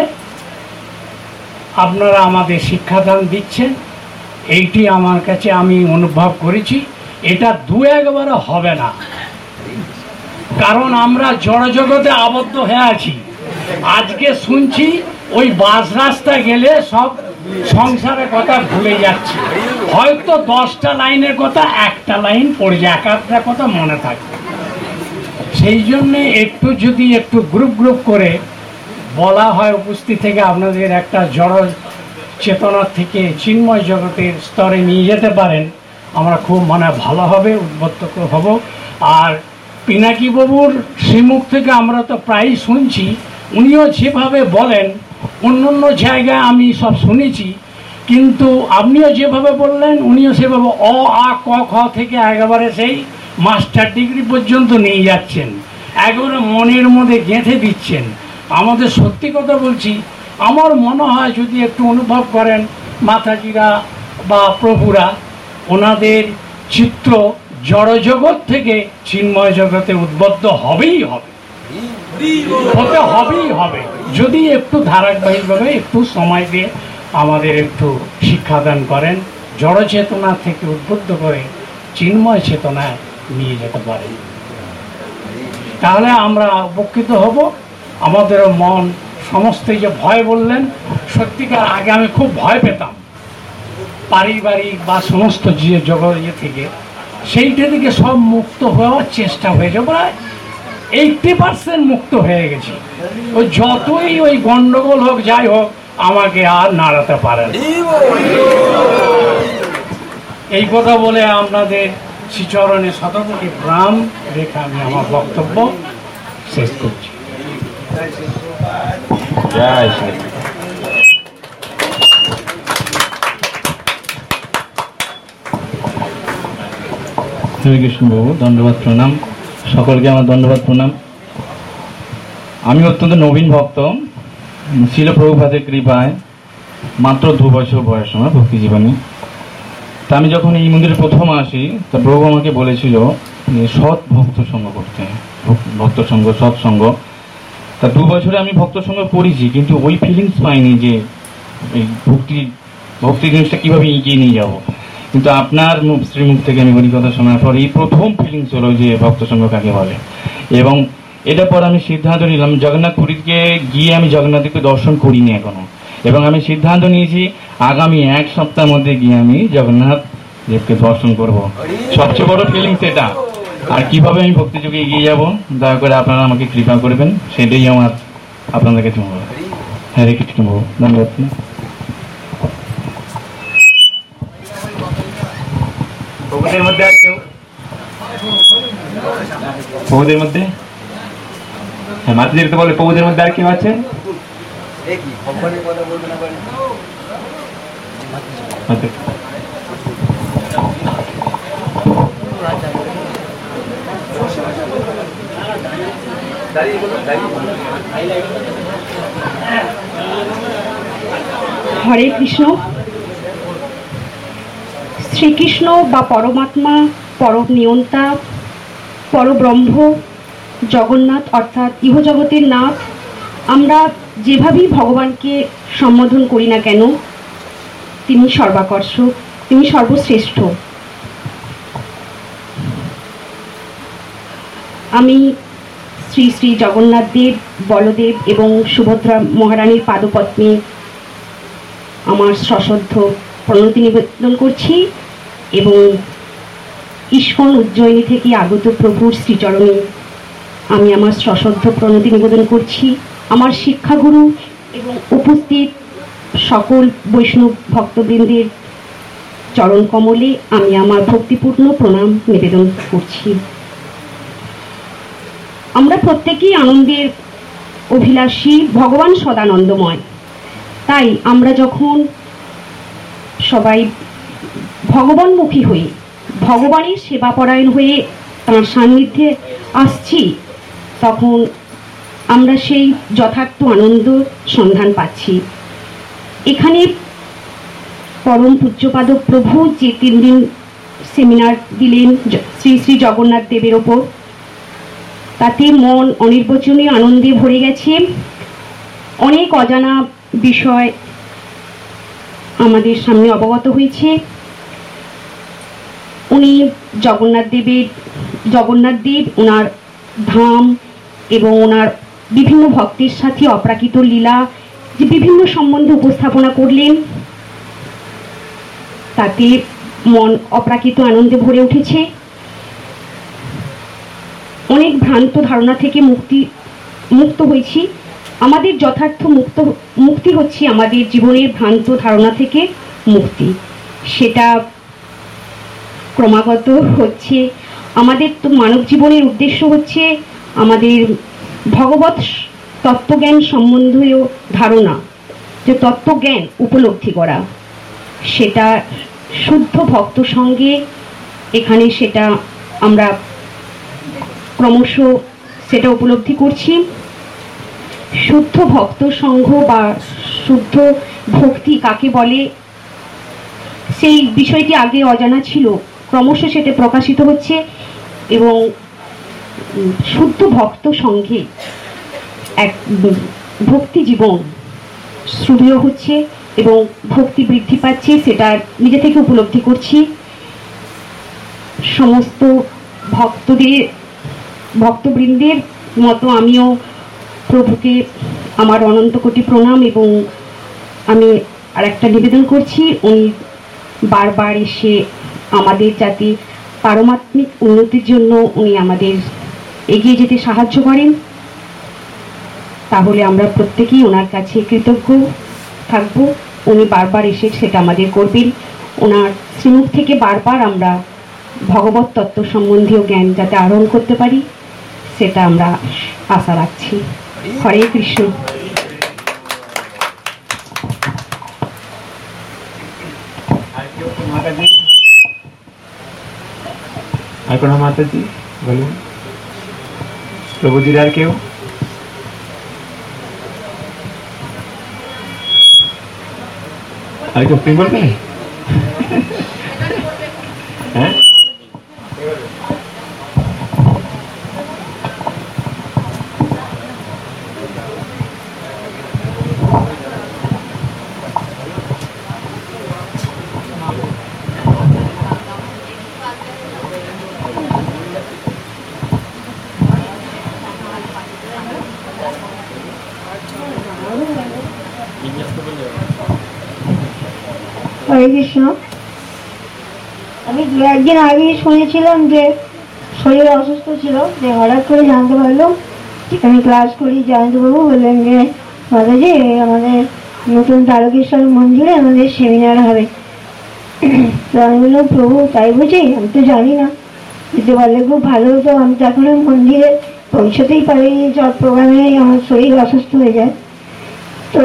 আপনারা আমাদের শিক্ষাদান দিচ্ছেন। এইটি আমার কাছে আমি অনুভব করেছি, এটা 2-1 হবে না, কারণ আমরা জড়জগতে আবদ্ধ হয়ে আছি। আজকে শুনছি ওই বাস রাস্তা গেলে সব সংসারের কথা ভুলে যাচ্ছি, হয়তো 10টা লাইনের কথা 1টা লাইন পড়ে যায়, 1-1টা কথা মনে থাকে। সেই জন্যে যদি একটু গ্রুপ করে বলা হয় উপস্থিত থেকে আপনাদের একটা জড় চেতনা থেকে চিন্ময় জগতের স্তরে নিয়ে যেতে পারেন, আমরা খুব মানে ভালো হবে, উদ্বুদ্ধ হব। আর পিনাকি বাবুর শ্রীমুখ থেকে আমরা তো প্রায়ই শুনছি, উনিও যেভাবে বলেন অন্য জায়গায় আমি সব শুনেছি, কিন্তু আপনিও যেভাবে বললেন উনিও সেভাবে অ আ ক খ থেকে একেবারে সেই মাস্টার ডিগ্রি পর্যন্ত নিয়ে যাচ্ছেন, একেবারে মনের মধ্যে গেঁথে দিচ্ছেন। আমাদের সত্যি কথা বলছি, আমার মনে হয় যদি একটু অনুভব করেন মাতাজিরা বা প্রভুরা, ওনাদের চিত্র জড়জগৎ থেকে চিন্ময় জগতে উদ্বুদ্ধ হবেই হবে, হবেই হবে, যদি একটু ধারাবাহিকভাবে একটু সময় দিয়ে আমাদের একটু শিক্ষাদান করেন, জড় চেতনা থেকে উদ্বুদ্ধ করে চিন্ময় চেতনায় নিয়ে যেতে পারেন, তাহলে আমরা উপকৃত হব। আমাদের মন সমস্ত যে ভয় বললেন, সত্যিকার আগে আমি খুব ভয় পেতাম পারিবারিক বা সমস্ত যে জগৎ থেকে, সেইটা থেকে সব মুক্ত হওয়ার চেষ্টা হয়েছে, প্রায় 80% মুক্ত হয়ে গেছি। ওই যতই ওই গন্ডগোল হোক যাই হোক আমাকে আর নাড়াতে পারে না। এই কথা বলে আপনাদের শ্রীচরণে শতকোটি প্রণাম রেখে আমি আমার বক্তব্য শেষ করছি। জয় শ্রী হরে কৃষ্ণ বাবু, ধন্যবাদ প্রণাম সকলকে, আমার ধন্যবাদ প্রণাম। আমি অত্যন্ত নবীন ভক্ত, শিল প্রভুপাদের কৃপায় মাত্র 2 বছর বয়স আমার ভক্তি জীবনে। তা আমি যখন এই মন্দিরে প্রথম আসি, তা প্রভু আমাকে বলেছিল যে সৎ ভক্ত সঙ্গ করতে, ভক্ত সঙ্গ, সৎসঙ্গ। তা 2 বছরে আমি ভক্ত সঙ্গ করেছি, কিন্তু ওই ফিলিংস পাইনি যে এই ভক্তি জিনিসটা কীভাবে এগিয়ে নিয়ে যাব। কিন্তু আপনার শ্রীমুখ থেকে আমি হরিকথা শোনার পর এই প্রথম ফিলিংস হলো যে ভক্ত সঙ্গ কাকে বলে। এবং এটা পর আমি সিদ্ধান্ত নিলাম, জগন্নাথ পুরীকে গিয়ে আমি জগন্নাথকে দর্শন করিনি এখনো, এবং আমি সিদ্ধান্ত নিয়েছি আগামী 1 সপ্তাহের মধ্যে গিয়ে আমি জগন্নাথ দেবকে দর্শন করব। সবচেয়ে বড় ফিলিংস এটা। আর কিভাবে আমি ভক্তি যুগে এগিয়ে যাব, দয়া করে আপনারা আমাকে কৃপা করবেন, সেটাই আমার আপনাদের কাছে বলবো। হরে কৃষ্ণ বাবু, ধন্যবাদ। প্রভুদের মধ্যে আর কেউ? প্রভুদের মধ্যে? হ্যাঁ, মাতৃদেব তো বলে প্রভুদের মধ্যে আর কেউ আছে? হরে কৃষ্ণ। শ্রীকৃষ্ণ বা পরমাত্মা, পরম নিয়ন্তা, পরব্রহ্ম, জগন্নাথ অর্থাৎ ইহজগতের নাথ, আমরা যেভাবেই ভগবানকে সম্বোধন করি না কেন, তিনি সর্বাকর্ষক, তিনি সর্বশ্রেষ্ঠ। আমি শ্রী শ্রী জগন্নাথ দেব, বলদেব এবং সুভদ্রা মহারানীর পাদপদ্মে আমার সশ্রদ্ধ প্রণতি নিবেদন করছি, এবং ইস্কন উজ্জয়িনী থেকে আগত প্রভুর শ্রীচরণে আমি আমার সশ্রদ্ধ প্রণতি নিবেদন করছি। আমার শিক্ষাগুরু এবং উপস্থিত সকল বৈষ্ণব ভক্তবৃন্দের চরণ কমলে আমি আমার ভক্তিপূর্ণ প্রণাম নিবেদন করছি। আমরা প্রত্যেকেই আনন্দের অভিলাষী, ভগবান সদানন্দময়। তাই আমরা যখন সবাই ভগবানমুখী হয়ে, ভগবানের সেবাপরায়ণ হয়ে তাঁর সান্নিধ্যে আসছি, তখন আমরা সেই যথার্থ আনন্দ সন্ধান পাচ্ছি। এখানে পরম পূজ্যপাদ প্রভু যে 3 দিন সেমিনার দিলেন শ্রী শ্রী জগন্নাথ দেবের ওপর, তাতে মন অনির্বচনীয় আনন্দে ভরে গেছে। অনেক অজানা বিষয় আমাদের সামনে অবগত হয়েছে। উনি জগন্নাথ দেব, ওনার ধাম এবং ওনার বিভিন্ন ভক্তের সাথে অপ্রাকৃত লীলা যে বিভিন্ন সম্বন্ধে উপস্থাপনা করলেন, তাতে মন অপ্রাকৃত আনন্দে ভরে উঠেছে। অনেক ভ্রান্ত ধারণা থেকে মুক্ত হয়েছি। আমাদের যথার্থ মুক্তি হচ্ছে আমাদের জীবনের ভ্রান্ত ধারণা থেকে মুক্তি। সেটা ক্রমাগত হচ্ছে। আমাদের তো মানব জীবনের উদ্দেশ্য হচ্ছে আমাদের ভগবত তত্ত্বজ্ঞান সম্বন্ধীয় ধারণা, যে তত্ত্বজ্ঞান উপলব্ধি করা, সেটা শুদ্ধ ভক্ত সঙ্গে এখানে সেটা আমরা ক্রমশ সেটা উপলব্ধি করছি। শুদ্ধ ভক্ত সংঘ বা শুদ্ধ ভক্তি কাকে বলে, সেই বিষয়টি আগে অজানা ছিল, ক্রমশ সেটা প্রকাশিত হচ্ছে, এবং শুদ্ধ ভক্ত সঙ্গে এক ভক্তি জীবন সুদৃঢ় হচ্ছে এবং ভক্তি বৃদ্ধি পাচ্ছে, সেটা নিজে থেকে উপলব্ধি করছি। সমস্ত ভক্তবৃন্দের মতো আমিও প্রভুকে আমার অনন্ত কোটি প্রণাম, এবং আমি আর একটা নিবেদন করছি, উনি বারবার এসে আমাদের যাতে পারমাত্মিক উন্নতির জন্য উনি আমাদের এগিয়ে যেতে সাহায্য করেন, তাহলে আমরা প্রত্যেকেই ওনার কাছে কৃতজ্ঞ থাকব। উনি বারবার এসে সেটা আমাদের করবেন। ওনার শ্রীমুখ থেকে বারবার আমরা ভগবত তত্ত্ব সম্বন্ধীয় জ্ঞান যাতে আহরণ করতে পারি সেটা আমরা আশা রাখছি। হরে কৃষ্ণ। আর কোনো মাতাজি বলুন, প্রভুজির আর কেউ? আর কেউ বলবে? হ্যাঁ, হরে কৃষ্ণ। আমি দু একদিন আগে শুনেছিলাম যে শরীর অসুস্থ ছিল, যে হঠাৎ করে জানতে পারলাম আমি ক্লাস করি। জয়ন্তবাবু বললেন যে মাতাজি আমাদের নতুন তারকেশ্বর মন্দিরে আমাদের সেমিনার হবে। তো আমি বললাম প্রভু তাই বুঝি, আমি তো জানি না, যেতে পারলে খুব ভালো হতো। আমি তো এখনো মন্দিরে পৌঁছতেই পারিনি, সব প্রোগ্রামে আমার শরীর অসুস্থ হয়ে যায়। তো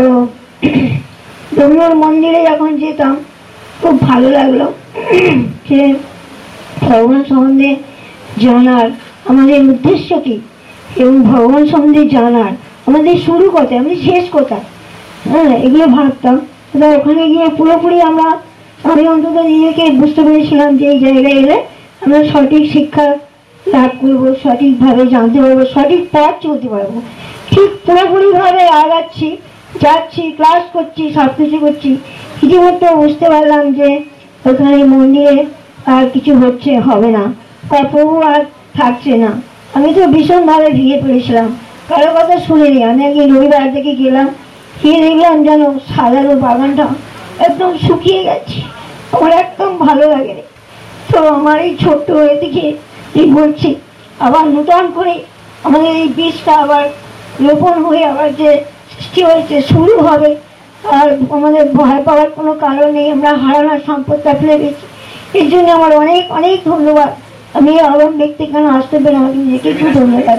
রবীন্দ্র মন্দিরে যখন যেতাম খুব ভালো লাগলো যে ভগবান সম্বন্ধে জানার আমাদের উদ্দেশ্য কি এবং ভগবান সম্বন্ধে জানার আমাদের শুরু কোথায়, আমাদের শেষ কোথায়, হ্যাঁ এগুলো ভাবতাম। ওখানে গিয়ে পুরোপুরি আমি অন্তত নিজেকে বুঝতে পেরেছিলাম যে এই জায়গায় এলে আমরা সঠিক শিক্ষা লাভ করবো, সঠিকভাবে জানতে পারবো, সঠিক পথ চলতে পারবো। ঠিক পুরোপুরিভাবে আগাচ্ছি, যাচ্ছি, ক্লাস করছি, সব কিছু করছি, ইতিমধ্যে বুঝতে পারলাম যে ওখানে মন্দিরে আর কিছু হবে না, তার প্রভু আর থাকছে না। আমি তো ভীষণভাবে ভেঙে পড়েছিলাম, কারো কথা শুনিনি। আমি একদিন রবিবার থেকে গেলাম, গিয়ে দেখলাম যেন সাজানো বাগানটা একদম শুকিয়ে গেছে, আমার একদম ভালো লাগেনি। তো আমার এই ছোট্ট হয়ে দেখে বলছি আবার নূতন করে আমাদের এই বীজটা আবার রোপণ হয়ে আবার যে সৃষ্টি হয়েছে শুরু হবে, আর আমাদের ভয় পাওয়ার কোনো কারণ নেই। আমরা হারানোর সম্পদটা ফেলে গেছি, এর জন্য আমার অনেক অনেক ধন্যবাদ। আমি আবার ব্যক্তি কেন আসতে পেরে আমাকে নিজেকে একটু ধন্যবাদ।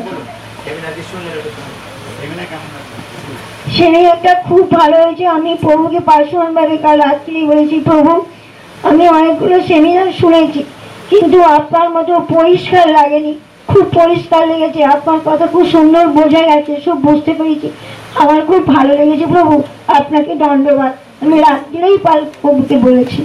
সেমিনারটা খুব ভালো হয়েছে। আমি প্রভুকে পার্সোনালভাবে কাল রাত্রি বলেছি, প্রভু আমি অনেকগুলো সেমিনার শুনেছি কিন্তু আপনার মতো পরিষ্কার লাগেনি, খুব পরিষ্কার লেগেছে, আপনার কথা খুব সুন্দর বোঝা গেছে, সব বুঝতে পেরেছি, আমার খুব ভালো লেগেছে। প্রভু আপনাকে ধন্যবাদ। আমি রাত্রিরেই প্রভুকে বলেছি।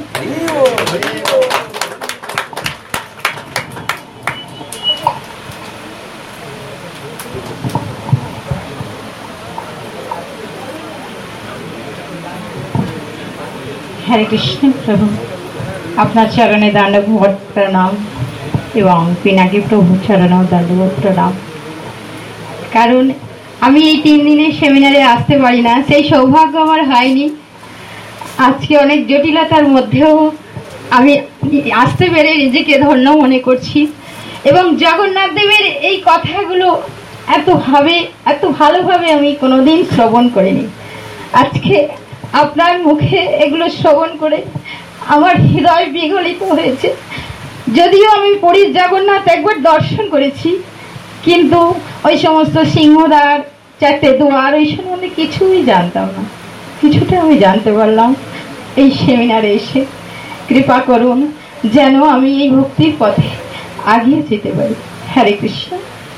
হরে কৃষ্ণ। প্রভু আপনার চরণে দণ্ডবোধ প্রণাম এবং পিনাকি প্রভু চরণেও দণ্ডবোধ প্রণাম। কারণ আমি এই 3 দিনের সেমিনারে আসতে পারি না, সেই সৌভাগ্য আমার হয়নি। আজকে অনেক জটিলতার মধ্যেও আমি আসতে পেরে নিজেকে ধন্য মনে করছি এবং জগন্নাথ দেবের এই কথাগুলো এত ভালোভাবে আমি কোনোদিন শ্রবণ করিনি। আজকে আপনার মুখে এগুলো শ্রবণ করে আমার হৃদয় বিগলিত হয়েছে। যদিও আমি পুরীর জগন্নাথ একবার দর্শন করেছি, কিন্তু ওই সমস্ত সিংহদ্বার, 4টে দুয়ার ওই সম্বন্ধে কিছুই জানতাম না। কিছুটা আমি জানতে পারলাম এই সেমিনারে এসে। কৃপা করুন যেন আমি এই ভক্তির পথে আগিয়ে যেতে পারি। হরে কৃষ্ণ।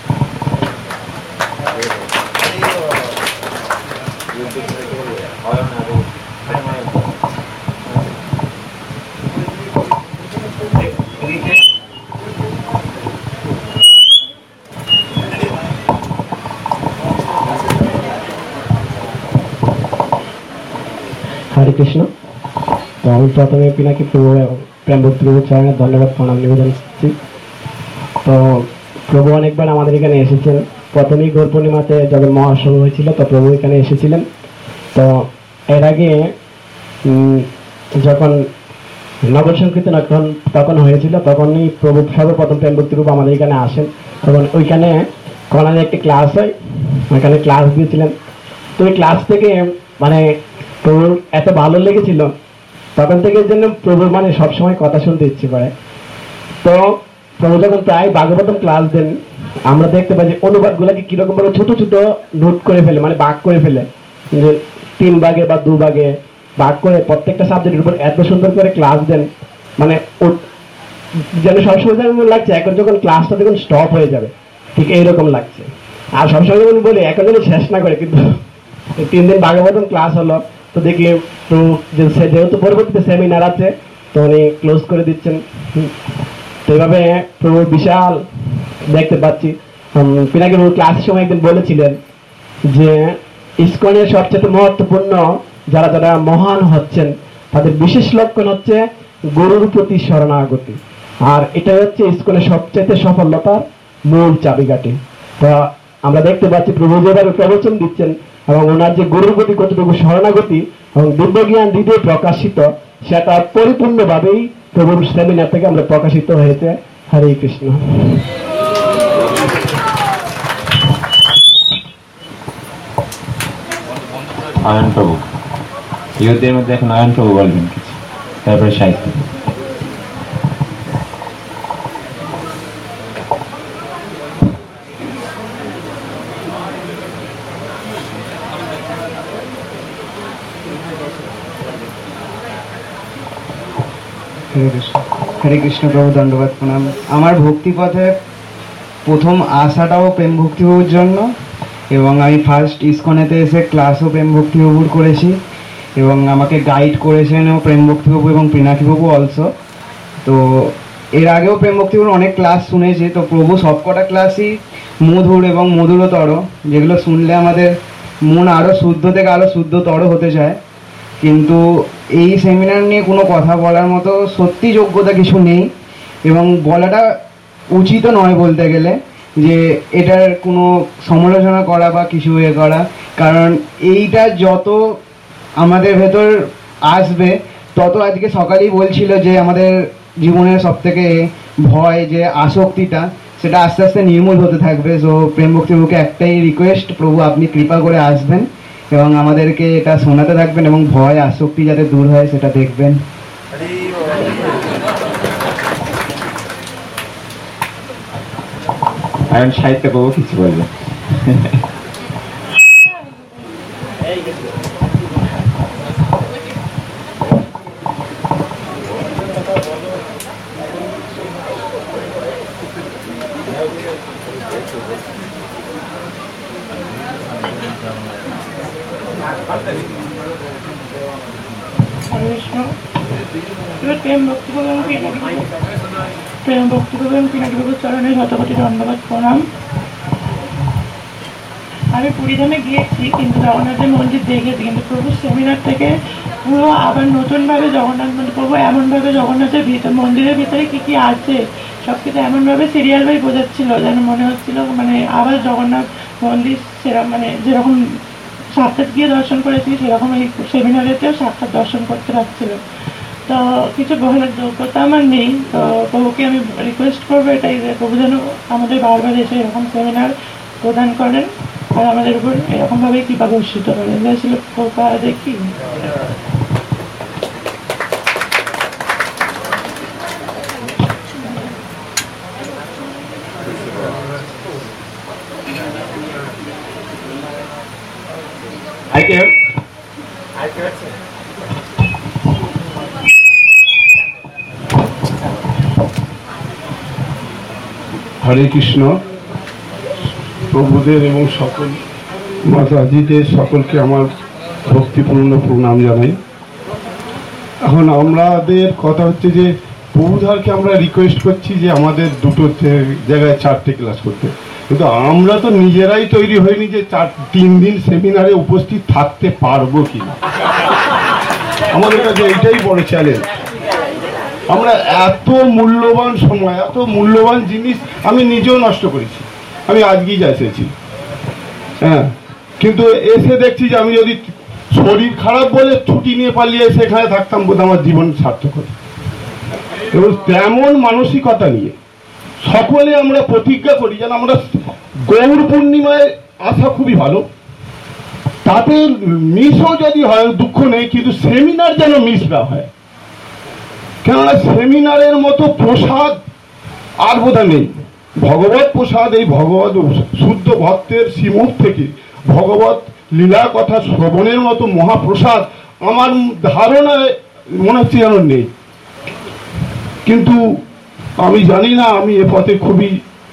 হরে কৃষ্ণ। তো আমি প্রথমে পিনাকি প্রভু প্রেম ভক্তি প্রভুর চরণে ধন্যবাদ প্রণাম নিবেদন করছি। তো প্রভু অনেকবার আমাদের এখানে এসেছেন। প্রথমেই গৌর পূর্ণিমাতে যখন মহাসভা হয়েছিল তো প্রভু এখানে এসেছিলেন। তো এর আগে যখন নগর সংকীর্তন তখন হয়েছিল, তখনই প্রভু সর্বপ্রথম প্রেম ভক্তি প্রভু আমাদের এখানে আসেন। তখন ওইখানে কনারে একটি ক্লাস হয়, ওইখানে ক্লাস দিয়েছিলেন। তো ওই ক্লাস থেকে মানে প্রভুর এত ভালো লেগেছিল তখন থেকে এর জন্য প্রভুর মানে সবসময় কথা শুনতে ইচ্ছে করে। তো প্রভু যখন প্রায় ভাগবতম ক্লাস দেন, আমরা দেখতে পাই যে অনুবাদ গুলাকে কিরকম ভাবে ছোট ছোট নোট করে ফেলে, মানে ভাগ করে ফেলে, যে 3 ভাগে বা 2 ভাগে ভাগ করে প্রত্যেকটা সাবজেক্টের উপর এত সুন্দর করে ক্লাস দেন, মানে যেন সবসময় যেন লাগছে এখন যখন ক্লাসটা যখন স্টপ হয়ে যাবে ঠিক এইরকম লাগছে। আর সবসময় যখন বলি এখন যেন শেষ না করে, কিন্তু 3 দিন ভাগবতম ক্লাস হলো, তো দেখি তো যেহেতু পরবর্তীতে সেমিনার আছে তো উনি ক্লোজ করে দিচ্ছেন। তো এইভাবে প্রভু বিশাল দেখতে পাচ্ছি। পিনাকি বাবু ক্লাসের সময় একদিন বলেছিলেন যে ইসকনের সবচেয়ে মহত্বপূর্ণ যারা যারা মহান হচ্ছেন তাদের বিশেষ লক্ষণ হচ্ছে গুরুর প্রতি শরণাগতি, আর এটা হচ্ছে ইসকনের সবচেয়ে সফলতার মূল চাবিকাঠি। তো আমরা দেখতে পাচ্ছি প্রভু যেভাবে প্রবচন দিচ্ছেন এবং ওনার যে গুরুর প্রতি কতটুকু শরণাগতি এবং দিব্য জ্ঞান দিতে প্রকাশিত, সেটা পরিপূর্ণভাবেই প্রভুর সেমিনার থেকে আমরা প্রকাশিত হয়েছে। হরে কৃষ্ণ। আয়ন প্রভু, ইহুদের মধ্যে এখন আয়ন প্রভু বলবেন কিছু, তারপরে সাহিত্য। হরে কৃষ্ণ প্রভু, দণ্ডবাদ প্রণাম। আমার ভক্তিপথে প্রথম আশাটাও প্রেম ভক্তিবাবুর জন্য, এবং আমি ফার্স্ট ইসকনেতে এসে ক্লাসও প্রেম ভক্তিবাবুর করেছি, এবং আমাকে গাইড করেছেনও প্রেম ভক্তিবাবু এবং পিনাকিবাবু অলসো। তো এর আগেও প্রেম ভক্তিবাবুর অনেক ক্লাস শুনেছি। তো প্রভু সবকটা ক্লাসই মধুর এবং মধুরতর, যেগুলো শুনলে আমাদের মন আরও শুদ্ধ থেকে আরও শুদ্ধতর হতে চায়। কিন্তু এই সেমিনার নিয়ে কোনো কথা বলার মতো সত্যি যোগ্যতা কিছু নেই, এবং বলাটা উচিতও নয় বলতে গেলে, যে এটার কোনো সমালোচনা করা বা কিছু এ করা। কারণ এইটা যত আমাদের ভেতর আসবে তত, আজকে সকালেই বলছিল যে আমাদের জীবনের সবথেকে ভয় যে আসক্তিটা, সেটা আস্তে আস্তে নির্মূল হতে থাকবে। সো প্রেম ভক্তিবাবুকে একটাই রিকোয়েস্ট, প্রভু আপনি কৃপা করে আসবেন এবং আমাদেরকে এটা শোনাতে থাকবেন, এবং ভয় আসক্তি যাতে দূর হয় সেটা দেখবেন। আয়ন সাহিত্য প্রভু কিছু বলবেন। প্রেম ভক্তিবাবু এবং পিনাকিবাবুর চরণে শতকোটি ধন্যবাদ প্রণাম। আমি পুরীধামে গিয়েছি, কিন্তু জগন্নাথের মন্দির দেখেছি, কিন্তু প্রভুর সেমিনার থেকে পুরো আবার নতুনভাবে জগন্নাথ মন্দির, প্রভু এমনভাবে জগন্নাথের মন্দিরের ভিতরে কি কি আছে সব কিছু এমনভাবে সিরিয়াল বাই বোঝাচ্ছিল, যেন মনে হচ্ছিল মানে আবার জগন্নাথ মন্দির সেরকম, মানে যেরকম সাক্ষাৎ গিয়ে দর্শন করেছি সেরকম এই সেমিনারেতেও সাক্ষাৎ দর্শন করতে পারছিল। তো কিছু বলার যোগ্যতা আমার নেই। তো প্রভুকে আমি রিকোয়েস্ট করবো এটাই যে প্রভু যেন আমাদের বারবার এসে এরকম সেমিনার প্রদান করেন আর আমাদের উপর এরকমভাবেই কৃপা বর্ষিত করেন। যা ছিল কৃপা দেখি। হরে কৃষ্ণ। প্রভুদের এবং সকল মাতাজিদের সকলকে আমার ভক্তিপূর্ণ প্রণাম জানাই। এখন আমাদের কথা হচ্ছে যে প্রভুধারকে আমরা রিকোয়েস্ট করছি যে আমাদের দুটো জায়গায় 4টে ক্লাস করতে, কিন্তু আমরা তো নিজেরাই তৈরি হয়নি যে 3 দিন সেমিনারে উপস্থিত থাকতে পারবো কিনা। আমাদের কাছে এইটাই বড় চ্যালেঞ্জ। আমরা এত মূল্যবান সময়, এত মূল্যবান জিনিস আমি নিজেও নষ্ট করেছি। আমি আজকেই এসেছি, হ্যাঁ, কিন্তু এসে দেখছি যে আমি যদি শরীর খারাপ বলে ছুটি নিয়ে পালিয়ে সেখানে থাকতাম বোধহয় আমার জীবন সার্থক হতো। এবং তেমন মানসিকতা নিয়ে সকলে আমরা প্রতিজ্ঞা করি যেন আমরা গৌর পূর্ণিমায় আসা খুবই ভালো, তাতে মিসও যদি হয় দুঃখ নেই, কিন্তু সেমিনার যেন মিস না হয়। কেননা সেমিনারের মতো প্রসাদ আর বোধহয় নেই। ভগবত প্রসাদ, এই ভগবত শুদ্ধ ভক্তের শ্রীমুখ থেকে ভগবত লীলা কথা শ্রবণের মতো মহাপ্রসাদ আমার ধারণায় মনে হচ্ছে যেন নেই। কিন্তু আমি জানি না, আমি এ পথে খুবই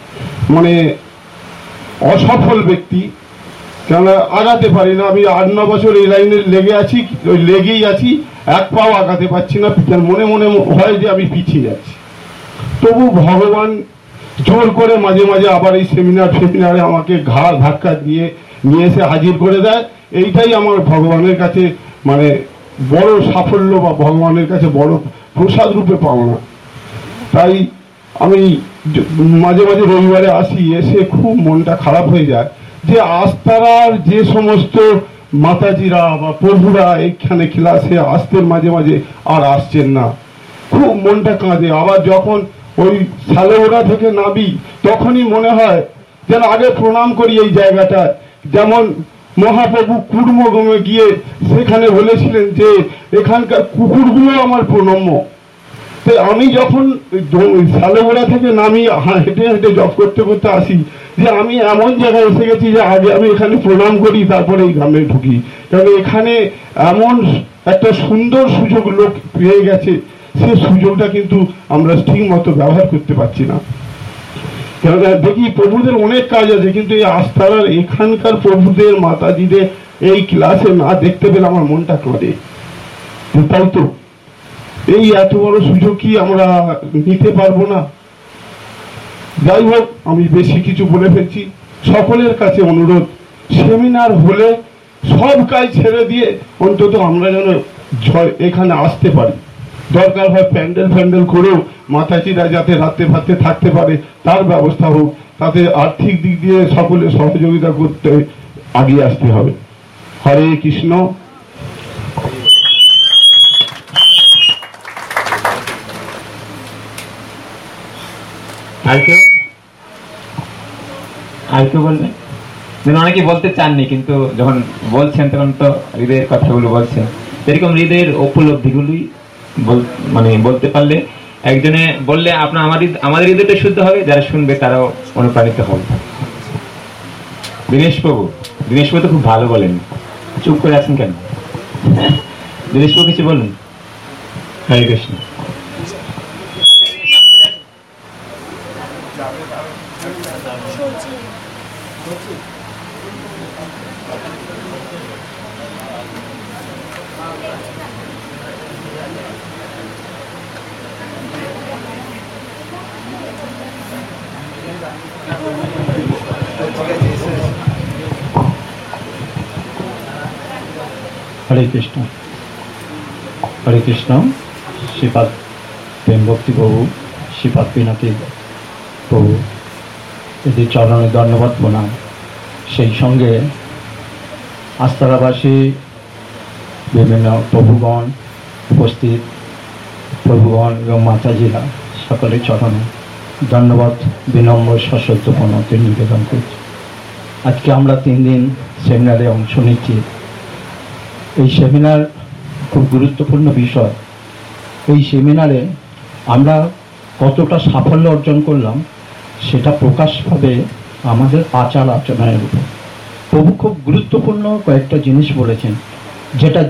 অসফল ব্যক্তি, কেননা আগাতে পারি না। আমি 8-9 বছর এই লাইনে লেগেই আছি, এক পাও আগাতে পারছি না। মনে মনে হয় যে আমি পিছিয়ে যাচ্ছি। তবু ভগবান জোর করে মাঝে মাঝে আবার এই সেমিনারে আমাকে ঘাড় ধাক্কা দিয়ে নিয়ে এসে হাজির করে দেয়। এইটাই আমার ভগবানের কাছে বড় সাফল্য বা ভগবানের কাছে বড় প্রসাদ রূপে পাওনা। তাই আমি মাঝে মাঝে রবিবারে আসি, এসে খুব মনটা খারাপ হয়ে যায় যে আস্তারার যে সমস্ত মাতাজিরা বা প্রভুরা এইখানে ক্লাসে আসতেন মাঝে মাঝে আর আসছেন না। খুব মনটা কাঁদে। আবার যখন ওই সালেওড়া থেকে নাবি তখনই মনে হয় যেন আগে প্রণাম করি এই জায়গাটা। যেমন মহাপ্রভু কুর্মগমে গিয়ে সেখানে বলেছিলেন যে এখানকার কুকুরগুলো আমার প্রণম্য। তো আমি যখন সালেওড়া থেকে নামি হেঁটে হেঁটে জব করতে করতে আসি যে আমি এমন জায়গায় এসে গেছি যে আগে আমি এখানে প্রণাম করি তারপরে এই গ্রামে ঢুকি। কারণ এখানে এমন একটা সুন্দর সুযোগ লোক পেয়ে গেছে, সে সুযোগটা কিন্তু আমরা ঠিক মতো ব্যবহার করতে পারছি না। কেননা দেখি প্রভুদের অনেক কাজ আছে, কিন্তু এই আস্থার এখানকার প্রভুদের মাতাজিদের এই ক্লাসে না দেখতে পেলে আমার মনটা কাঁদে। তাই তো এই এত বড় সুযোগ কি আমরা নিতে পারবো না? যাই হোক, আমি বেশি কিছু বলে ফেলছি। সকলের কাছে অনুরোধ, সেমিনার হলে সব কাজ ছেড়ে দিয়ে অন্তত আমরা যেন এখানে আসতে পারি। দরকার হয় প্যান্ডেল করেও মাতাজিরা যাতে রাতে ভাতে থাকতে পারে তার ব্যবস্থা হোক। তাতে আর্থিক দিক দিয়ে সকলে সহযোগিতা করতে আগিয়ে আসতে হবে। হরে কৃষ্ণ। আর কেউ বলবেন? অনেকে বলতে চাননি, কিন্তু যখন বলছেন তখন তো হৃদয়ের কথাগুলো বলছেন। এরকম হৃদয়ের উপলব্ধিগুলি বলতে পারলে, একজনে বললে আমাদের হৃদয়টা শুদ্ধ হবে, যারা শুনবে তারাও অনুপ্রাণিত হবে। দীনেশ বাবু তো খুব ভালো বলেন, চুপ করে আছেন কেন? দীনেশ বাবু কিছু বলুন। হরে কৃষ্ণ। হরে কৃষ্ণ। হরে কৃষ্ণ। শ্রীপাদ প্রেমভক্তি প্রভু, শ্রীপাদ পিনাকি প্রভু, এদের চরণে ধন্যবাদ প্রণাম। সেই সঙ্গে আস্তারাবাসী বিভিন্ন প্রভুগণ উপস্থিত, প্রভুগণ এবং মাতাজিরা সকলের চরণে ধন্যবাদ বিনম্র সশ্রদ্ধ প্রণতি নিবেদন করছি। আজকে আমরা 3 দিন সেমিনারে অংশ নিচ্ছি। এই সেমিনার খুব গুরুত্বপূর্ণ বিষয়। এই সেমিনারে আমরা কতটা সাফল্য অর্জন করলাম সেটা প্রকাশ পাবে আমাদের আচার আচরণের উপর। প্রভু খুব গুরুত্বপূর্ণ কয়েকটা জিনিস বলেছেন, যেটা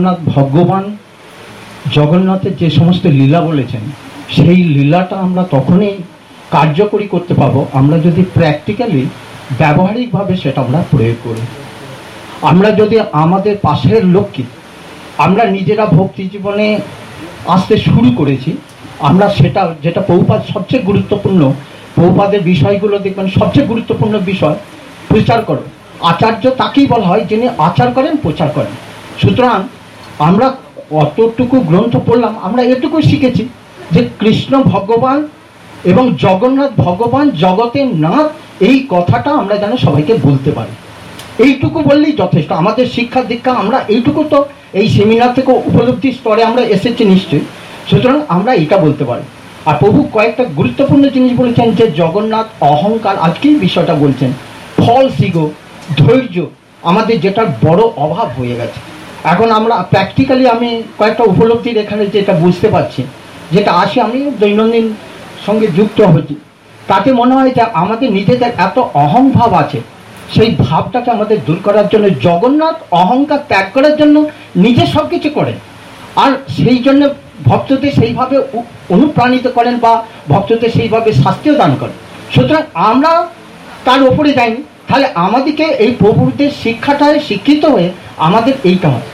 জগন্নাথের যে সমস্ত লীলা বলেছেন, সেই লীলাটা আমরা তখনই কার্যকরী করতে পারবো আমরা যদি প্র্যাকটিক্যালি ব্যবহারিকভাবে সেটা আমরা প্রয়োগ করি। আমরা যদি আমাদের পাশের লোককে আমরা নিজেরা ভক্তি জীবনে আসতে শুরু করেছি, আমরা সেটা যেটা প্রভুপাদ সবচেয়ে গুরুত্বপূর্ণ, প্রভুপাদের বিষয়গুলো দেখবেন সবচেয়ে গুরুত্বপূর্ণ বিষয় প্রচার করো। আচার্য তাকেই বলা হয় যিনি আচার করেন, প্রচার করেন। সুতরাং আমরা অতটুকু গ্রন্থ পড়লাম, আমরা এটুকু শিখেছি যে কৃষ্ণ ভগবান এবং জগন্নাথ ভগবান জগতের নাথ, এই কথাটা আমরা যেন সবাইকে বলতে পারি। এইটুকু বললেই যথেষ্ট। আমাদের শিক্ষা দীক্ষা আমরা এইটুকু তো এই সেমিনার থেকে উপলব্ধি স্তরে আমরা এসেছি নিশ্চয়ই। সুতরাং আমরা এটা বলতে পারি। আর প্রভু কয়েকটা গুরুত্বপূর্ণ জিনিস বলেছেন, যে জগন্নাথ অহংকার, আজকেই বিষয়টা বলছেন, ফলস ইগো, ধৈর্য, আমাদের যেটার বড় অভাব হয়ে গেছে। এখন আমরা প্র্যাকটিক্যালি আমি কয়েকটা উপলব্ধির এখানে যেটা বুঝতে পারছি, যেটা আসে, আমি দৈনন্দিন সঙ্গে যুক্ত হচ্ছি, তাতে মনে হয় যে আমাদের নিজেদের এত অহংভাব আছে, সেই ভাবটাকে আমাদের দূর করার জন্য জগন্নাথ অহংকার ত্যাগ করার জন্য নিজে সব কিছু করেন, আর সেই জন্য ভক্তদের সেইভাবে অনুপ্রাণিত করেন বা ভক্তদের সেইভাবে শাস্তিও দান করেন। সুতরাং আমরা তার ওপরে যাইনি, তাহলে আমাদেরকে এই প্রভুদের শিক্ষাটায় শিক্ষিত হয়ে আমাদের এইটা হয়।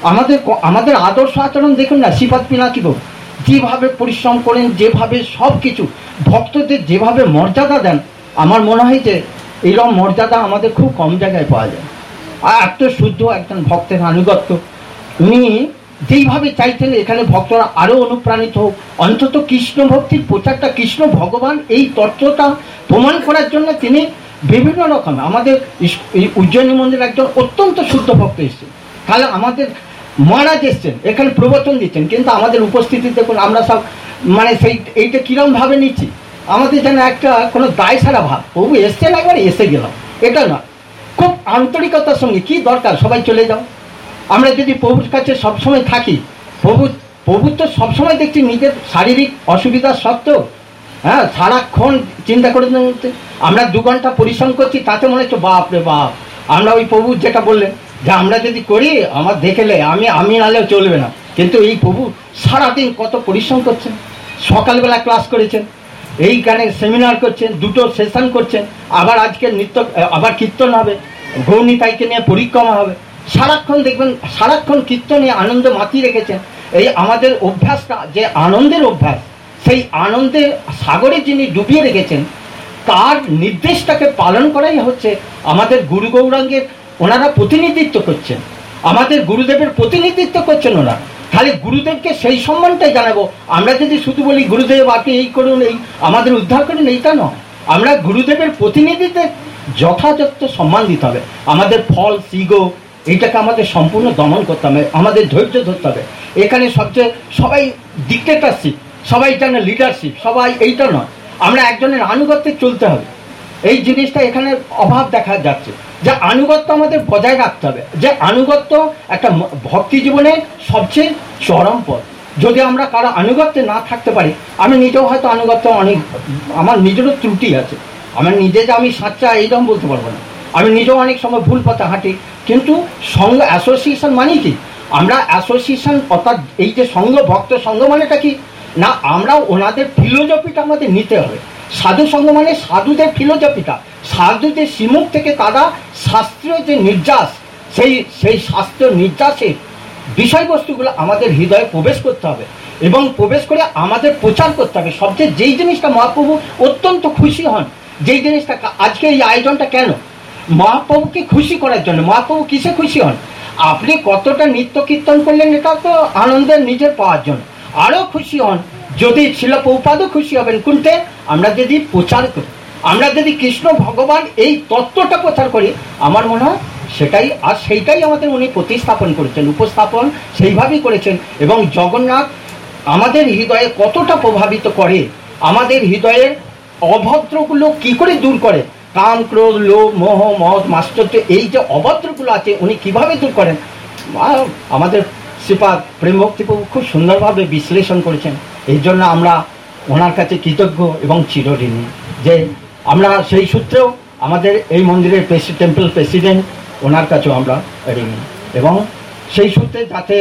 আমাদের আদর্শ আচরণ দেখুন না, শ্রীপাদ পিনাকি বাবু যেভাবে পরিশ্রম করেন, যেভাবে সব কিছু ভক্তদের যেভাবে মর্যাদা দেন, আমার মনে হয় যে এইরকম মর্যাদা আমাদের খুব কম জায়গায় পাওয়া যায়। আর এত শুদ্ধ একজন ভক্তের আনুগত্য, উনি যেইভাবে চাইছেন এখানে ভক্তরা আরও অনুপ্রাণিত হোক, অন্তত কৃষ্ণ ভক্তির প্রচারটা, কৃষ্ণ ভগবান এই তত্ত্বটা প্রমাণ করার জন্য তিনি বিভিন্ন রকম আমাদের এই উজ্জয়িনী মন্দির একজন অত্যন্ত শুদ্ধ ভক্ত এসেছেন। তাহলে আমাদের মহারাজ এসছেন এখানে প্রবচন দিচ্ছেন, কিন্তু আমাদের উপস্থিতি দেখুন আমরা সব মানে সেই এইটা কীরকমভাবে নিচ্ছি, আমাদের যেন একটা কোনো দায় সারা ভাব, প্রভু এসছেন একবার এসে গেলাম, এটা না, খুব আন্তরিকতার সঙ্গে কি দরকার সবাই চলে যাও। আমরা যদি প্রভুর কাছে সবসময় থাকি, প্রভু তো সবসময় দেখছি নিজের শারীরিক অসুবিধা সত্ত্বেও, হ্যাঁ, সারাক্ষণ চিন্তা করে আমরা 2 ঘন্টা পরিশ্রম করছি, তাতে মনে হচ্ছে বাপ রে বাপ, আমরা ওই প্রভু যেটা বললেন যে আমরা যদি করি আমার দেখলে আমি নালেও চলবে না, কিন্তু এই প্রভু সারাদিন কত পরিশ্রম করছেন, সকালবেলা ক্লাস করেছেন, এইখানে সেমিনার করছেন, 2টো সেশন করছেন, আবার আজকে আবার কীর্তন হবে, গৌরনীতাইকে নিয়ে পরিক্রমা হবে, সারাক্ষণ দেখবেন সারাক্ষণ কীর্তনে আনন্দ মাতিয়ে রেখেছেন। এই আমাদের অভ্যাসটা যে আনন্দের অভ্যাস, সেই আনন্দের সাগরে যিনি ডুবিয়ে রেখেছেন তার নির্দেশটাকে পালন করাই হচ্ছে আমাদের গুরু গৌরাঙ্গের, ওনারা প্রতিনিধিত্ব করছেন, আমাদের গুরুদেবের প্রতিনিধিত্ব করছেন ওনারা। খালি গুরুদেবকে সেই সম্মানটাই জানাবো, আমরা যদি শুধু বলি গুরুদেব আপনি এই করুন, এই আমাদের উদ্ধার করুন, এইটা নয়, আমরা গুরুদেবের প্রতিনিধিদের যথাযথ সম্মান দিতে হবে। আমাদের ফল সিগো এইটাকে আমাদের সম্পূর্ণ দমন করতে হবে, আমাদের ধৈর্য ধরতে হবে। এখানে সবচেয়ে সবাই ডিক্টেটরশিপ, সবাই জানে লিডারশিপ, সবাই এইটা নয়, আমরা একজনের আনুগত্যে চলতে হবে। এই জিনিসটা এখানে অভাব দেখা যাচ্ছে, যে আনুগত্য আমাদের বজায় রাখতে হবে, যে আনুগত্য একটা ভক্তি জীবনের সবচেয়ে চরম পথ। যদি আমরা কারো আনুগত্যে না থাকতে পারি, আমি নিজেও হয়তো আনুগত্য অনেক, আমার নিজেরও ত্রুটি আছে, আমার নিজে যে আমি সাচ্চা এইরকম বলতে পারবো না, আমি নিজেও অনেক সময় ভুল পথে হাঁটি, কিন্তু সঙ্গ অ্যাসোসিয়েশন মানে কি, আমরা অ্যাসোসিয়েশন অর্থাৎ এই যে সঙ্গ, ভক্ত সঙ্গ মানেটা কি না, আমরা ওনাদের ফিলোজফিটা আমাদের নিতে হবে। সাধু সঙ্গ মানে সাধুদের ফিলোজফিটা, সাধুদের শ্রীমুখ থেকে তারা শাস্ত্রীয় যে নির্যাস, সেই শাস্ত্রীয় নির্যাসের বিষয়বস্তুগুলো আমাদের হৃদয়ে প্রবেশ করতে হবে এবং প্রবেশ করে আমাদের প্রচার করতে হবে। সবচেয়ে যেই জিনিসটা মহাপ্রভু অত্যন্ত খুশি হন, যেই জিনিসটা আজকে এই আয়োজনটা কেন, মহাপ্রভুকে খুশি করার জন্য। মহাপ্রভু কিসে খুশি হন, আপনি কতটা নিত্য কীর্তন করলেন এটা তো আনন্দের নিজের পাওয়ার জন্য, আরও খুশি হন যদি ছিল প্রভুপাদও খুশি হবেন কোনতে, আমরা যদি প্রচার করি, আমরা যদি কৃষ্ণ ভগবান এই তত্ত্বটা প্রচার করি, আমার মনে হয় সেটাই, আর সেইটাই আমাদের উনি প্রতিস্থাপন করেছেন, উপস্থাপন সেইভাবেই করেছেন। এবং জগন্নাথ আমাদের হৃদয়ে কতটা প্রভাবিত করে, আমাদের হৃদয়ের অভদ্রগুলো কি করে দূর করে, কাম ক্রোধ লোভ মোহ মদ মাশ্চর্য, এই যে অভদ্রগুলো আছে উনি কিভাবে দূর করেন, আমাদের শ্রীপাদ প্রেম ভক্তি প্রভু খুব সুন্দরভাবে বিশ্লেষণ করেছেন। এই জন্য আমরা ওনার কাছে কৃতজ্ঞ এবং চিরঋণী, যে আমরা সেই সূত্রেও আমাদের এই মন্দিরের টেম্পল প্রেসিডেন্ট, ওনার কাছেও আমরা ঋণী, এবং সেই সূত্রে যাতে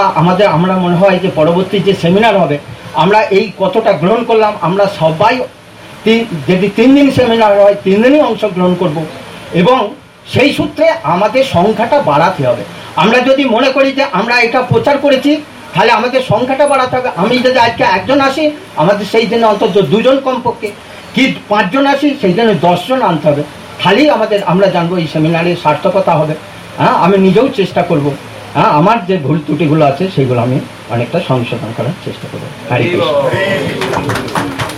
আমরা মনে হয় যে পরবর্তী যে সেমিনার হবে, আমরা এই কতটা গ্রহণ করলাম, আমরা সবাই যদি 3 দিন সেমিনার হয় 3 দিনই অংশগ্রহণ করব, এবং সেই সূত্রে আমাদের সংখ্যাটা বাড়াতে হবে। আমরা যদি মনে করি যে আমরা এটা প্রচার করেছি, তাহলে আমাদের সংখ্যাটা বাড়াতে হবে। আমি যদি আজকে 1 জন আসি, আমাদের সেই দিনে অন্তত 2 জন কমপক্ষে, কি 5 জন আসি সেই দিনে 10 জন আনতে হবে, খালি আমরা জানবো এই সেমিনারের সার্থকতা হবে। হ্যাঁ, আমি নিজেও চেষ্টা করব, হ্যাঁ, আমার যে ভুল ত্রুটিগুলো আছে সেইগুলো আমি অনেকটা সংশোধন করার চেষ্টা করব। হরে কৃষ্ণ।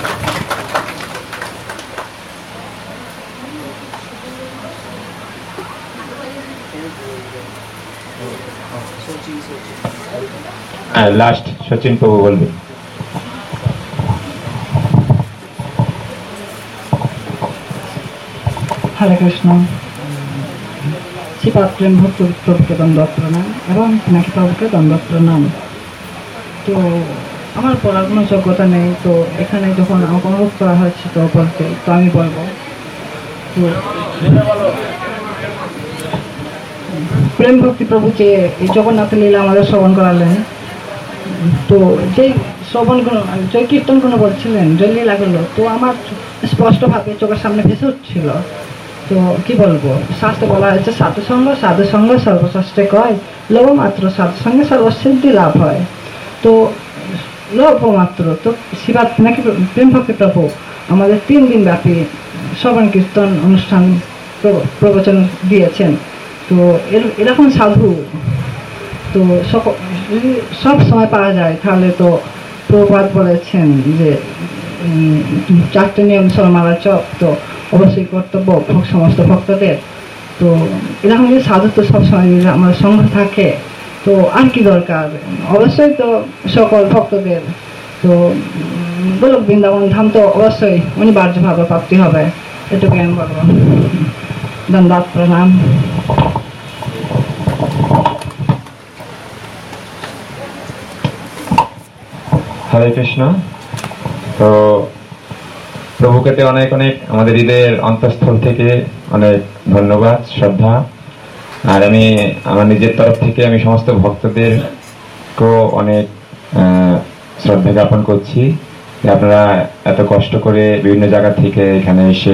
লাস্ট সচিন প্রভু বলবে। হরে কৃষ্ণ। শ্রীপাদ প্রেম ভক্তি প্রভুকে দণ্ডবত প্রণাম এবং পিনাকি প্রভুকে দণ্ডবত প্রণাম। তো আমার পড়ার কোনো যোগ্যতা নেই, তো এখানে যখন আমাকে অনুরোধ করা হয়েছে তো বলতে, তো আমি বলবো। তো প্রেম ভক্তি প্রভু যে এই জগন্নাথ লীলা আমাদের শ্রবণ করালেন, তো যেই শ্রবণগুলো যে কীর্তনগুলো বলছিলেন, যে লীলাগুলো, তো আমার স্পষ্টভাবে চোখের সামনে ভেসে উঠছিল। তো কি বলবো, শাস্ত্রে বলা হয়েছে সাধুসঙ্গ সর্বশ্রেষ্ঠে কয়, লোভ মাত্র সাধুসঙ্গে সর্বসিদ্ধি লাভ হয়। তো লোভ মাত্র তো শিবাত নাকি প্রেম ভক্তি প্রভু আমাদের 3 দিন ব্যাপী শ্রবণ কীর্তন অনুষ্ঠান প্রবচন দিয়েছেন। তো এরকম সাধু তো সব সময় পাওয়া যায়, তাহলে তো প্রভুপাদ বলেছেন যে 4টে নিয়ম সরমালা চপ তো অবশ্যই কর্তব্য সমস্ত ভক্তদের। তো এরকম যে সাধু তো সবসময় আমার সঙ্গে থাকে, তো আর কি দরকার, অবশ্যই তো সকল ভক্তদের তো গোলক বৃন্দাবন ধাম তো অবশ্যই অনিবার্যভাবে প্রাপ্তি হবে, এটুকু আমি বলবো। ধন্যবাদ, প্রণাম। হরে কৃষ্ণ। তো প্রভুকে অনেক অনেক আমাদের হৃদয়ের অন্তঃস্থল থেকে অনেক ধন্যবাদ, শ্রদ্ধা। আর আমি আমার নিজের তরফ থেকে আমি সমস্ত ভক্তদেরকেও অনেক শ্রদ্ধা জ্ঞাপন করছি যে আপনারা এত কষ্ট করে বিভিন্ন জায়গা থেকে এখানে এসে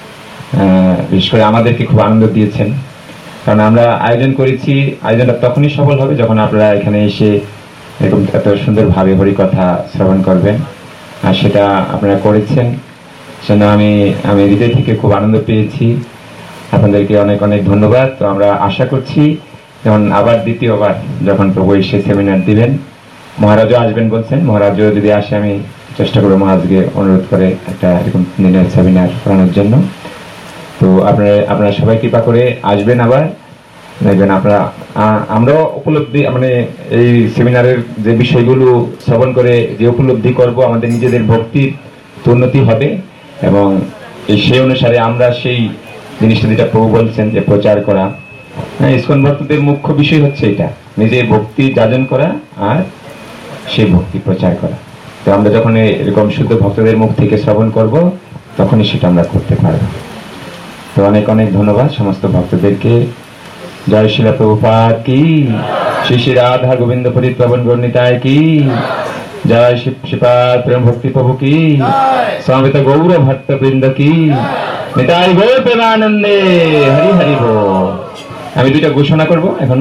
বিশেষ করে আমাদেরকে খুব আনন্দ দিয়েছেন। কারণ আমরা আয়োজন করেছি, আয়োজনটা তখনই সফল হবে যখন আপনারা এখানে এসে এরকম এত সুন্দরভাবে হরিকথা শ্রবণ করবেন, আর সেটা আপনারা করেছেন। সেজন্য আমি হৃদয় থেকে খুব আনন্দ পেয়েছি। আপনাদেরকে অনেক অনেক ধন্যবাদ। তো আমরা আশা করছি যেমন আবার দ্বিতীয়বার যখন প্রভু এসে সেমিনার দিবেন, মহারাজও আসবেন বলছেন, মহারাজও যদি আসে আমি চেষ্টা করবো মহারাজকে অনুরোধ করে একটা এরকম দিনের সেমিনার করানোর জন্য। তো আপনারা সবাই কৃপা করে আসবেন, আবার দেখবেন আপনারা আমরাও উপলব্ধি মানে এই সেমিনারের যে বিষয়গুলো শ্রবণ করে যে উপলব্ধি করব, আমাদের নিজেদের ভক্তির উন্নতি হবে এবং সেই অনুসারে আমরা সেই জিনিসটা যেটা প্রভু বলছেন যে প্রচার করা। ইসকন ভক্তদের মুখ্য বিষয় হচ্ছে এটা, নিজের ভক্তি যাজন করা আর সেই ভক্তি প্রচার করা। তো আমরা যখন এরকম শুদ্ধ ভক্তদের মুখ থেকে শ্রবণ করব তখনই সেটা আমরা করতে পারব। তো অনেক অনেক ধন্যবাদ সমস্ত ভক্তদেরকে। জয় শিলা প্রভুপাদ কি, শ্রী শ্রী রাধা গোবিন্দ পরিত পাবন গৌরনিতায় কি, জয় শিবপাদ প্রেম ভক্তি প্রভু কি, সমবেত গৌর ভক্ত বৃন্দ কি, নিতাই গৌর প্রেমানন্দে, হরি হরি বল। আমি 2টা ঘোষণা করব এখন,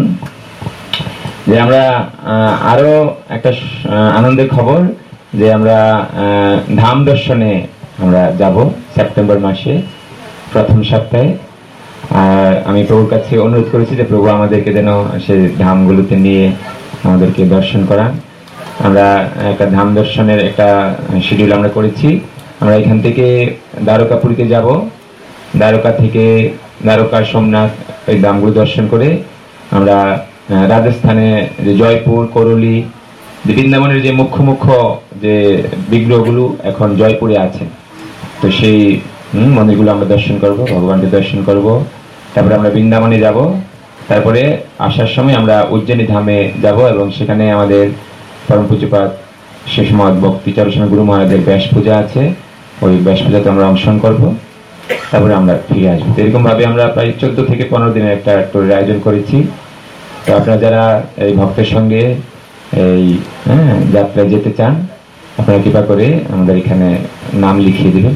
যে আমরা আরো একটা আনন্দের খবর যে আমরা ধাম দর্শনে আমরা যাব সেপ্টেম্বর মাসে প্রথম সপ্তাহে। আর আমি প্রভুর কাছে অনুরোধ করেছি যে প্রভু আমাদেরকে যেন সেই ধামগুলোতে নিয়ে আমাদেরকে দর্শন করান। আমরা একটা ধাম দর্শনের একটা শিডিউল আমরা করেছি। আমরা এখান থেকে দ্বারকাপুরীতে যাব, দ্বারকা থেকে দ্বারকা সোমনাথ এই ধামগুলো দর্শন করে আমরা রাজস্থানে যে জয়পুর করলি যে বৃন্দাবনের যে মুখ্য মুখ্য যে বিগ্রহগুলো এখন জয়পুরে আছে, তো সেই মন্দিরগুলো আমরা দর্শন করব, ভগবানকে দর্শন করব। তারপরে আমরা বৃন্দাবনে যাব, তারপরে আসার সময় আমরা উজ্জয়িনী ধামে যাব এবং সেখানে আমাদের পরম পূজ্যপাদ শেষমত ভক্তি চরণস্বামী গুরু মহারাজের ব্যাস পূজা আছে, ওই ব্যাস পূজাতে আমরা অংশগ্রহণ করব, তারপরে আমরা ফিরে আসবো। এরকম ভাবে আমরা প্রায় 14 থেকে 15 দিনের একটা ট্যুরের আয়োজন করেছি। তো আপনারা যারা এই ভক্তের সঙ্গে এই যাত্রায় যেতে চান, আপনারা কৃপা করে আমাদের এখানে নাম লিখিয়ে দিবেন।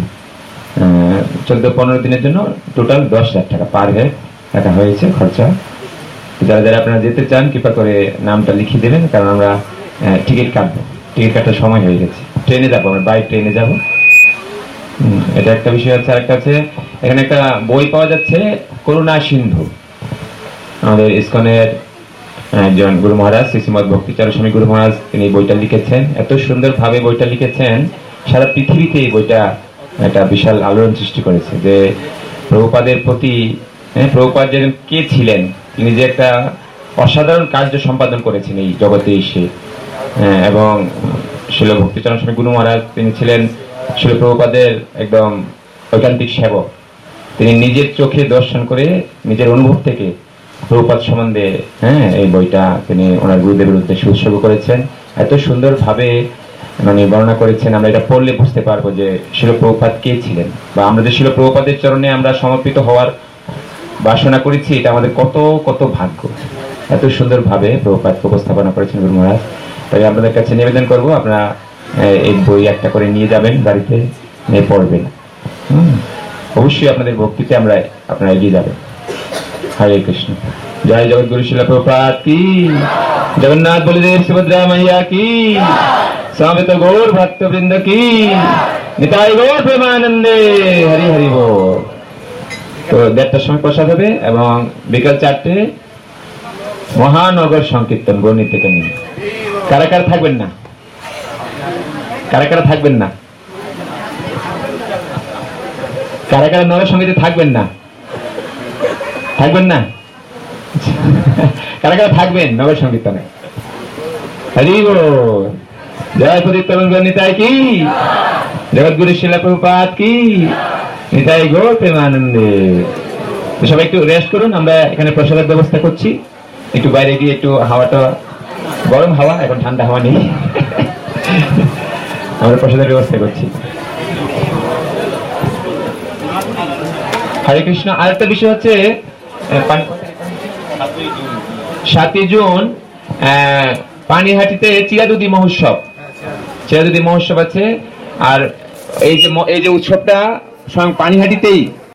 14-15 দিনের জন্য টোটাল 10,000 টাকা পার হেড টাকা হয়েছে খরচা। যারা যারা আপনারা যেতে চান কৃপা করে নামটা লিখিয়ে দেবেন, কারণ আমরা টিকিট কাটবো, টিকিট কাটার সময় হয়ে গেছে। ট্রেনে যাবো, আমরা বাই ট্রেনে যাবো। এটা একটা বিষয় আছে। আরেকটা আছে, এখানে একটা বই পাওয়া যাচ্ছে করুণা সিন্ধু, আমাদের ইসকনের একজন গুরু মহারাজ শ্রীমৎ ভক্তি চরণস্বামী গুরু মহারাজ, তিনি বইটা লিখেছেন। এত সুন্দর ভাবে বইটা লিখেছেন, সারা পৃথিবীতে এই বইটা একটা বিশাল আলোড়ন সৃষ্টি করেছে যে প্রভুপাদের প্রতি, প্রভুপাদ যে কে ছিলেন, তিনি যে একটা অসাধারণ কার্য সম্পাদন করেছেন এই জগতে এসে। এবং শিল ভক্তি চরণস্বামী গুরু মহারাজ তিনি ছিলেন শিল প্রভুপাদের একদম ঐকান্তিক সেবক। তিনি নিজের চোখে দর্শন করে নিজের অনুভব থেকে প্রভুপাদ সম্বন্ধে এই বইটা তিনি ওনার গুরুদেবের উদ্দেশ্যে উৎসর্গ করেছেন। এত সুন্দর ভাবে মানে বর্ণনা করেছেন, আমরা এটা পড়লে বুঝতে পারবো যে শিল প্রভুপাদ কে ছিলেন, বা আমরা যে শিল প্রভুপাদের চরণে আমরা সমর্পিত হওয়ার বাসনা করেছি, এটা আমাদের কত কত ভাগ্য। এত সুন্দরভাবে প্রভুপাদকে উপস্থাপনা করেছেন গুরু মহারাজ। তাই আপনাদের কাছে নিবেদন করব, আপনারা এই বই একটা করে নিয়ে যাবেন, বাড়িতে নিয়ে পড়বেন। অবশ্যই আপনাদের ভক্তিতে আপনারা এগিয়ে যাবেন। হরে কৃষ্ণ। জয় জগৎগুরু শিল প্রভুপাদ কি, জগন্নাথ বলদেব সুভদ্রা মাইয়া কি, সমবেত গৌর ভক্তবৃন্দ কি, নিতাই গৌর প্রেমানন্দে। হরি হরি বল। তো 1:30টার সময় প্রসাদ হবে এবং বিকাল 4টে মহানগর সংকীর্তন গণিত থেকে নিয়ে। কারা কারা থাকবেন না? কারা কারা থাকবেন না? কারা কারা নগর সংগীতে থাকবেন না? থাকবেন না? কারা কারা থাকবেন নগর সংকীর্তনে? হরি বল। জয় প্রদীপ তরুণ নিতাই কি, জগৎগুরু শিল প্রভুপাদ কি, নিতাই গৌর প্রেমানন্দে। সবাই একটু রেস্ট করুন, আমরা এখানে প্রসাদের ব্যবস্থা করছি। একটু বাইরে গিয়ে একটু হাওয়াটা, গরম হাওয়া, এখন ঠান্ডা হাওয়া নেই, আমরা প্রসাদের ব্যবস্থা করছি। হরে কৃষ্ণ। আরেকটা বিষয় হচ্ছে 7ই জুন পানিহাটিতে চিরাদুদি মহোৎসব আছে। আর এই যে উৎসবটা স্বয়ং পানিহাটিতেই